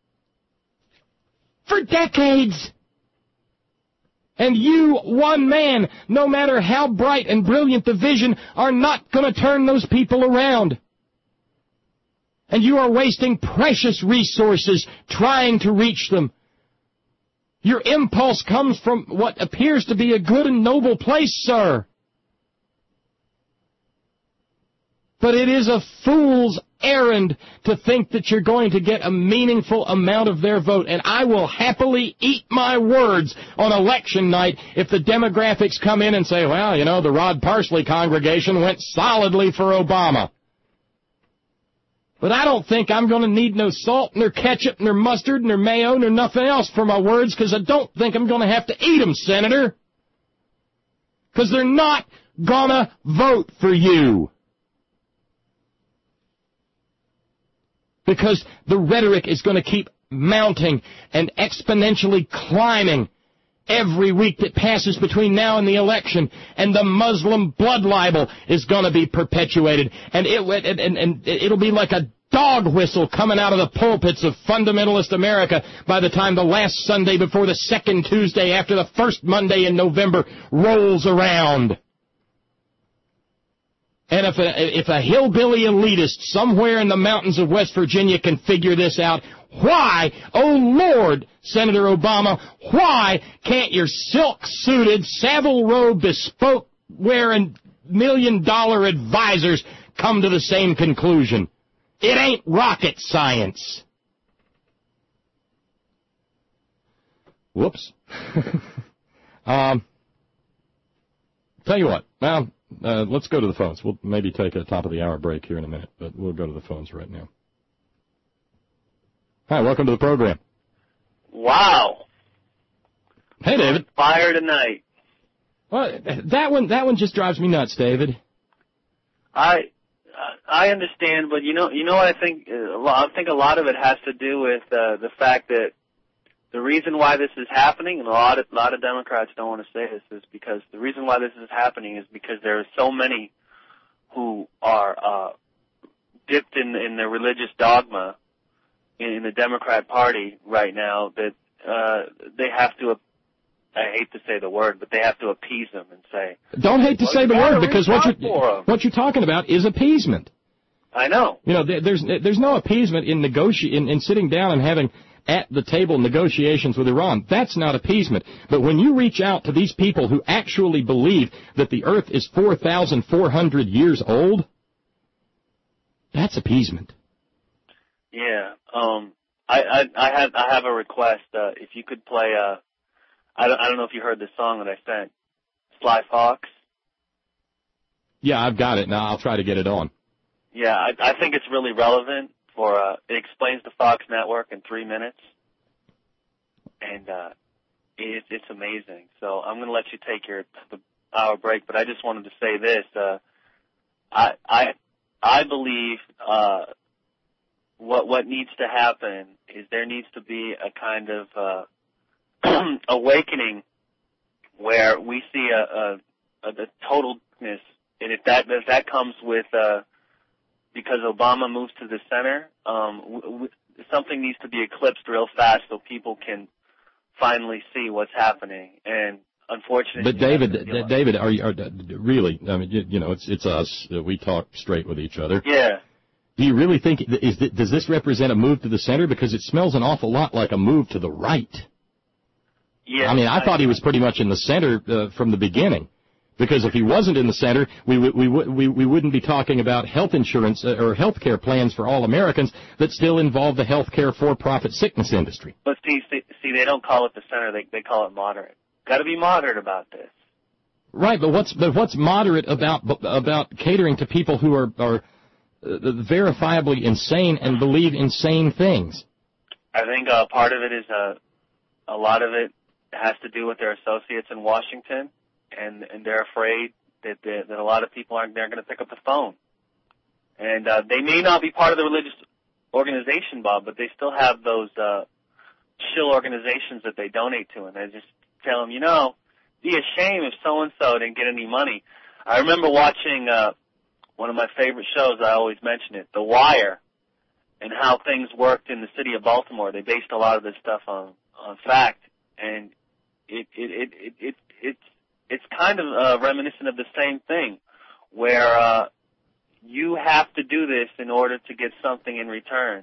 for decades. And you, one man, no matter how bright and brilliant the vision, are not going to turn those people around. And you are wasting precious resources trying to reach them. Your impulse comes from what appears to be a good and noble place, sir. But it is a fool's errand to think that you're going to get a meaningful amount of their vote. And I will happily eat my words on election night if the demographics come in and say, well, you know, the Rod Parsley congregation went solidly for Obama. But I don't think I'm going to need no salt, nor ketchup, nor mustard, nor mayo, nor nothing else for my words, because I don't think I'm going to have to eat them, Senator. Because they're not going to vote for you. Because the rhetoric is going to keep mounting and exponentially climbing every week that passes between now and the election, and the Muslim blood libel is going to be perpetuated, and, it, and, and, and it'll be like a dog whistle coming out of the pulpits of fundamentalist America by the time the last Sunday before the second Tuesday after the first Monday in November rolls around. And if a, if a hillbilly elitist somewhere in the mountains of West Virginia can figure this out, why, oh Lord, Senator Obama, why can't your silk-suited, Savile Row bespoke-wearing million-dollar advisors come to the same conclusion? It ain't rocket science. Whoops. um, tell you what, well, uh, let's go to the phones. We'll maybe take a top-of-the-hour break here in a minute, but we'll go to the phones right now. Hi, welcome to the program. Wow. Hey, David. Fire tonight. Well, that one, that one just drives me nuts, David. I, I understand, but you know, you know what I think? I think a lot of it has to do with uh, the fact that the reason why this is happening, and a lot of, a lot of Democrats don't want to say this, is because the reason why this is happening is because there are so many who are uh, dipped in in their religious dogma in the Democrat Party right now that uh, they have to, I hate to say the word, but they have to appease them and say. Don't hate to well, say the word, because what you're, for what you're talking about is appeasement. I know. You know, there, there's there's no appeasement in, negoti- in, in sitting down and having at the table negotiations with Iran. That's not appeasement. But when you reach out to these people who actually believe that the earth is four thousand four hundred years old, that's appeasement. Yeah, um, I, I, I have, I have a request. Uh, if you could play, uh, I don't, I don't know if you heard the song that I sent, Sly Fox. Yeah, I've got it. Now I'll try to get it on. Yeah, I, I think it's really relevant for, uh, it explains the Fox network in three minutes. And, uh, it, it's amazing. So I'm going to let you take your hour break, but I just wanted to say this, uh, I, I, I believe, uh, What what needs to happen is there needs to be a kind of uh, awakening where we see a, a, a, a totalness, and if that if that comes with uh, because Obama moves to the center, um, w- w- something needs to be eclipsed real fast so people can finally see what's happening. And unfortunately, but David, D- David, are you are, really? I mean, you, you know, it's it's us. We talk straight with each other. Yeah. Do you really think, is does this represent a move to the center? Because it smells an awful lot like a move to the right. Yeah. I mean, I, I thought he was pretty much in the center uh, from the beginning. Because if he wasn't in the center, we we we we wouldn't be talking about health insurance uh, or health care plans for all Americans that still involve the health care for-profit sickness industry. But see, see, see, they don't call it the center; they they call it moderate. Got to be moderate about this. Right, but what's but what's moderate about about catering to people who are are uh, verifiably insane and believe insane things? I think uh, part of it is uh, a lot of it has to do with their associates in Washington. And, and they're afraid that, that, that a lot of people aren't they're going to pick up the phone. And uh, they may not be part of the religious organization, Bob, but they still have those uh, shill organizations that they donate to. And they just tell them, you know, it'd be a shame if so-and-so didn't get any money. I remember watching uh, one of my favorite shows, I always mention it, The Wire, and how things worked in the city of Baltimore. They based a lot of this stuff on, on fact. And it, it, it, it, it it's, It's kind of uh, reminiscent of the same thing, where uh, you have to do this in order to get something in return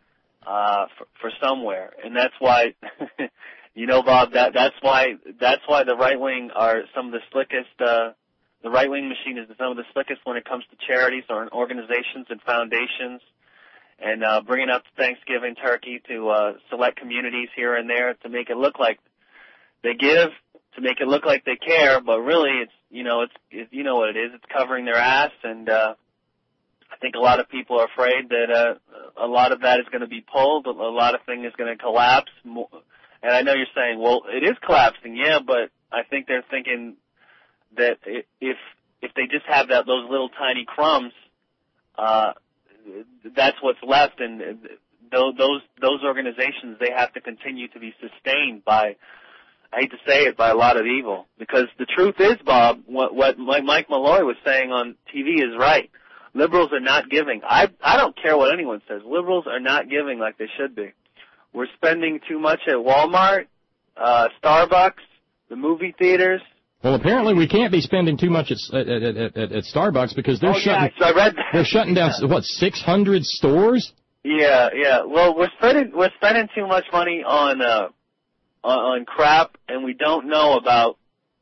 uh, for, for somewhere, and that's why, you know, Bob, that that's why that's why the right wing are some of the slickest. Uh, the right wing machine is some of the slickest when it comes to charities or organizations and foundations, and uh, bringing up Thanksgiving turkey to uh, select communities here and there to make it look like they give. To make it look like they care, but really it's, you know, it's, it's, you know what it is, it's covering their ass, and, uh, think a lot of people are afraid that uh, a lot of that is going to be pulled, a lot of things is going to collapse. And I know you're saying, well, it is collapsing, yeah, but I think they're thinking that if if they just have that those little tiny crumbs, uh, that's what's left, and those those organizations, they have to continue to be sustained by, I hate to say it, by a lot of evil. Because the truth is, Bob, what, what Mike Malloy was saying on T V is right. Liberals are not giving. I I don't care what anyone says. Liberals are not giving like they should be. We're spending too much at Walmart, uh, Starbucks, the movie theaters. Well, apparently we can't be spending too much at at, at, at, at Starbucks because they're oh, shutting. Yeah, so I read that. They're shutting down what six hundred stores. Yeah, yeah. Well, we're spending we're spending too much money on uh on, on crap, and we don't know about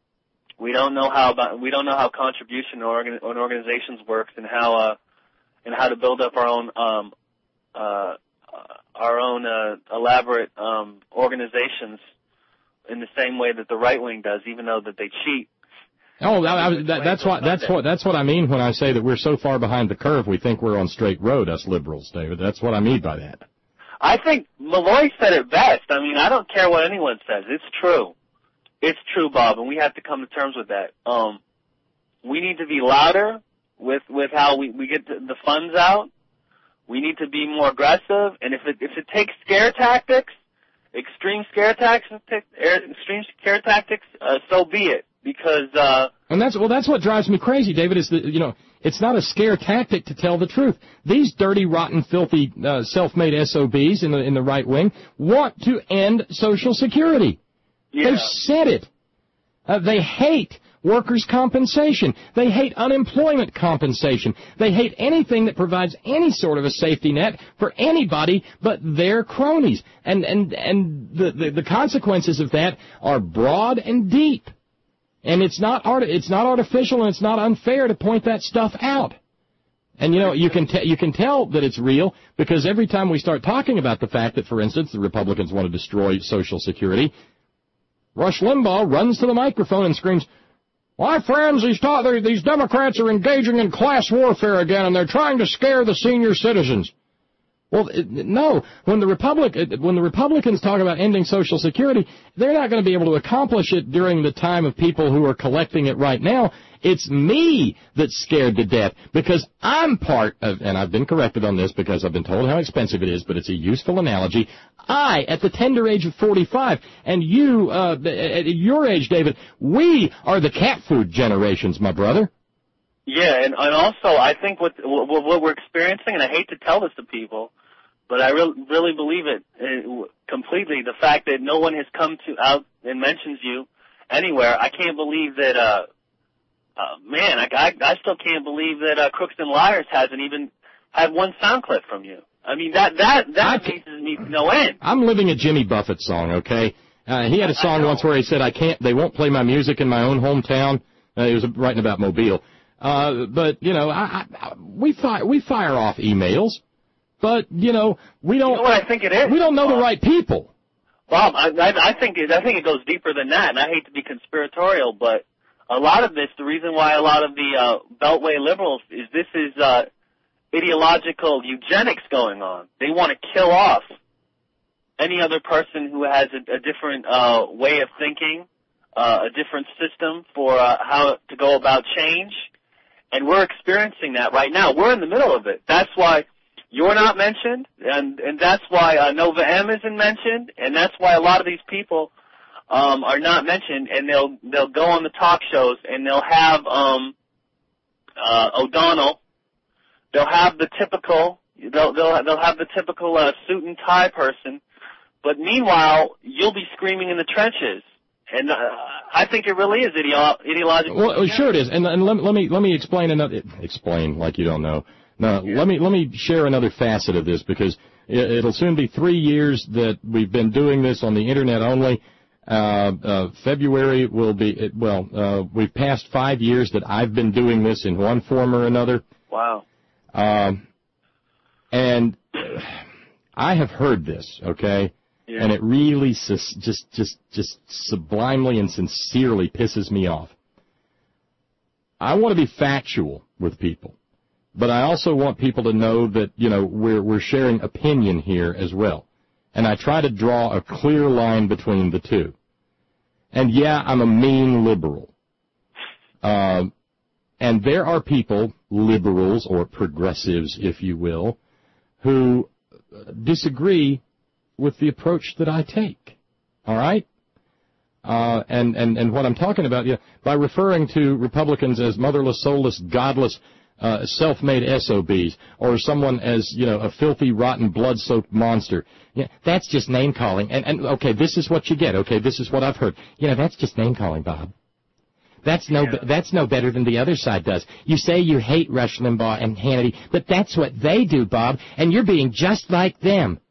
we don't know how about we don't know how contribution organ, on organizations works and how uh and how to build up our own um uh our own uh, elaborate um organizations in the same way that the right wing does, even though that they cheat. Oh, I, I, that, that's what that's what that's what I mean when I say that we're so far behind the curve. We think we're on straight road, us liberals, David. That's what I mean by that. I think Malloy said it best. I mean, I don't care what anyone says. It's true. It's true, Bob, and we have to come to terms with that. Um, we need to be louder with with how we we get the, the funds out. We need to be more aggressive, and if it if it takes scare tactics. Extreme scare tactics, extreme scare tactics. Uh, so be it, because. Uh, and that's well, that's what drives me crazy, David. Is that you know it's not a scare tactic to tell the truth. These dirty, rotten, filthy, uh, self-made S O Bs in the in the right wing want to end Social Security. Yeah. They've said it. Uh, they hate workers' compensation. They hate unemployment compensation. They hate anything that provides any sort of a safety net for anybody but their cronies. And and and the the, the consequences of that are broad and deep. And it's not art it's not artificial, and it's not unfair to point that stuff out. And you know you can te- you can tell that it's real because every time we start talking about the fact that, for instance, the Republicans want to destroy Social Security, Rush Limbaugh runs to the microphone and screams, "My friends, these, ta- these Democrats are engaging in class warfare again, and they're trying to scare the senior citizens." Well, no. When the Republic, when the Republicans talk about ending Social Security, they're not going to be able to accomplish it during the time of people who are collecting it right now. It's me that's scared to death because I'm part of, and I've been corrected on this because I've been told how expensive it is, but it's a useful analogy. I, at the tender age of forty-five, and you, uh, at your age, David, we are the cat food generations, my brother. Yeah, and, and also I think what what we're experiencing, and I hate to tell this to people, but I really, really believe it uh, completely. The fact that no one has come to out and mentions you anywhere, I can't believe that. Uh, uh, man, I, I I still can't believe that uh, Crooks and Liars hasn't even had one sound clip from you. I mean that that that amazes me no end. I'm living a Jimmy Buffett song, okay? Uh, he had a song once where he said, "I can't. They won't play my music in my own hometown." Uh, he was writing about Mobile. Uh, but, you know, I, I, we, fi- we fire off emails, but, you know, we don't... You know what I think it is? We don't know Bob. the right people. Bob, I, I, I think it, I think it goes deeper than that, and I hate to be conspiratorial, but a lot of this, the reason why a lot of the uh, Beltway liberals is this is uh, ideological eugenics going on. They want to kill off any other person who has a, a different uh, way of thinking, uh, a different system for uh, how to go about change. And we're experiencing that right now. We're in the middle of it. That's why you're not mentioned, and, and that's why uh, Nova M isn't mentioned, and that's why a lot of these people um, are not mentioned, and they'll they'll go on the talk shows, and they'll have um, uh, O'Donnell. They'll have the typical they'll they'll they'll have the typical uh, suit and tie person, but meanwhile you'll be screaming in the trenches. And uh, I think it really is ideo- ideological. Well, sure it is. And, and let, let me let me explain another. Explain like you don't know. No, yeah. let me let me share another facet of this because it, it'll soon be three years that we've been doing this on the internet only. Uh, uh, February will be it, well. Uh, we've passed five years that I've been doing this in one form or another. Wow. Um, and I have heard this. Okay. Yeah. And it really sus- just, just, just sublimely and sincerely pisses me off. I want to be factual with people. but I also want people to know that, you know, we're we're sharing opinion here as well. And I try to draw a clear line between the two. And, yeah, I'm a mean liberal. Uh, and there are people, liberals or progressives, if you will, who disagree with the approach that I take. All right? Uh, and, and, and what I'm talking about, yeah, by referring to Republicans as motherless, soulless, godless, uh, self-made S O Bs, or someone as, you know, a filthy, rotten, blood-soaked monster. Yeah, that's just name-calling. And, and, okay, this is what you get. Okay, this is what I've heard. You know, that's just name-calling, Bob. That's no, yeah. that's no better than the other side does. You say you hate Rush Limbaugh and Hannity, but that's what they do, Bob, and you're being just like them.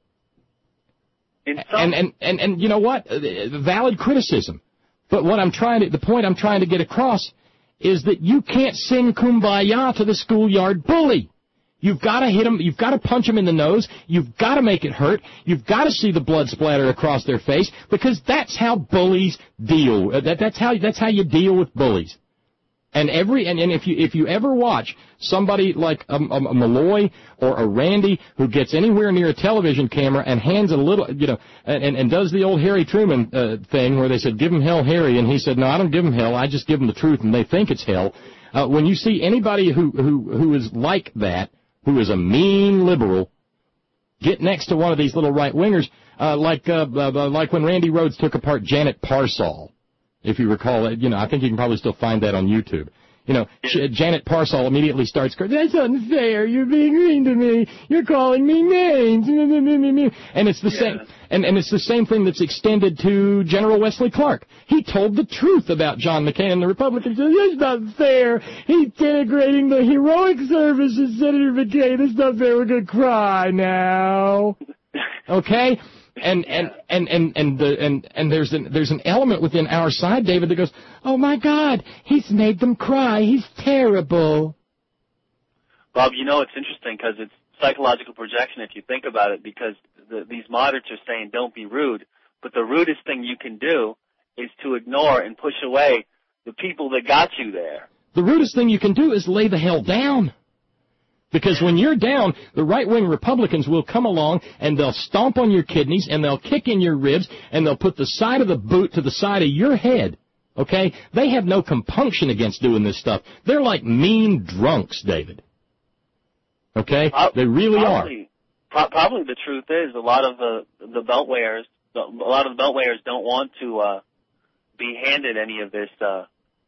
And, and, and, and you know what? Valid criticism. But what I'm trying to, the point I'm trying to get across is that you can't sing Kumbaya to the schoolyard bully. You've got to hit them. You've got to punch them in the nose. You've got to make it hurt. You've got to see the blood splatter across their face, because that's how bullies deal. That, that's how that's how you deal with bullies. And every and, and if you if you ever watch somebody like a, a, a Malloy or a Randy who gets anywhere near a television camera and hands a little, you know, and, and does the old Harry Truman uh, thing where they said, "Give him hell, Harry," and he said, "No, I don't give him hell. I just give him the truth," and they think it's hell. Uh, when you see anybody who who who is like that, who is a mean liberal, get next to one of these little right-wingers, uh, like uh, uh, like when Randy Rhoads took apart Janet Parsall, if you recall it. You know, I think you can probably still find that on YouTube. You know, Janet Parsall immediately starts going, "That's unfair. You're being mean to me. You're calling me names." And it's the yeah. same, and, and it's the same thing that's extended to General Wesley Clark. He told the truth about John McCain, and the Republicans said, "That's not fair. He's denigrating the heroic service of Senator McCain. That's not fair. We're going to cry now." Okay? And and and and and the and and there's an there's an element within our side, David, that goes, "Oh my God, he's made them cry. He's terrible." Bob, you know it's interesting because it's psychological projection if you think about it. Because the, these moderates are saying don't be rude, but the rudest thing you can do is to ignore and push away the people that got you there. The rudest thing you can do is lay the hell down. Because when you're down, the right-wing Republicans will come along and they'll stomp on your kidneys and they'll kick in your ribs and they'll put the side of the boot to the side of your head, okay? They have no compunction against doing this stuff. They're like mean drunks, David. Okay? They really probably, are. Probably the truth is a lot of the, the beltwayers, a lot of the beltwayers don't want to uh, be handed any of this uh,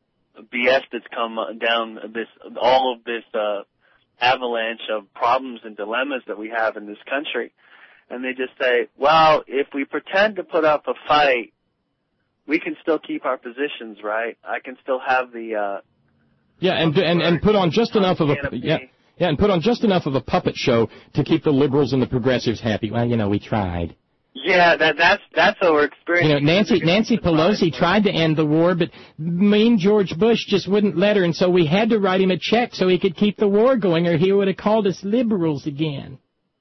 B S that's come down, this all of this uh avalanche of problems and dilemmas that we have in this country. And they just say, well, if we pretend to put up a fight, we can still keep our positions, right? I can still have the... Uh, yeah, and, and and put on just enough of a... Yeah, yeah, and put on just enough of a puppet show to keep the liberals and the progressives happy. Well, you know, we tried. Yeah, that, that's that's what we're experiencing. You know, Nancy Nancy Pelosi tried to end the war, but mean George Bush just wouldn't let her, and so we had to write him a check so he could keep the war going, or he would have called us liberals again.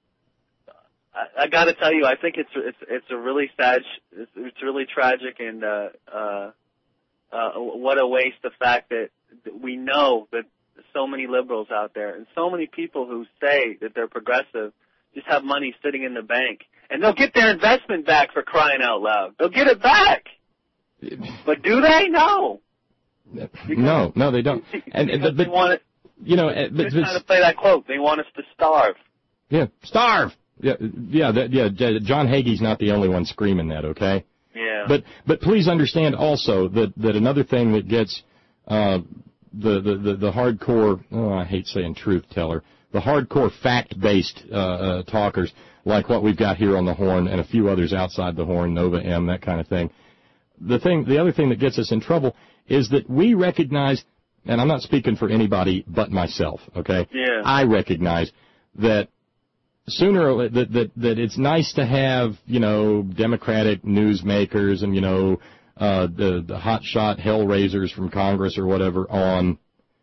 I, I got to tell you, I think it's it's it's a really sad, it's, it's really tragic, and uh, uh, uh, what a waste the fact that we know that so many liberals out there and so many people who say that they're progressive just have money sitting in the bank. And they'll get their investment back, for crying out loud. They'll get it back. But do they? No. No, no, they don't. And, and but, they want it. You know, they're but, trying to play that quote. They want us to starve. Yeah, starve. Yeah, yeah, that, yeah. John Hagee's not the only one screaming that. Okay. Yeah. But but please understand also that that another thing that gets uh, the, the the the hardcore. Oh, I hate saying truth teller. The hardcore fact-based uh, uh, talkers, like what we've got here on the Horn and a few others outside the Horn, Nova M, that kind of thing. The thing, the other thing that gets us in trouble is that we recognize, and I'm not speaking for anybody but myself, okay? Yeah. I recognize that sooner or that that that it's nice to have, you know, Democratic newsmakers and, you know, uh, the the hotshot hellraisers from Congress or whatever on,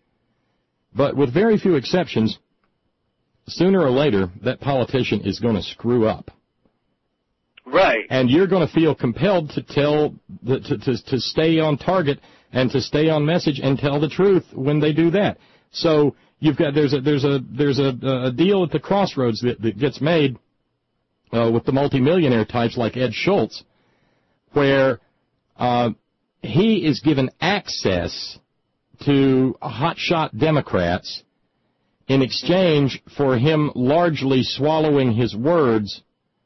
but with very few exceptions, sooner or later, that politician is going to screw up. Right. And you're going to feel compelled to tell, the, to, to, to stay on target and to stay on message and tell the truth when they do that. So you've got there's a there's a there's a, a deal at the crossroads that, that gets made uh, with the multimillionaire types like Ed Schultz, where uh, he is given access to hotshot Democrats in exchange for him largely swallowing his words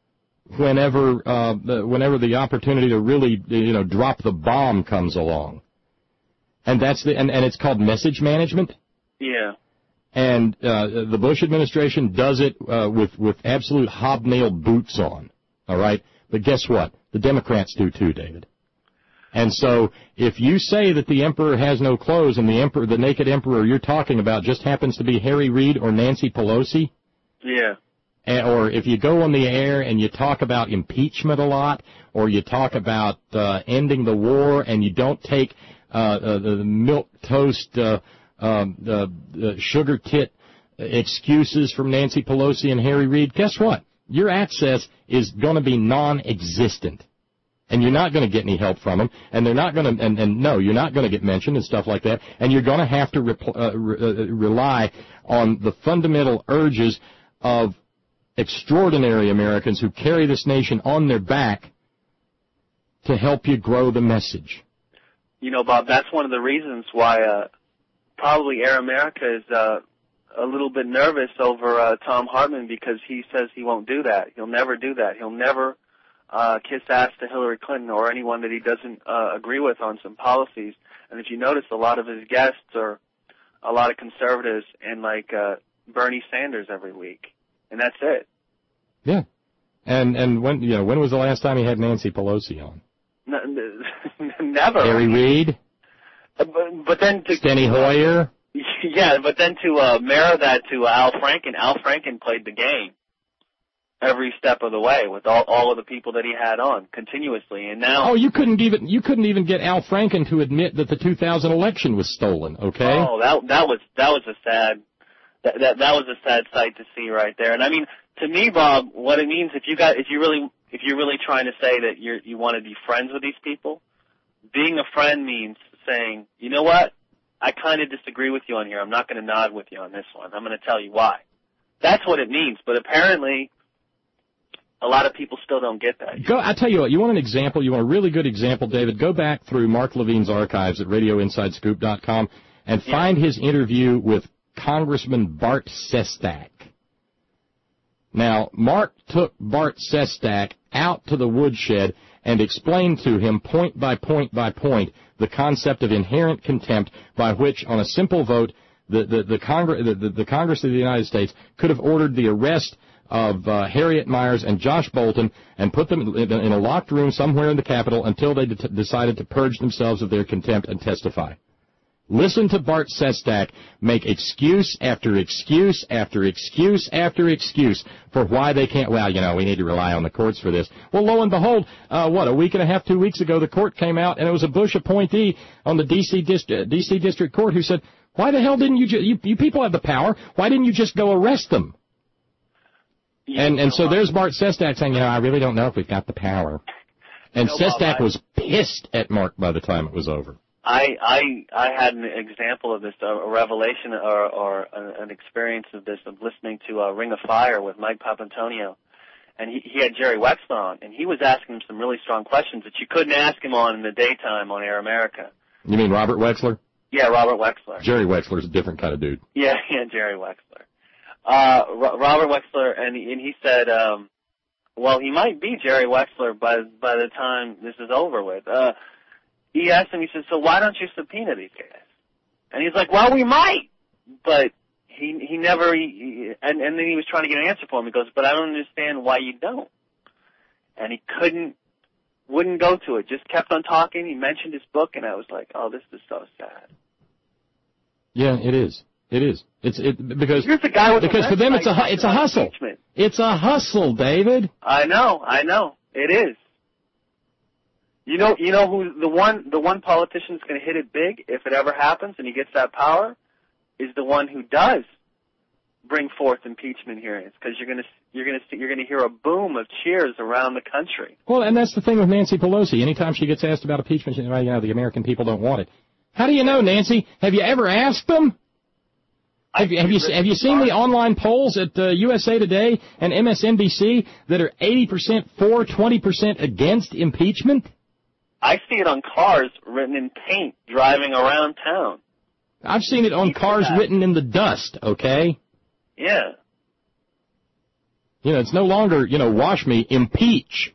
whenever uh, the, whenever the opportunity to really, you know, drop the bomb comes along. And that's the and, and it's called message management. Yeah. And uh, the Bush administration does it uh, with with absolute hobnail boots on. All right? But guess what? The Democrats do too, David. And so if you say that the emperor has no clothes and the emperor, the naked emperor you're talking about just happens to be Harry Reid or Nancy Pelosi, yeah, or if you go on the air and you talk about impeachment a lot, or you talk about uh, ending the war and you don't take uh, uh, the milk toast, uh, um, uh, uh, sugar tit excuses from Nancy Pelosi and Harry Reid, guess what? Your access is going to be non-existent. And you're not going to get any help from them, and they're not going to, and, and no, you're not going to get mentioned and stuff like that, and you're going to have to re- uh, re- uh, rely on the fundamental urges of extraordinary Americans who carry this nation on their back to help you grow the message. You know, Bob, that's one of the reasons why uh, probably Air America is uh, a little bit nervous over uh, Tom Hartman, because he says he won't do that. He'll never do that. He'll never Uh, kiss ass to Hillary Clinton or anyone that he doesn't uh, agree with on some policies. And if you notice, a lot of his guests are a lot of conservatives and like uh, Bernie Sanders every week, and that's it. Yeah, and and when you know when was the last time he had Nancy Pelosi on? N- never. Harry Reid. Uh, but, but then to Steny Hoyer. Yeah, but then to uh, mirror that to Al Franken. Al Franken played the game every step of the way with all, all of the people that he had on continuously, and now. Oh, you couldn't even you couldn't even get Al Franken to admit that the two thousand election was stolen. Okay. Oh, that that was that was a sad that that that was a sad sight to see right there. And I mean, to me, Bob, what it means if you got if you really if you're really trying to say that you you want to be friends with these people, being a friend means saying, you know what, I kind of disagree with you on here. I'm not going to nod with you on this one. I'm going to tell you why. That's what it means. But apparently, a lot of people still don't get that. Go, I tell you what, you want an example, you want a really good example, David, go back through Mark Levine's archives at radio inside scoop dot com and yeah. find his interview with Congressman Bart Sestak. Now, Mark took Bart Sestak out to the woodshed and explained to him point by point by point the concept of inherent contempt by which, on a simple vote, the, the, the, Congre- the, the, the Congress of the United States could have ordered the arrest of uh, Harriet Myers and Josh Bolton and put them in, in a locked room somewhere in the Capitol until they de- decided to purge themselves of their contempt and testify. Listen to Bart Sestak make excuse after excuse after excuse after excuse for why they can't, well, you know, we need to rely on the courts for this. Well, lo and behold, uh, what, a week and a half, two weeks ago, the court came out, and it was a Bush appointee on the D C Dist- D C District Court who said, why the hell didn't you, ju- you, you people have the power, why didn't you just go arrest them? And and so there's Bart Sestak saying, you know, I really don't know if we've got the power. And you know, Sestak Bob, I, was pissed at Mark by the time it was over. I I I had an example of this, a revelation or, or an experience of this, of listening to uh, Ring of Fire with Mike Papantonio. And he, he had Jerry Wexler on, and he was asking him some really strong questions that you couldn't ask him on in the daytime on Air America. You mean Robert Wexler? Yeah, Robert Wexler. Jerry Wexler's a different kind of dude. Yeah, yeah, Jerry Wexler. Uh, Robert Wexler, and he, and he said, um, well, he might be Jerry Wexler by by the time this is over with. Uh, he asked him, he said, so why don't you subpoena these guys? And he's like, well, we might, but he he never, he, and, and then he was trying to get an answer for him. He goes, but I don't understand why you don't. And he couldn't, wouldn't go to it, just kept on talking. He mentioned his book, and I was like, oh, this is so sad. Yeah, it is. It is. It's it because Here's the guy with because the for them it's a it's a hustle. Impeachment. It's a hustle, David. I know, I know, it is. You know, you know who the one the one politician that's going to hit it big if it ever happens and he gets that power is the one who does bring forth impeachment hearings, because you're going to you're going to you're going to hear a boom of cheers around the country. Well, and that's the thing with Nancy Pelosi. Anytime she gets asked about impeachment, she says, well, you know, the American people don't want it. How do you know, Nancy? Have you ever asked them? Have you, have you, have you seen the online polls at uh, U S A Today and M S N B C that are eighty percent for, twenty percent against impeachment? I see it on cars written in paint driving around town. I've seen it on cars written in the dust, okay? Yeah. You know, it's no longer, you know, wash me, impeach.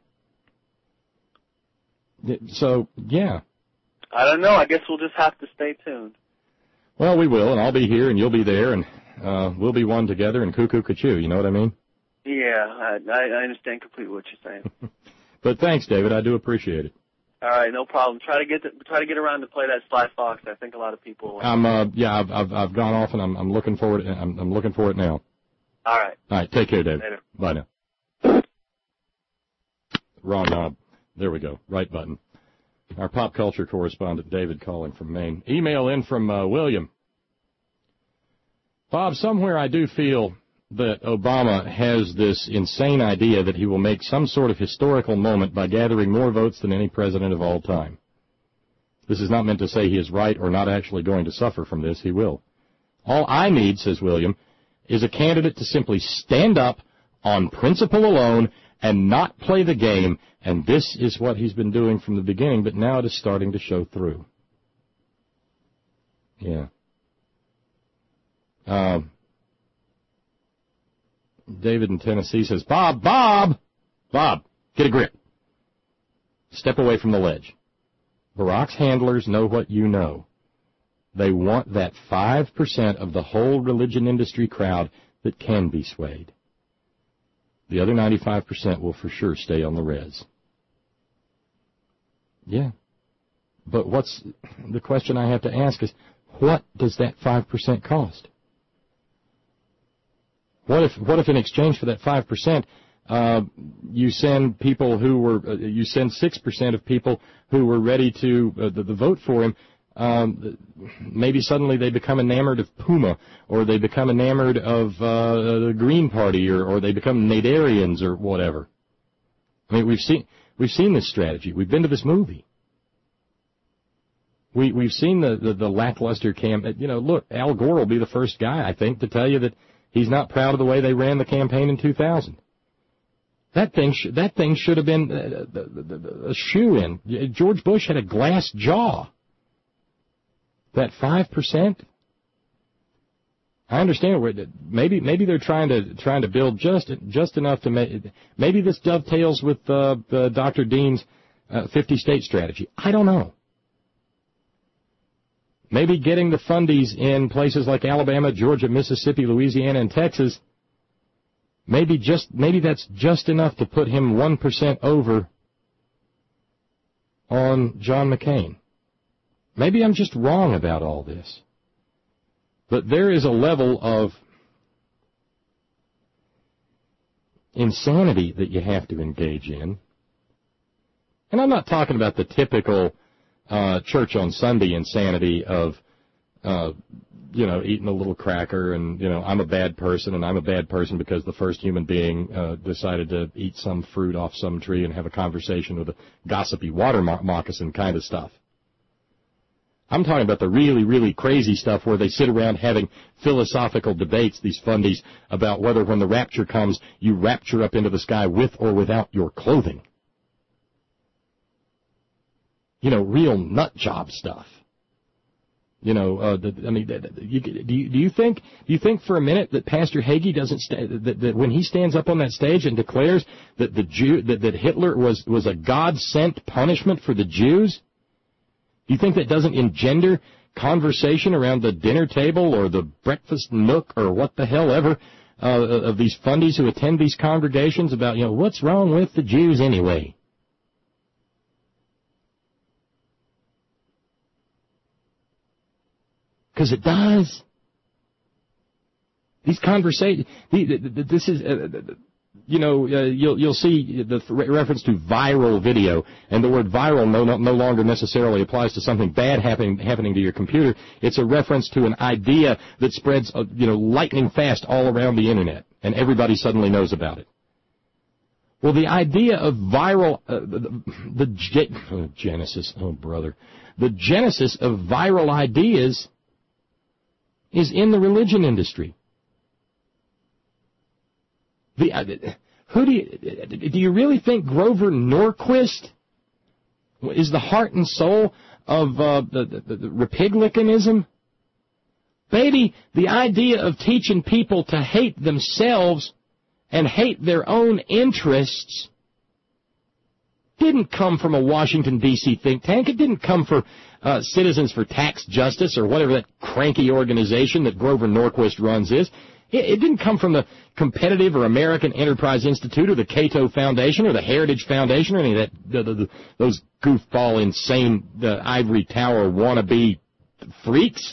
So, yeah. I don't know. I guess we'll just have to stay tuned. Well, we will, and I'll be here, and you'll be there, and uh, we'll be one together, and cuckoo cuckoo, you know what I mean? Yeah, I, I understand completely what you're saying. But thanks, David. I do appreciate it. All right, no problem. Try to get to, try to get around to play that Sly Fox. I think a lot of people. I'm uh, yeah, I've I've, I've gone off, and I'm I'm looking forward. I'm I'm looking for it now. All right. All right. Take care, David. Later. Bye now. Wrong knob. There we go. Right button. Our pop culture correspondent, David, calling from Maine. Email in from uh, William. Bob, somewhere I do feel that Obama has this insane idea that he will make some sort of historical moment by gathering more votes than any president of all time. This is not meant to say he is right or not actually going to suffer from this. He will. All I need, says William, is a candidate to simply stand up on principle alone and not play the game, and this is what he's been doing from the beginning, but now it is starting to show through. Yeah. Um, David in Tennessee says, Bob, Bob, Bob, get a grip. Step away from the ledge. Barack's handlers know what you know. They want that five percent of the whole religion industry crowd that can be swayed. The other ninety-five percent will for sure stay on the res. Yeah. But what's the question I have to ask is, what does that five percent cost? What if, what if in exchange for that five percent, uh, you send people who were, uh, you send six percent of people who were ready to, uh, the, the vote for him, um, maybe suddenly they become enamored of Puma, or they become enamored of, uh, the Green Party, or, or they become Nadarians, or whatever. I mean, we've seen, we've seen this strategy. We've been to this movie. We, we've seen the, the, the lackluster cam, you know, look, Al Gore will be the first guy, I think, to tell you that he's not proud of the way they ran the campaign in two thousand. That thing, sh- that thing should have been a, a, a shoe-in. George Bush had a glass jaw. That five percent. I understand. Maybe, maybe they're trying to trying to build just just enough to make. Maybe this dovetails with uh, uh, Doctor Dean's uh, fifty-state strategy. I don't know. Maybe getting the fundies in places like Alabama, Georgia, Mississippi, Louisiana, and Texas, maybe just maybe that's just enough to put him one percent over on John McCain. Maybe I'm just wrong about all this. But there is a level of insanity that you have to engage in. And I'm not talking about the typical Uh, church on Sunday insanity of, uh, you know, eating a little cracker and, you know, I'm a bad person and I'm a bad person because the first human being uh, decided to eat some fruit off some tree and have a conversation with a gossipy water mo- moccasin kind of stuff. I'm talking about the really, really crazy stuff where they sit around having philosophical debates, these fundies, about whether when the rapture comes, you rapture up into the sky with or without your clothing. You know, real nut job stuff. You know, uh, the, I mean, you, do you do you think do you think for a minute that Pastor Hagee doesn't sta- that, that when he stands up on that stage and declares that the Jew that, that Hitler was was a God sent punishment for the Jews? Do you think that doesn't engender conversation around the dinner table or the breakfast nook or what the hell ever uh, of these fundies who attend these congregations about, you know, what's wrong with the Jews anyway? Because it does. These conversations, this is, uh, you know, uh, you'll you'll see the th- reference to viral video, and the word viral no, no no longer necessarily applies to something bad happening happening to your computer. It's a reference to an idea that spreads, uh, you know, lightning fast all around the internet, and everybody suddenly knows about it. Well, the idea of viral, uh, the, the ge- oh, genesis, oh brother, the genesis of viral ideas is in the religion industry. The, uh, who do you, do you really think Grover Norquist is the heart and soul of uh, the, the, the Republicanism? Baby, the idea of teaching people to hate themselves and hate their own interests didn't come from a Washington, D C think tank. It didn't come from uh, Citizens for Tax Justice or whatever that cranky organization that Grover Norquist runs is. It, it didn't come from the Competitive or American Enterprise Institute or the Cato Foundation or the Heritage Foundation or any of that, the, the, the, those goofball, insane the ivory tower wannabe freaks.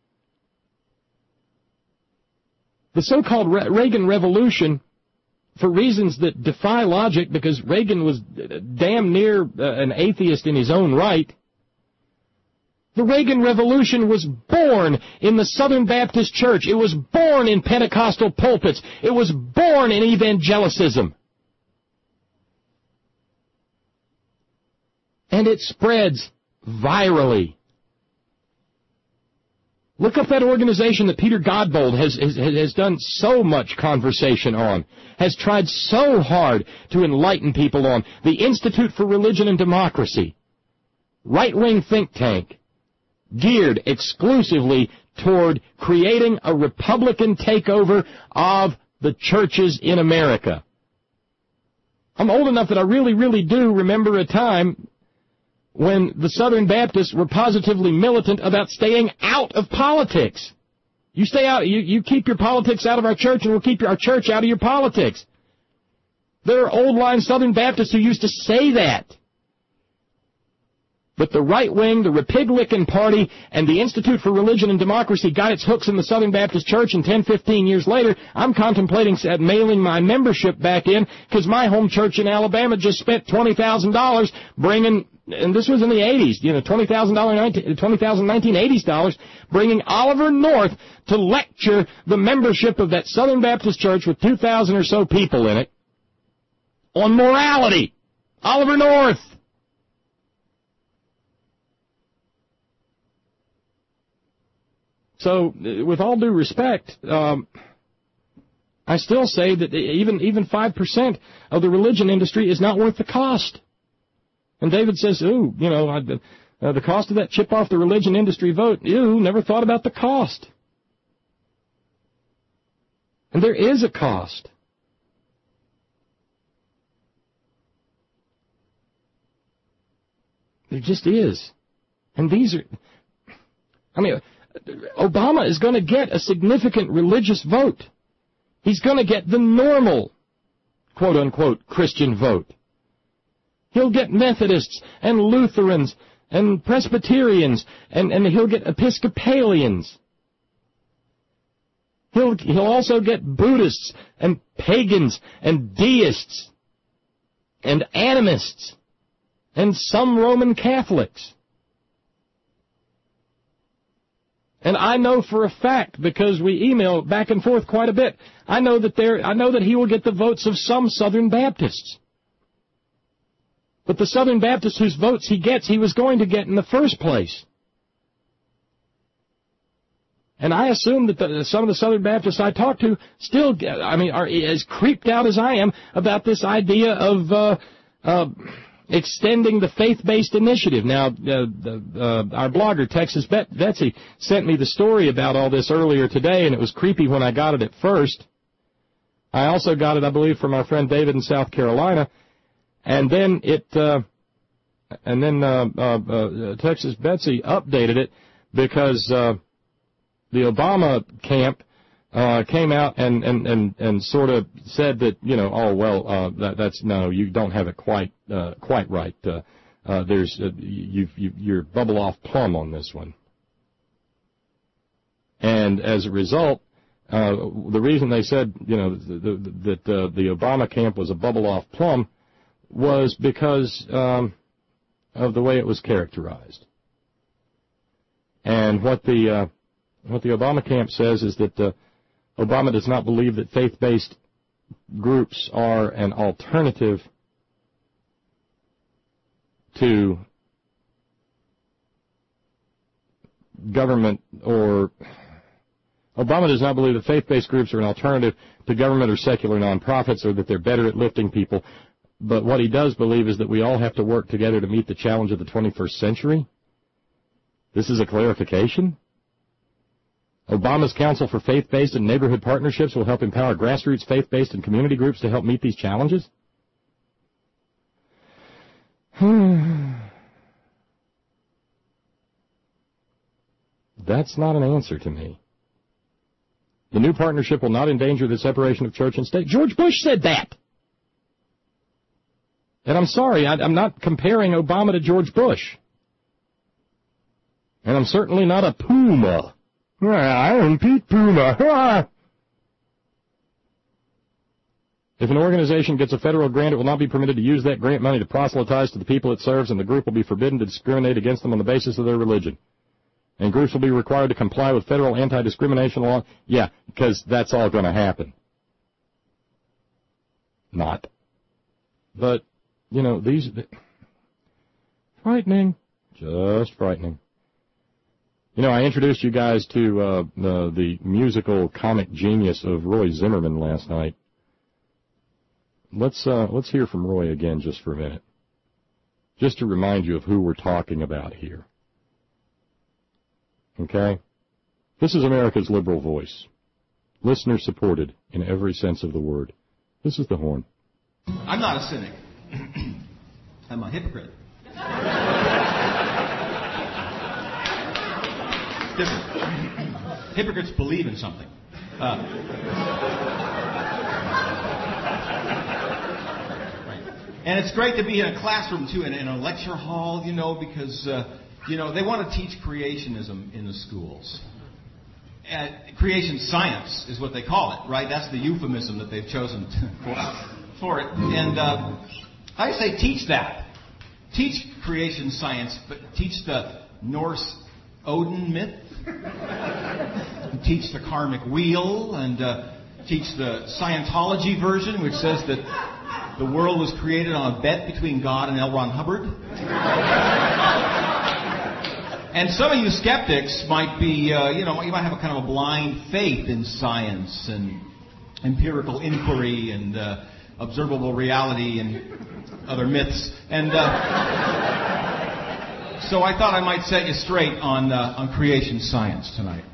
The so-called Re- Reagan Revolution, for reasons that defy logic, because Reagan was damn near uh, an atheist in his own right, the Reagan Revolution was born in the Southern Baptist Church. It was born in Pentecostal pulpits. It was born in evangelicism. And it spreads virally. Look up that organization that Peter Godbold has, has, has done so much conversation on, has tried so hard to enlighten people on, the Institute for Religion and Democracy, right-wing think tank, geared exclusively toward creating a Republican takeover of the churches in America. I'm old enough that I really, really do remember a time when the Southern Baptists were positively militant about staying out of politics. You stay out, you, you keep your politics out of our church, and we'll keep our church out of your politics. There are old-line Southern Baptists who used to say that. But the right wing, the Republican Party, and the Institute for Religion and Democracy got its hooks in the Southern Baptist Church, and ten, fifteen years later, I'm contemplating mailing my membership back in because my home church in Alabama just spent twenty thousand dollars bringing, and this was in the eighties, you know, twenty thousand nineteen eighties dollars, bringing Oliver North to lecture the membership of that Southern Baptist Church with two thousand or so people in it on morality. Oliver North. So, with all due respect, um, I still say that even even five percent of the religion industry is not worth the cost. And David says, ooh, you know, I, uh, the cost of that chip off the religion industry vote, ew, never thought about the cost. And there is a cost. There just is. And these are, I mean, Obama is going to get a significant religious vote. He's going to get the normal, quote-unquote, Christian vote. He'll get Methodists and Lutherans and Presbyterians, and, and he'll get Episcopalians. He'll, he'll also get Buddhists and pagans and deists and animists and some Roman Catholics. And I know for a fact, because we email back and forth quite a bit, I know that there, I know that he will get the votes of some Southern Baptists. But the Southern Baptists whose votes he gets, he was going to get in the first place. And I assume that the, some of the Southern Baptists I talk to still, I mean, are as creeped out as I am about this idea of uh, uh, extending the faith-based initiative. Now, uh, the, uh, our blogger, Texas Bet- Betsy, sent me the story about all this earlier today, and it was creepy when I got it at first. I also got it, I believe, from our friend David in South Carolina. And then it, uh, and then uh, uh, uh, Texas Betsy updated it because uh, the Obama camp uh, came out and, and, and, and sort of said that, you know, oh well, uh, that, that's no, you don't have it quite uh, quite right. Uh, uh, there's uh, you you you're bubble off plumb on this one. And as a result, uh, the reason they said, you know, the, the, that uh, the Obama camp was a bubble off plumb was because um, of the way it was characterized. And what the uh, what the Obama camp says is that uh, Obama does not believe that faith-based groups are an alternative to government or Obama does not believe that faith-based groups are an alternative to government or secular nonprofits or that they're better at lifting people. But what he does believe is that we all have to work together to meet the challenge of the twenty-first century. This is a clarification. Obama's Council for Faith-Based and Neighborhood Partnerships will help empower grassroots faith-based and community groups to help meet these challenges. That's not an answer to me. The new partnership will not endanger the separation of church and state. George Bush said that. And I'm sorry, I, I'm not comparing Obama to George Bush. And I'm certainly not a Puma. I am Pete Puma. If an organization gets a federal grant, it will not be permitted to use that grant money to proselytize to the people it serves, and the group will be forbidden to discriminate against them on the basis of their religion. And groups will be required to comply with federal anti-discrimination law. Yeah, because that's all going to happen. Not. But, you know, these... Frightening. Just frightening. You know, I introduced you guys to uh, the, the musical comic genius of Roy Zimmerman last night. Let's uh, let's hear from Roy again just for a minute, just to remind you of who we're talking about here. Okay? This is America's liberal voice, listener-supported in every sense of the word. This is the Horn. I'm not a cynic. I'm a hypocrite. Different. Hypocrites believe in something. Uh, right. And it's great to be in a classroom, too, in, in a lecture hall, you know, because, uh, you know, they want to teach creationism in the schools. Uh, creation science is what they call it, right? That's the euphemism that they've chosen to, for it. And uh, I say teach that. Teach creation science, but teach the Norse Odin myth. Teach the karmic wheel, and uh, teach the Scientology version, which says that the world was created on a bet between God and L. Ron Hubbard. And some of you skeptics might be, uh, you know, you might have a kind of a blind faith in science and empirical inquiry and uh, observable reality and other myths. And uh, so I thought I might set you straight on uh, on creation science tonight.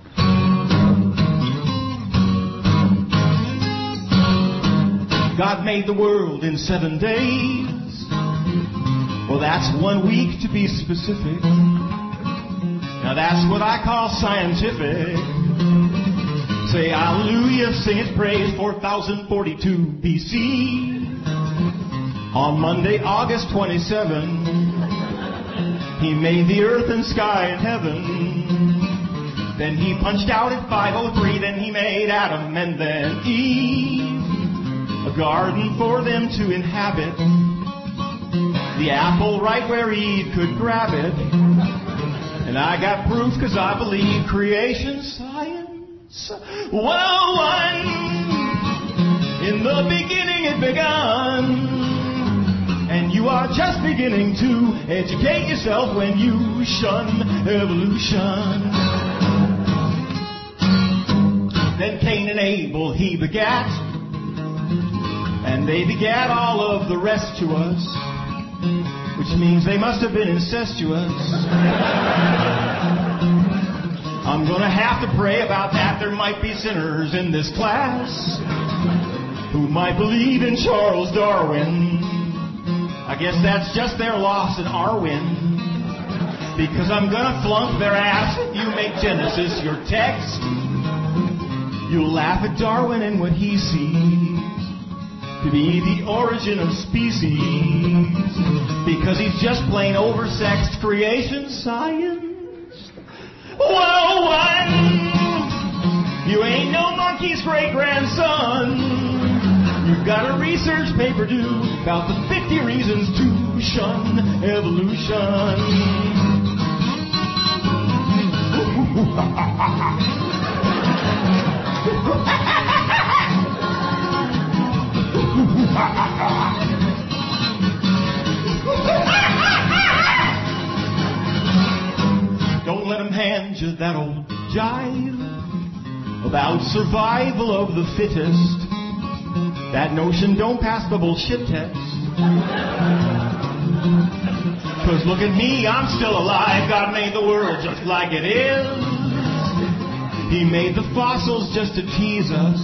God made the world in seven days. Well, that's one week to be specific. Now that's what I call scientific. Say hallelujah, sing its praise, four thousand forty-two B C. On Monday, August twenty-seventh, he made the earth and sky and heaven. Then he punched out at five oh three, then he made Adam and then Eve. A garden for them to inhabit. The apple right where Eve could grab it. And I got proof because I believe creation science. one oh one. In the beginning it begun. And you are just beginning to educate yourself when you shun evolution. Then Cain and Abel he begat. And they begat all of the rest to us. Which means they must have been incestuous. I'm going to have to pray about that. There might be sinners in this class who might believe in Charles Darwin. I guess that's just their loss and our win. Because I'm going to flunk their ass if you make Genesis your text. You'll laugh at Darwin and what he sees to be the origin of species, because he's just plain oversexed creation science. one oh one. You ain't no monkey's great-grandson. You've got a research paper due about the fifty reasons to shun evolution. Don't let them hand you that old jive. about survival of the fittest. That notion don't pass the bullshit test. Cause look at me, I'm still alive. God made the world just like it is. He made the fossils just to tease us.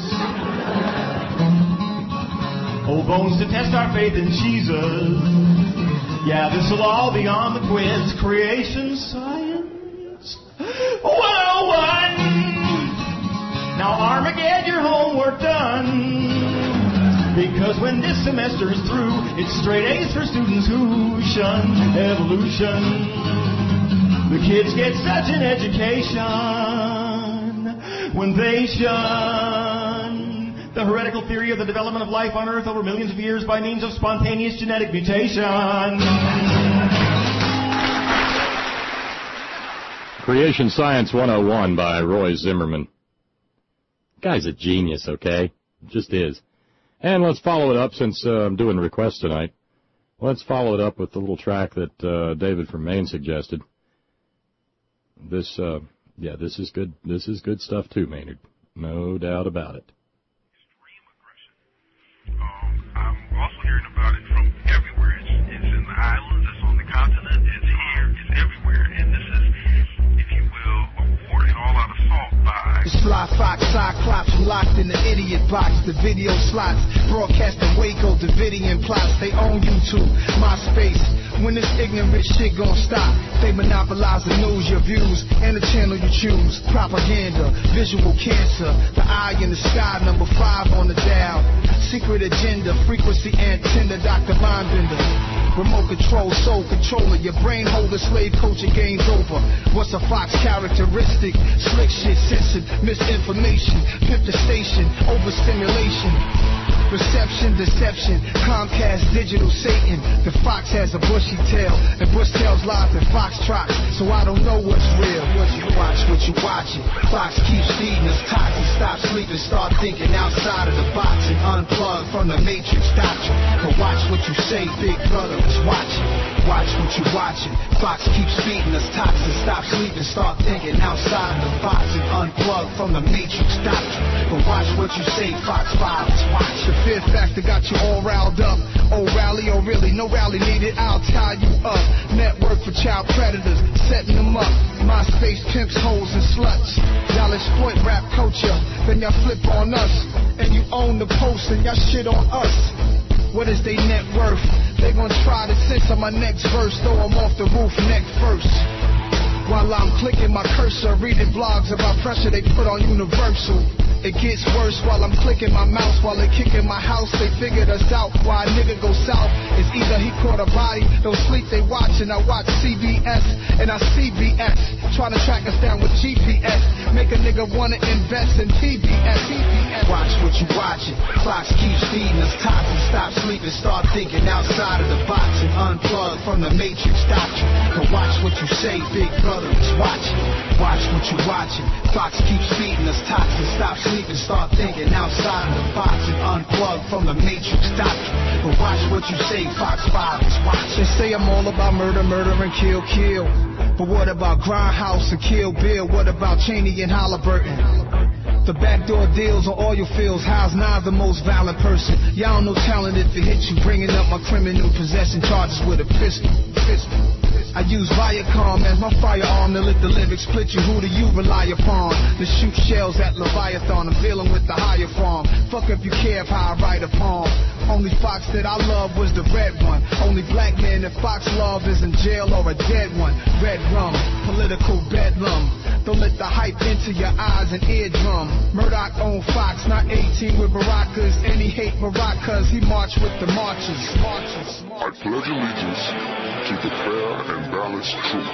Old bones to test our faith in Jesus. Yeah, this'll all be on the quiz. Creation Science one oh one. Now Armageddon, your homework done. Because when this semester is through, it's straight A's for students who shun evolution. The kids get such an education when they shun the heretical theory of the development of life on Earth over millions of years by means of spontaneous genetic mutation. Creation Science one oh one by Roy Zimmerman. Guy's a genius, okay? Just is. And let's follow it up, since uh, I'm doing requests tonight. Let's follow it up with the little track that uh, David from Maine suggested. This, uh, yeah, this is good. This is good stuff too, Maynard. No doubt about it. Um, I'm also hearing about it from everywhere. It's, it's in the islands, it's on the continent, it's here, it's everywhere. And this is, if you will, a war, an all-out assault by... Sly Fox, Cyclops, locked in the idiot box. The video slots, broadcasting Waco, Davidian plots. They own YouTube, MySpace. When this ignorant shit gon' stop? They monopolize the news, your views, and the channel you choose. Propaganda, visual cancer. The eye in the sky, number five on the dial. Secret agenda, frequency antenna, Doctor Mindbender. Remote control, soul controller. Your brain holder, slave culture, game's over. What's a Fox characteristic? Slick shit, censored, misinformation. Pimp the station, overstimulation. Reception, deception, Comcast, digital Satan. The fox has a bushy tail, and bush tails live in fox trots. So I don't know what's real. What you watch, what you watching. Fox keeps feeding us toxic. Stop sleeping, start thinking outside of the box and unplug from the matrix doctrine. But watch what you say, big brother is watching. Watch what you watching. Fox keeps feeding us toxic. Stop sleeping, start thinking outside of the box and unplug from the matrix doctrine. But watch what you say, Fox five is watching. The fear factor got you all riled up. Oh, rally, oh, really? No rally needed. I'll tie you up. Network for child predators, setting them up. MySpace pimps, hoes, and sluts. Y'all exploit rap culture, then y'all flip on us. And you own the post and y'all shit on us. What is they net worth? They gon' try to censor my next verse, throw them off the roof neck first. While I'm clicking my cursor, reading blogs about pressure they put on Universal. It gets worse while I'm clicking my mouse, while they kicking my house. They figured us out. Why a nigga go south? It's either he caught a body, don't sleep, they watching. I watch C B S and I C B S, trying to track us down with G P S. Make a nigga wanna invest in T B S. Watch what you watching. Fox keeps feeding us toxic. Stop sleeping, start thinking outside of the box and unplug from the matrix doctrine. But watch what you say, big brother is watching. Watch what you watching. Fox keeps feeding us toxic. Stop sleeping, start thinking outside of the box and unplug from the matrix doctrine. But watch what you say, Fox five is watching. They say I'm all about murder, murder and kill, kill. But what about Grindhouse and Kill Bill? What about Cheney and Halliburton? The backdoor deals on oil fields. How's Nas the most violent person? Y'all know talent if it hits you. Bringing up my criminal possession charges with a pistol. Pistol. I use Viacom as my firearm to let the lyrics split you. Who do you rely upon to shoot shells at Leviathan? I'm dealing with the higher form. Fuck if you care if how I write a poem. Only Fox that I love was the red one. Only black man that Fox love is in jail or a dead one. Red rum, political bedlam. Don't let the hype into your eyes and eardrum. Murdoch owned Fox, not eighteen with Baracas. And he hate Baracas, he marched with the marchers. marchers. I pledge allegiance to the fair and balanced truth.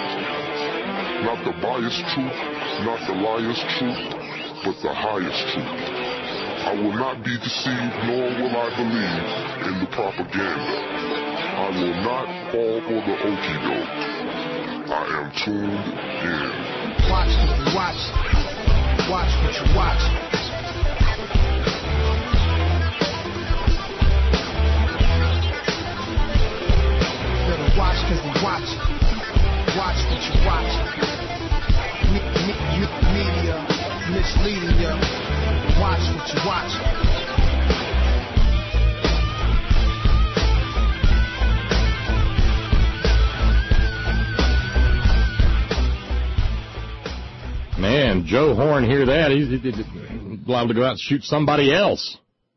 Not the biased truth, not the liar's truth, but the highest truth. I will not be deceived, nor will I believe in the propaganda. I will not fall for the okie doke. I am tuned in. Watch what you watch. Watch what you watch. Better watch cause you watch. Watch what you watch. Me, me, me, media. misleading you. Watch what you watch. Man, Joe Horn, hear that? He's, he's liable to go out and shoot somebody else.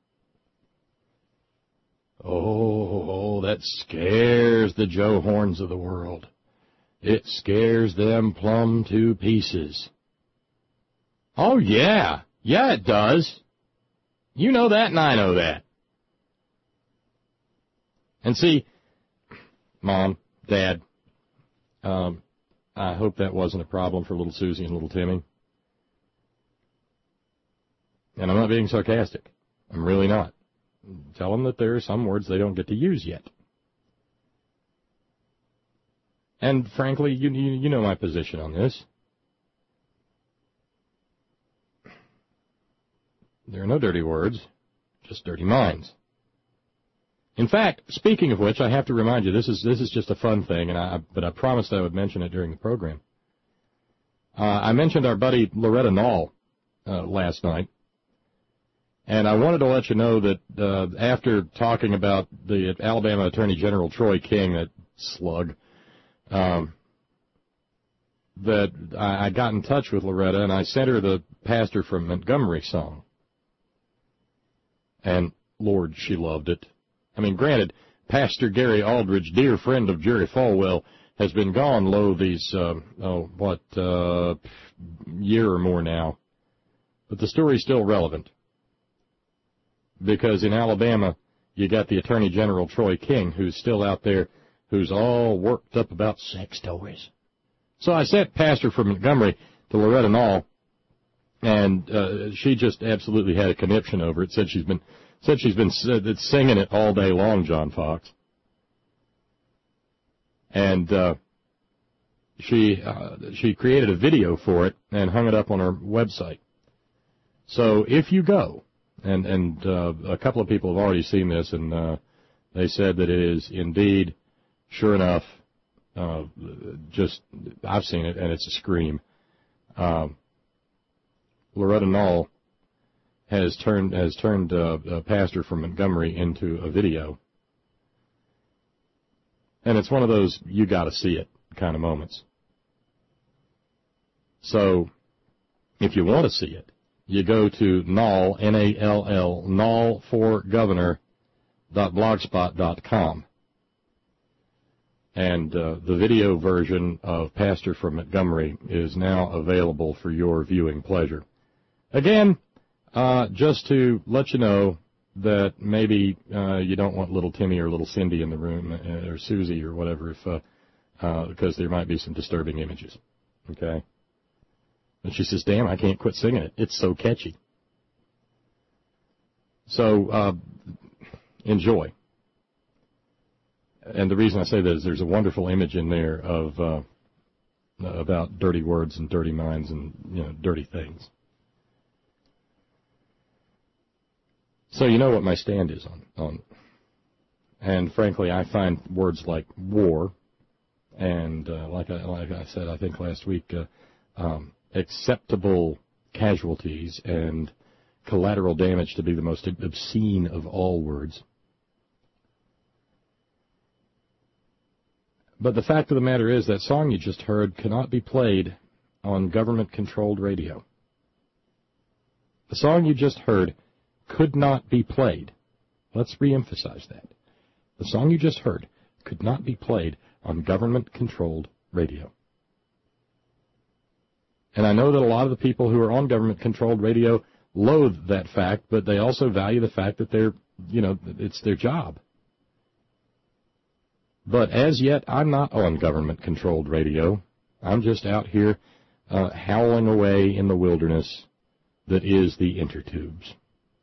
Oh, that scares the Joe Horns of the world. It scares them plumb to pieces. Oh, yeah. Yeah, it does. You know that, and I know that. And see, Mom, Dad, um, I hope that wasn't a problem for little Susie and little Timmy. And I'm not being sarcastic. I'm really not. Tell them that there are some words they don't get to use yet. And frankly, you, you, you know my position on this. There are no dirty words, just dirty minds. In fact, speaking of which, I have to remind you, this is this is just a fun thing, and I, but I promised I would mention it during the program. Uh, I mentioned our buddy Loretta Nall uh, last night, and I wanted to let you know that uh, after talking about the Alabama Attorney General Troy King, that slug, um, that I, I got in touch with Loretta, and I sent her the Pastor from Montgomery song. And, Lord, she loved it. I mean, granted, Pastor Gary Aldridge, dear friend of Jerry Falwell, has been gone, lo, these, uh, oh, what, uh, year or more now. But the story's still relevant. Because in Alabama, you got the Attorney General Troy King, who's still out there, who's all worked up about sex toys. So I sent Pastor from Montgomery to Loretta Nall, and uh, she just absolutely had a conniption over it. Said she's been said she's been uh, singing it all day long, John Fox. And uh, she uh, she created a video for it and hung it up on her website. So if you go, and and uh, a couple of people have already seen this, and uh, they said that it is indeed, sure enough, uh, just I've seen it, and it's a scream. Um, Loretta Nall has turned has turned uh, a pastor from Montgomery into a video, and it's one of those you got to see it kind of moments. So, if you want to see it, you go to Nall, N A L L, Nall for Governor dot blogspot dot com, and uh, the video version of Pastor from Montgomery is now available for your viewing pleasure. Again, uh, just to let you know that maybe uh, you don't want little Timmy or little Cindy in the room, uh, or Susie or whatever, if uh, uh, because there might be some disturbing images. Okay? And she says, damn, I can't quit singing it. It's so catchy. So, uh, enjoy. And the reason I say that is there's a wonderful image in there of uh, about dirty words and dirty minds and, you know, dirty things. So you know what my stand is on, on, and frankly, I find words like war, and uh, like I like I said, I think last week, uh, um, acceptable casualties and collateral damage to be the most obscene of all words. But the fact of the matter is that song you just heard cannot be played on government-controlled radio. The song you just heard could not be played. Let's reemphasize that. The song you just heard could not be played on government-controlled radio. And I know that a lot of the people who are on government-controlled radio loathe that fact, but they also value the fact that they're, you know, it's their job. But as yet, I'm not on government-controlled radio. I'm just out here uh, howling away in the wilderness that is the intertubes.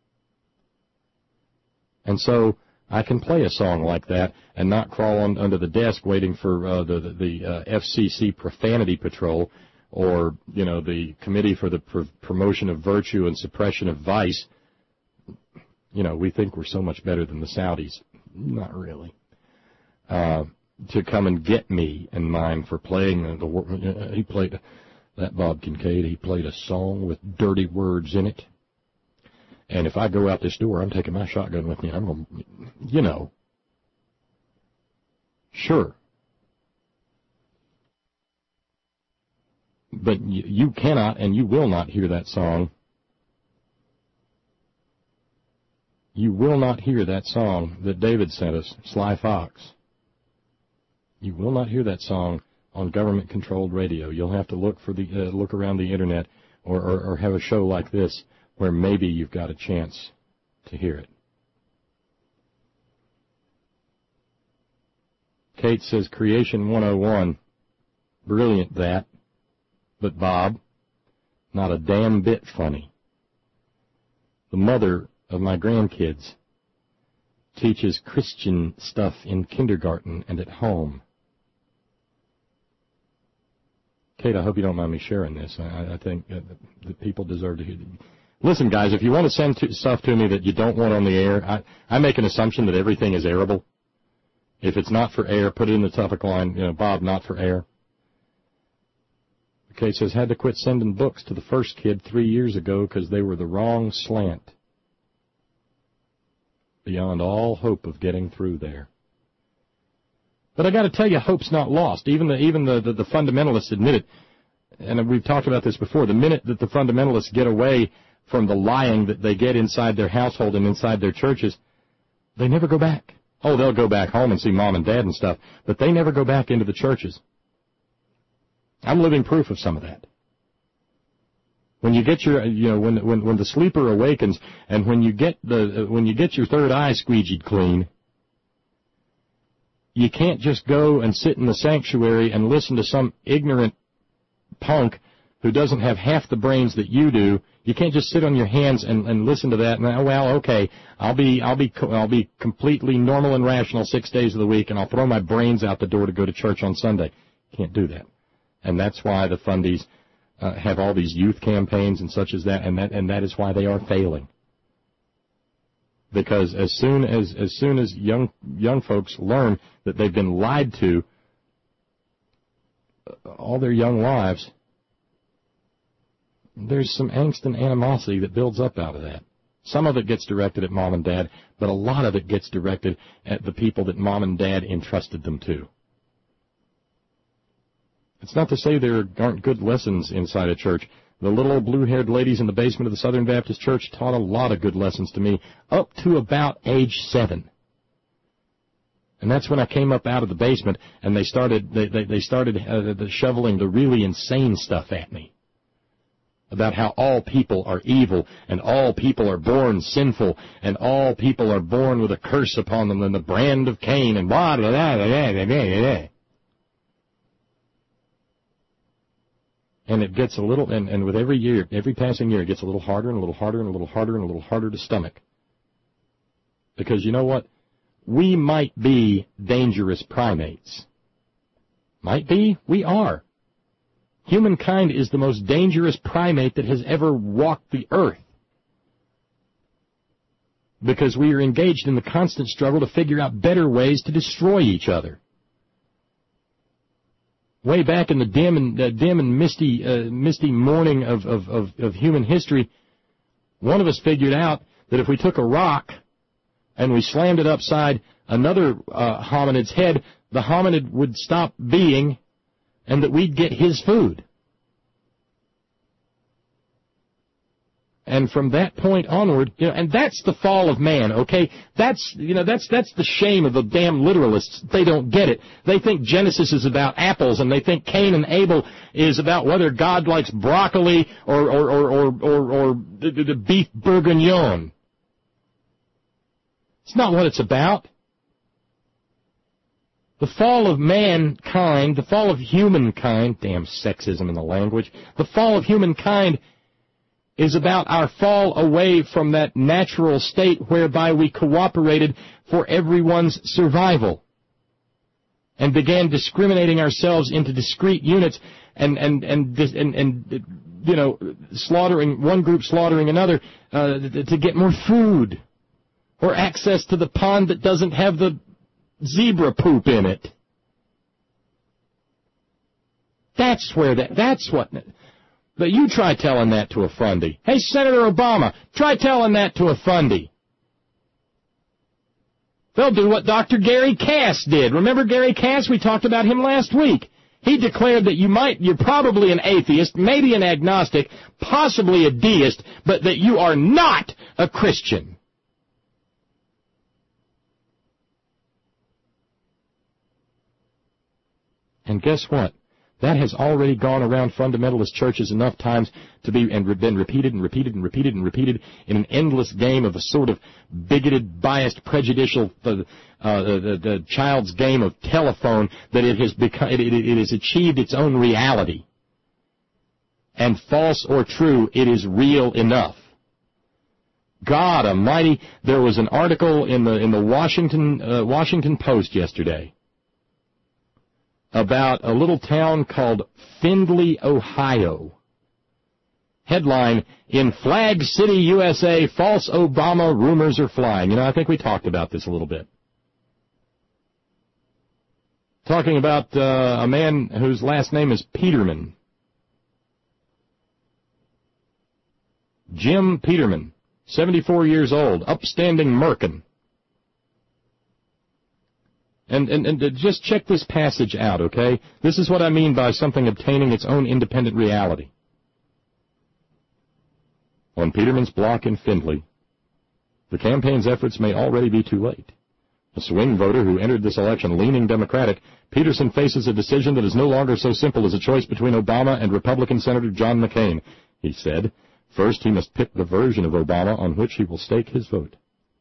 And so I can play a song like that and not crawl on, under the desk waiting for uh, the, the, the uh, F C C Profanity Patrol or, you know, the Committee for the Pro- Promotion of Virtue and Suppression of Vice. You know, we think we're so much better than the Saudis. Not really. Uh, to come and get me and mine for playing the, the he played That Bob Kincaid, he played a song with dirty words in it. And if I go out this door, I'm taking my shotgun with me. I'm going to, you know. Sure. But you, you cannot and you will not hear that song. You will not hear that song that David sent us, Sly Fox. You will not hear that song on government-controlled radio. You'll have to look for the uh, look around the internet, or, or, or have a show like this where maybe you've got a chance to hear it. Kate says, Creation one oh one, brilliant that, but Bob, not a damn bit funny. The mother of my grandkids teaches Christian stuff in kindergarten and at home. Kate, I hope you don't mind me sharing this. I, I think that the people deserve to hear. Listen, guys, if you want to send to, stuff to me that you don't want on the air, I, I make an assumption that everything is airable. If it's not for air, put it in the topic line, you know, Bob, not for air. Kate says, had to quit sending books to the first kid three years ago because they were the wrong slant. Beyond all hope of getting through there. But I got to tell you, hope's not lost. Even the even the, the, the fundamentalists admit it, and we've talked about this before. The minute that the fundamentalists get away from the lying that they get inside their household and inside their churches, they never go back. Oh, they'll go back home and see mom and dad and stuff, but they never go back into the churches. I'm living proof of some of that. When you get your, you know, when when when the sleeper awakens, and when you get the when you get your third eye squeegeed clean, you can't just go and sit in the sanctuary and listen to some ignorant punk who doesn't have half the brains that you do. You can't just sit on your hands and, and listen to that. And oh, well, okay, I'll be I'll be I'll be completely normal and rational six days of the week, and I'll throw my brains out the door to go to church on Sunday. Can't do that, and that's why the fundies uh, have all these youth campaigns and such as that, and that and that is why they are failing. Because as soon as as soon as young young folks learn that they've been lied to all their young lives, there's some angst and animosity that builds up out of that. Some of it gets directed at mom and dad, but a lot of it gets directed at the people that mom and dad entrusted them to. It's not to say there aren't good lessons inside a church. The little old blue-haired ladies in the basement of the Southern Baptist Church taught a lot of good lessons to me up to about age seven. And that's when I came up out of the basement and they started they, they, they started uh, shoveling the really insane stuff at me about how all people are evil and all people are born sinful and all people are born with a curse upon them and the brand of Cain and blah, blah, blah, blah, blah, blah, blah. And it gets a little, and, and with every year, every passing year, it gets a little harder and a little harder and a little harder and a little harder to stomach. Because you know what? We might be dangerous primates. Might be. We are. Humankind is the most dangerous primate that has ever walked the earth. Because we are engaged in the constant struggle to figure out better ways to destroy each other. Way back in the dim and uh, dim and misty, uh, misty morning of, of, of, of human history, one of us figured out that if we took a rock and we slammed it upside another uh, hominid's head, the hominid would stop being, and that we'd get his food. And from that point onward, you know, and that's the fall of man, okay? That's, you know, that's, that's the shame of the damn literalists. They don't get it. They think Genesis is about apples, and they think Cain and Abel is about whether God likes broccoli or, or, or, or, or, or the, the beef bourguignon. It's not what it's about. The fall of mankind, the fall of humankind, damn sexism in the language, the fall of humankind is about our fall away from that natural state whereby we cooperated for everyone's survival and began discriminating ourselves into discrete units and, and, and, and, and you know, slaughtering, one group slaughtering another uh, to get more food or access to the pond that doesn't have the zebra poop in it. That's where that, that's what, But you try telling that to a fundy. Hey, Senator Obama, try telling that to a fundy. They'll do what Doctor Gary Cass did. Remember Gary Cass? We talked about him last week. He declared that you might, you're probably an atheist, maybe an agnostic, possibly a deist, but that you are not a Christian. And guess what? That has already gone around fundamentalist churches enough times to be and been repeated and repeated and repeated and repeated in an endless game of a sort of bigoted, biased, prejudicial, uh, uh, the, the child's game of telephone that it has become. It, it, it has achieved its own reality. And false or true, it is real enough. God Almighty! There was an article in the in the Washington uh, Washington Post yesterday about a little town called Findlay, Ohio. Headline, in Flag City, U S A, false Obama rumors are flying. You know, I think we talked about this a little bit. Talking about uh, a man whose last name is Peterman. Jim Peterman, seventy-four years old, upstanding Merkin. And, and, and just check this passage out, okay? This is what I mean by something obtaining its own independent reality. On Peterman's block in Findlay, the campaign's efforts may already be too late. A swing voter who entered this election leaning Democratic, Peterson faces a decision that is no longer so simple as a choice between Obama and Republican Senator John McCain, he said. First, he must pick the version of Obama on which he will stake his vote.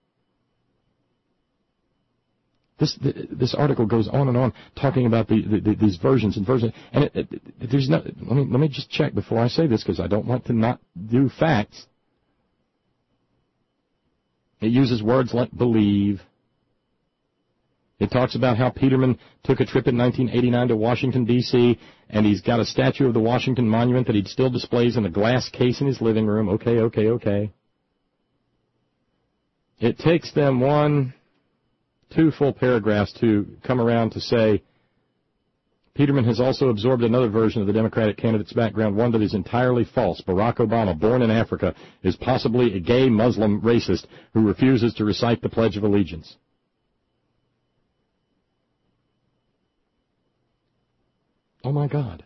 This this article goes on and on talking about the, the, these versions and versions, and it, it, it, there's no. Let me let me just check before I say this because I don't want to not do facts. It uses words like believe. It talks about how Peterman took a trip in nineteen eighty-nine to Washington, D C, and he's got a statue of the Washington Monument that he still displays in a glass case in his living room. Okay, okay, okay. It takes them one. Two full paragraphs to come around to say Peterman has also absorbed another version of the Democratic candidate's background, one that is entirely false. Barack Obama, born in Africa, is possibly a gay Muslim racist who refuses to recite the Pledge of Allegiance. Oh, my God.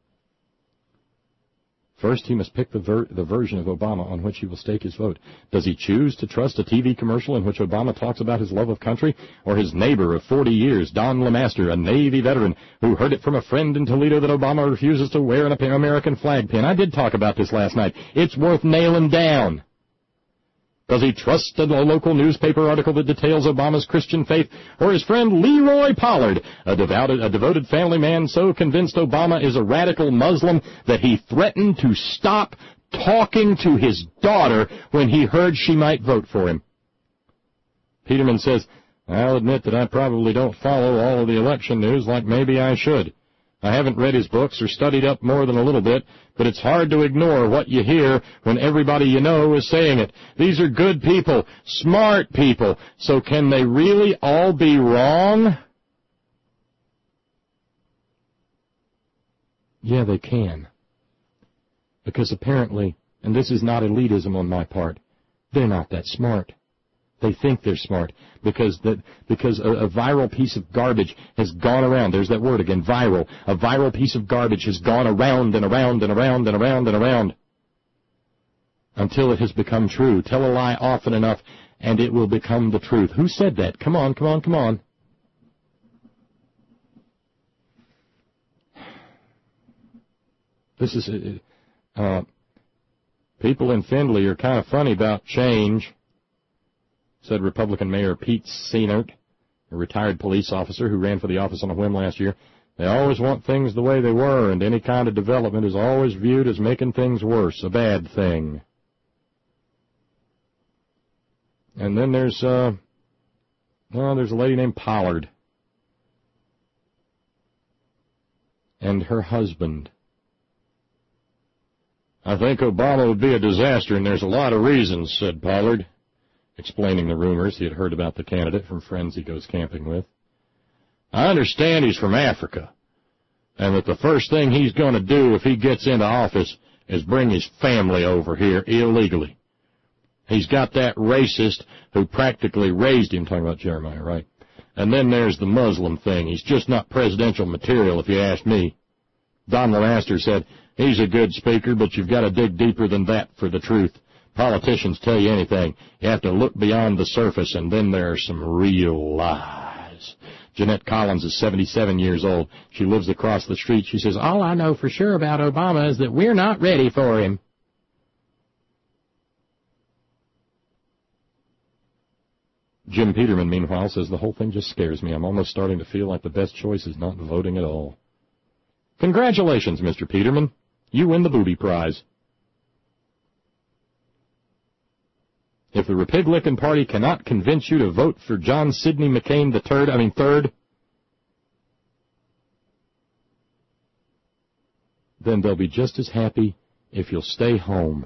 First, he must pick the, ver- the version of Obama on which he will stake his vote. Does he choose to trust a T V commercial in which Obama talks about his love of country, or his neighbor of forty years, Don LeMaster, a Navy veteran, who heard it from a friend in Toledo that Obama refuses to wear an American flag pin? I did talk about this last night. It's worth nailing down. Does he trust a local newspaper article that details Obama's Christian faith, or his friend Leroy Pollard, a devoted, a devoted family man so convinced Obama is a radical Muslim that he threatened to stop talking to his daughter when he heard she might vote for him? Peterman says, I'll admit that I probably don't follow all of the election news like maybe I should. I haven't read his books or studied up more than a little bit, but it's hard to ignore what you hear when everybody you know is saying it. These are good people, smart people, so can they really all be wrong? Yeah, they can. Because apparently, and this is not elitism on my part, they're not that smart. They think they're smart because that because a, a viral piece of garbage has gone around. There's that word again, viral. A viral piece of garbage has gone around and around and around and around and around until it has become true. Tell a lie often enough and it will become the truth. Who said that? Come on, come on, come on. This is, uh, people in Findlay are kind of funny about change, said Republican Mayor Pete Seanert, a retired police officer who ran for the office on a whim last year. They always want things the way they were, and any kind of development is always viewed as making things worse, a bad thing. And then there's, uh, well, there's a lady named Pollard and her husband. I think Obama would be a disaster, and there's a lot of reasons, said Pollard, explaining the rumors he had heard about the candidate from friends he goes camping with. I understand he's from Africa, and that the first thing he's going to do if he gets into office is bring his family over here illegally. He's got that racist who practically raised him, talking about Jeremiah, right? And then there's the Muslim thing. He's just not presidential material, if you ask me. Donald Astor said, he's a good speaker, but you've got to dig deeper than that for the truth. Politicians tell you anything. You have to look beyond the surface, and then there are some real lies. Jeanette Collins is seventy-seven years old. She lives across the street. She says, all I know for sure about Obama is that we're not ready for him. Jim Peterman, meanwhile, says the whole thing just scares me. I'm almost starting to feel like the best choice is not voting at all. Congratulations, Mister Peterman. You win the booty prize. If the Republican Party cannot convince you to vote for John Sidney McCain the third, I mean third, then they'll be just as happy if you'll stay home.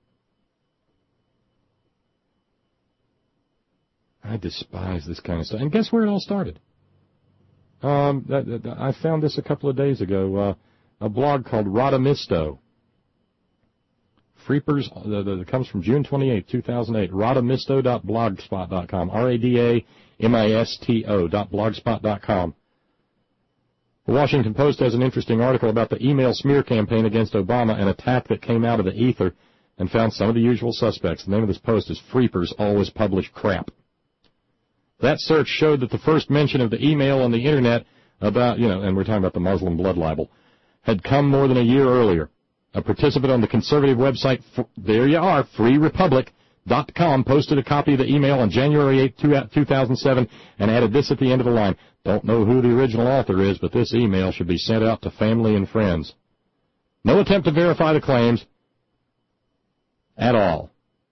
I despise this kind of stuff. And guess where it all started? Um, that, that, I found this a couple of days ago, uh, a blog called Radamisto. Freepers, uh, that comes from June twenty-eighth, two thousand eight, radamisto dot blogspot dot com, R A D A M I S T O dot blogspot dot com. The Washington Post has an interesting article about the email smear campaign against Obama, an attack that came out of the ether, and found some of the usual suspects. The name of this post is Freepers Always Publish Crap. That search showed that the first mention of the email on the Internet about, you know, and we're talking about the Muslim blood libel, had come more than a year earlier. A participant on the conservative website, there you are, free republic dot com, posted a copy of the email on January eighth, two thousand seven, and added this at the end of the line. Don't know who the original author is, but this email should be sent out to family and friends. No attempt to verify the claims at all.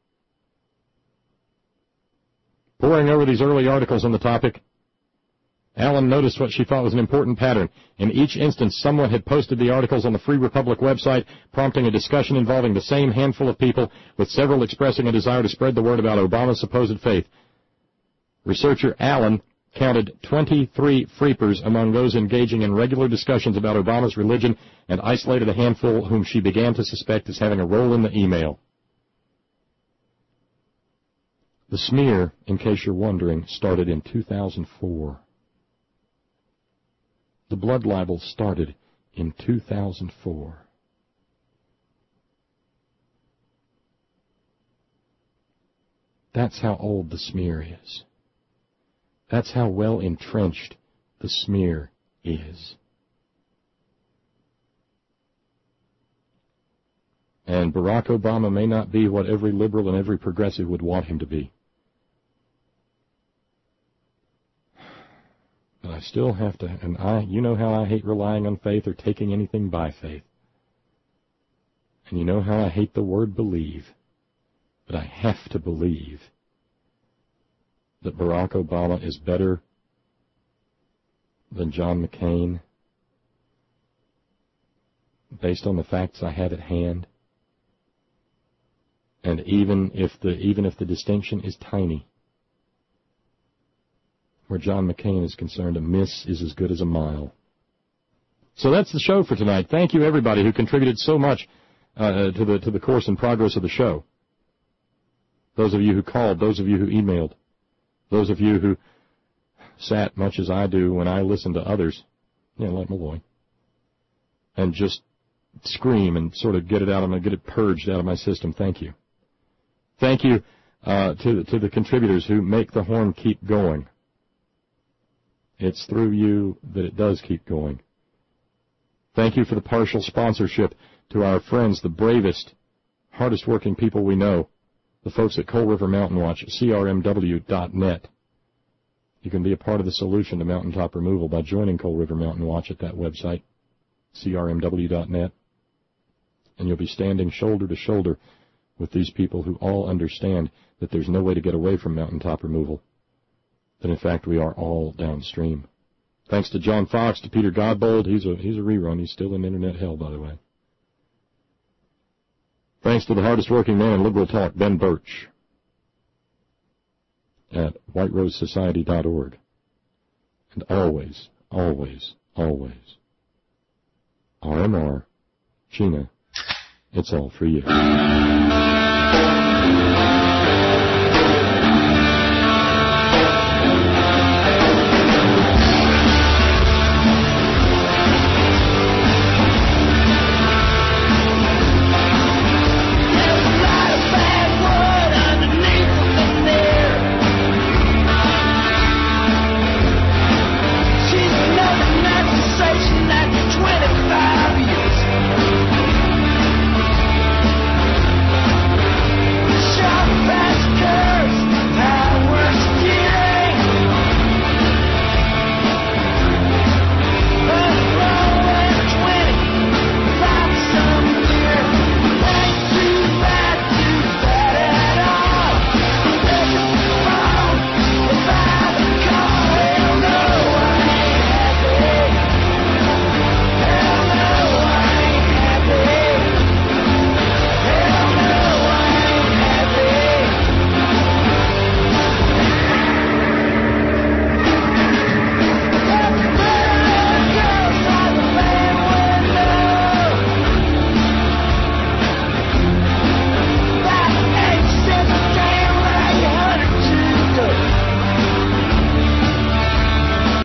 Poring over these early articles on the topic, Allen noticed what she thought was an important pattern. In each instance, someone had posted the articles on the Free Republic website, prompting a discussion involving the same handful of people, with several expressing a desire to spread the word about Obama's supposed faith. Researcher Allen counted twenty-three Freepers among those engaging in regular discussions about Obama's religion and isolated a handful whom she began to suspect as having a role in the email. The smear, in case you're wondering, started in two thousand four. The blood libel started in two thousand four. That's how old the smear is. That's how well entrenched the smear is. And Barack Obama may not be what every liberal and every progressive would want him to be. But I still have to, and I, you know how I hate relying on faith or taking anything by faith. And you know how I hate the word believe. But I have to believe that Barack Obama is better than John McCain, based on the facts I have at hand. And even if the even if the distinction is tiny, where John McCain is concerned, a miss is as good as a mile. So that's the show for tonight. Thank you, everybody, who contributed so much uh, to the to the course and progress of the show. Those of you who called, those of you who emailed, those of you who sat, much as I do when I listen to others, you know, like Malloy, and just scream and sort of get it out of my, get it purged out of my system. Thank you. Thank you uh, to to the contributors who make the horn keep going. It's through you that it does keep going. Thank you for the partial sponsorship to our friends, the bravest, hardest working people we know, the folks at Coal River Mountain Watch, C R M W dot net. You can be a part of the solution to mountaintop removal by joining Coal River Mountain Watch at that website, C R M W dot net. And you'll be standing shoulder to shoulder with these people who all understand that there's no way to get away from mountaintop removal, that in fact we are all downstream. Thanks to John Fox, to Peter Godbold. He's a, he's a rerun. He's still in internet hell, by the way. Thanks to the hardest working man in liberal talk, Ben Birch, at white rose society dot org. And always, always, always, R M R, Gina, It's all for you.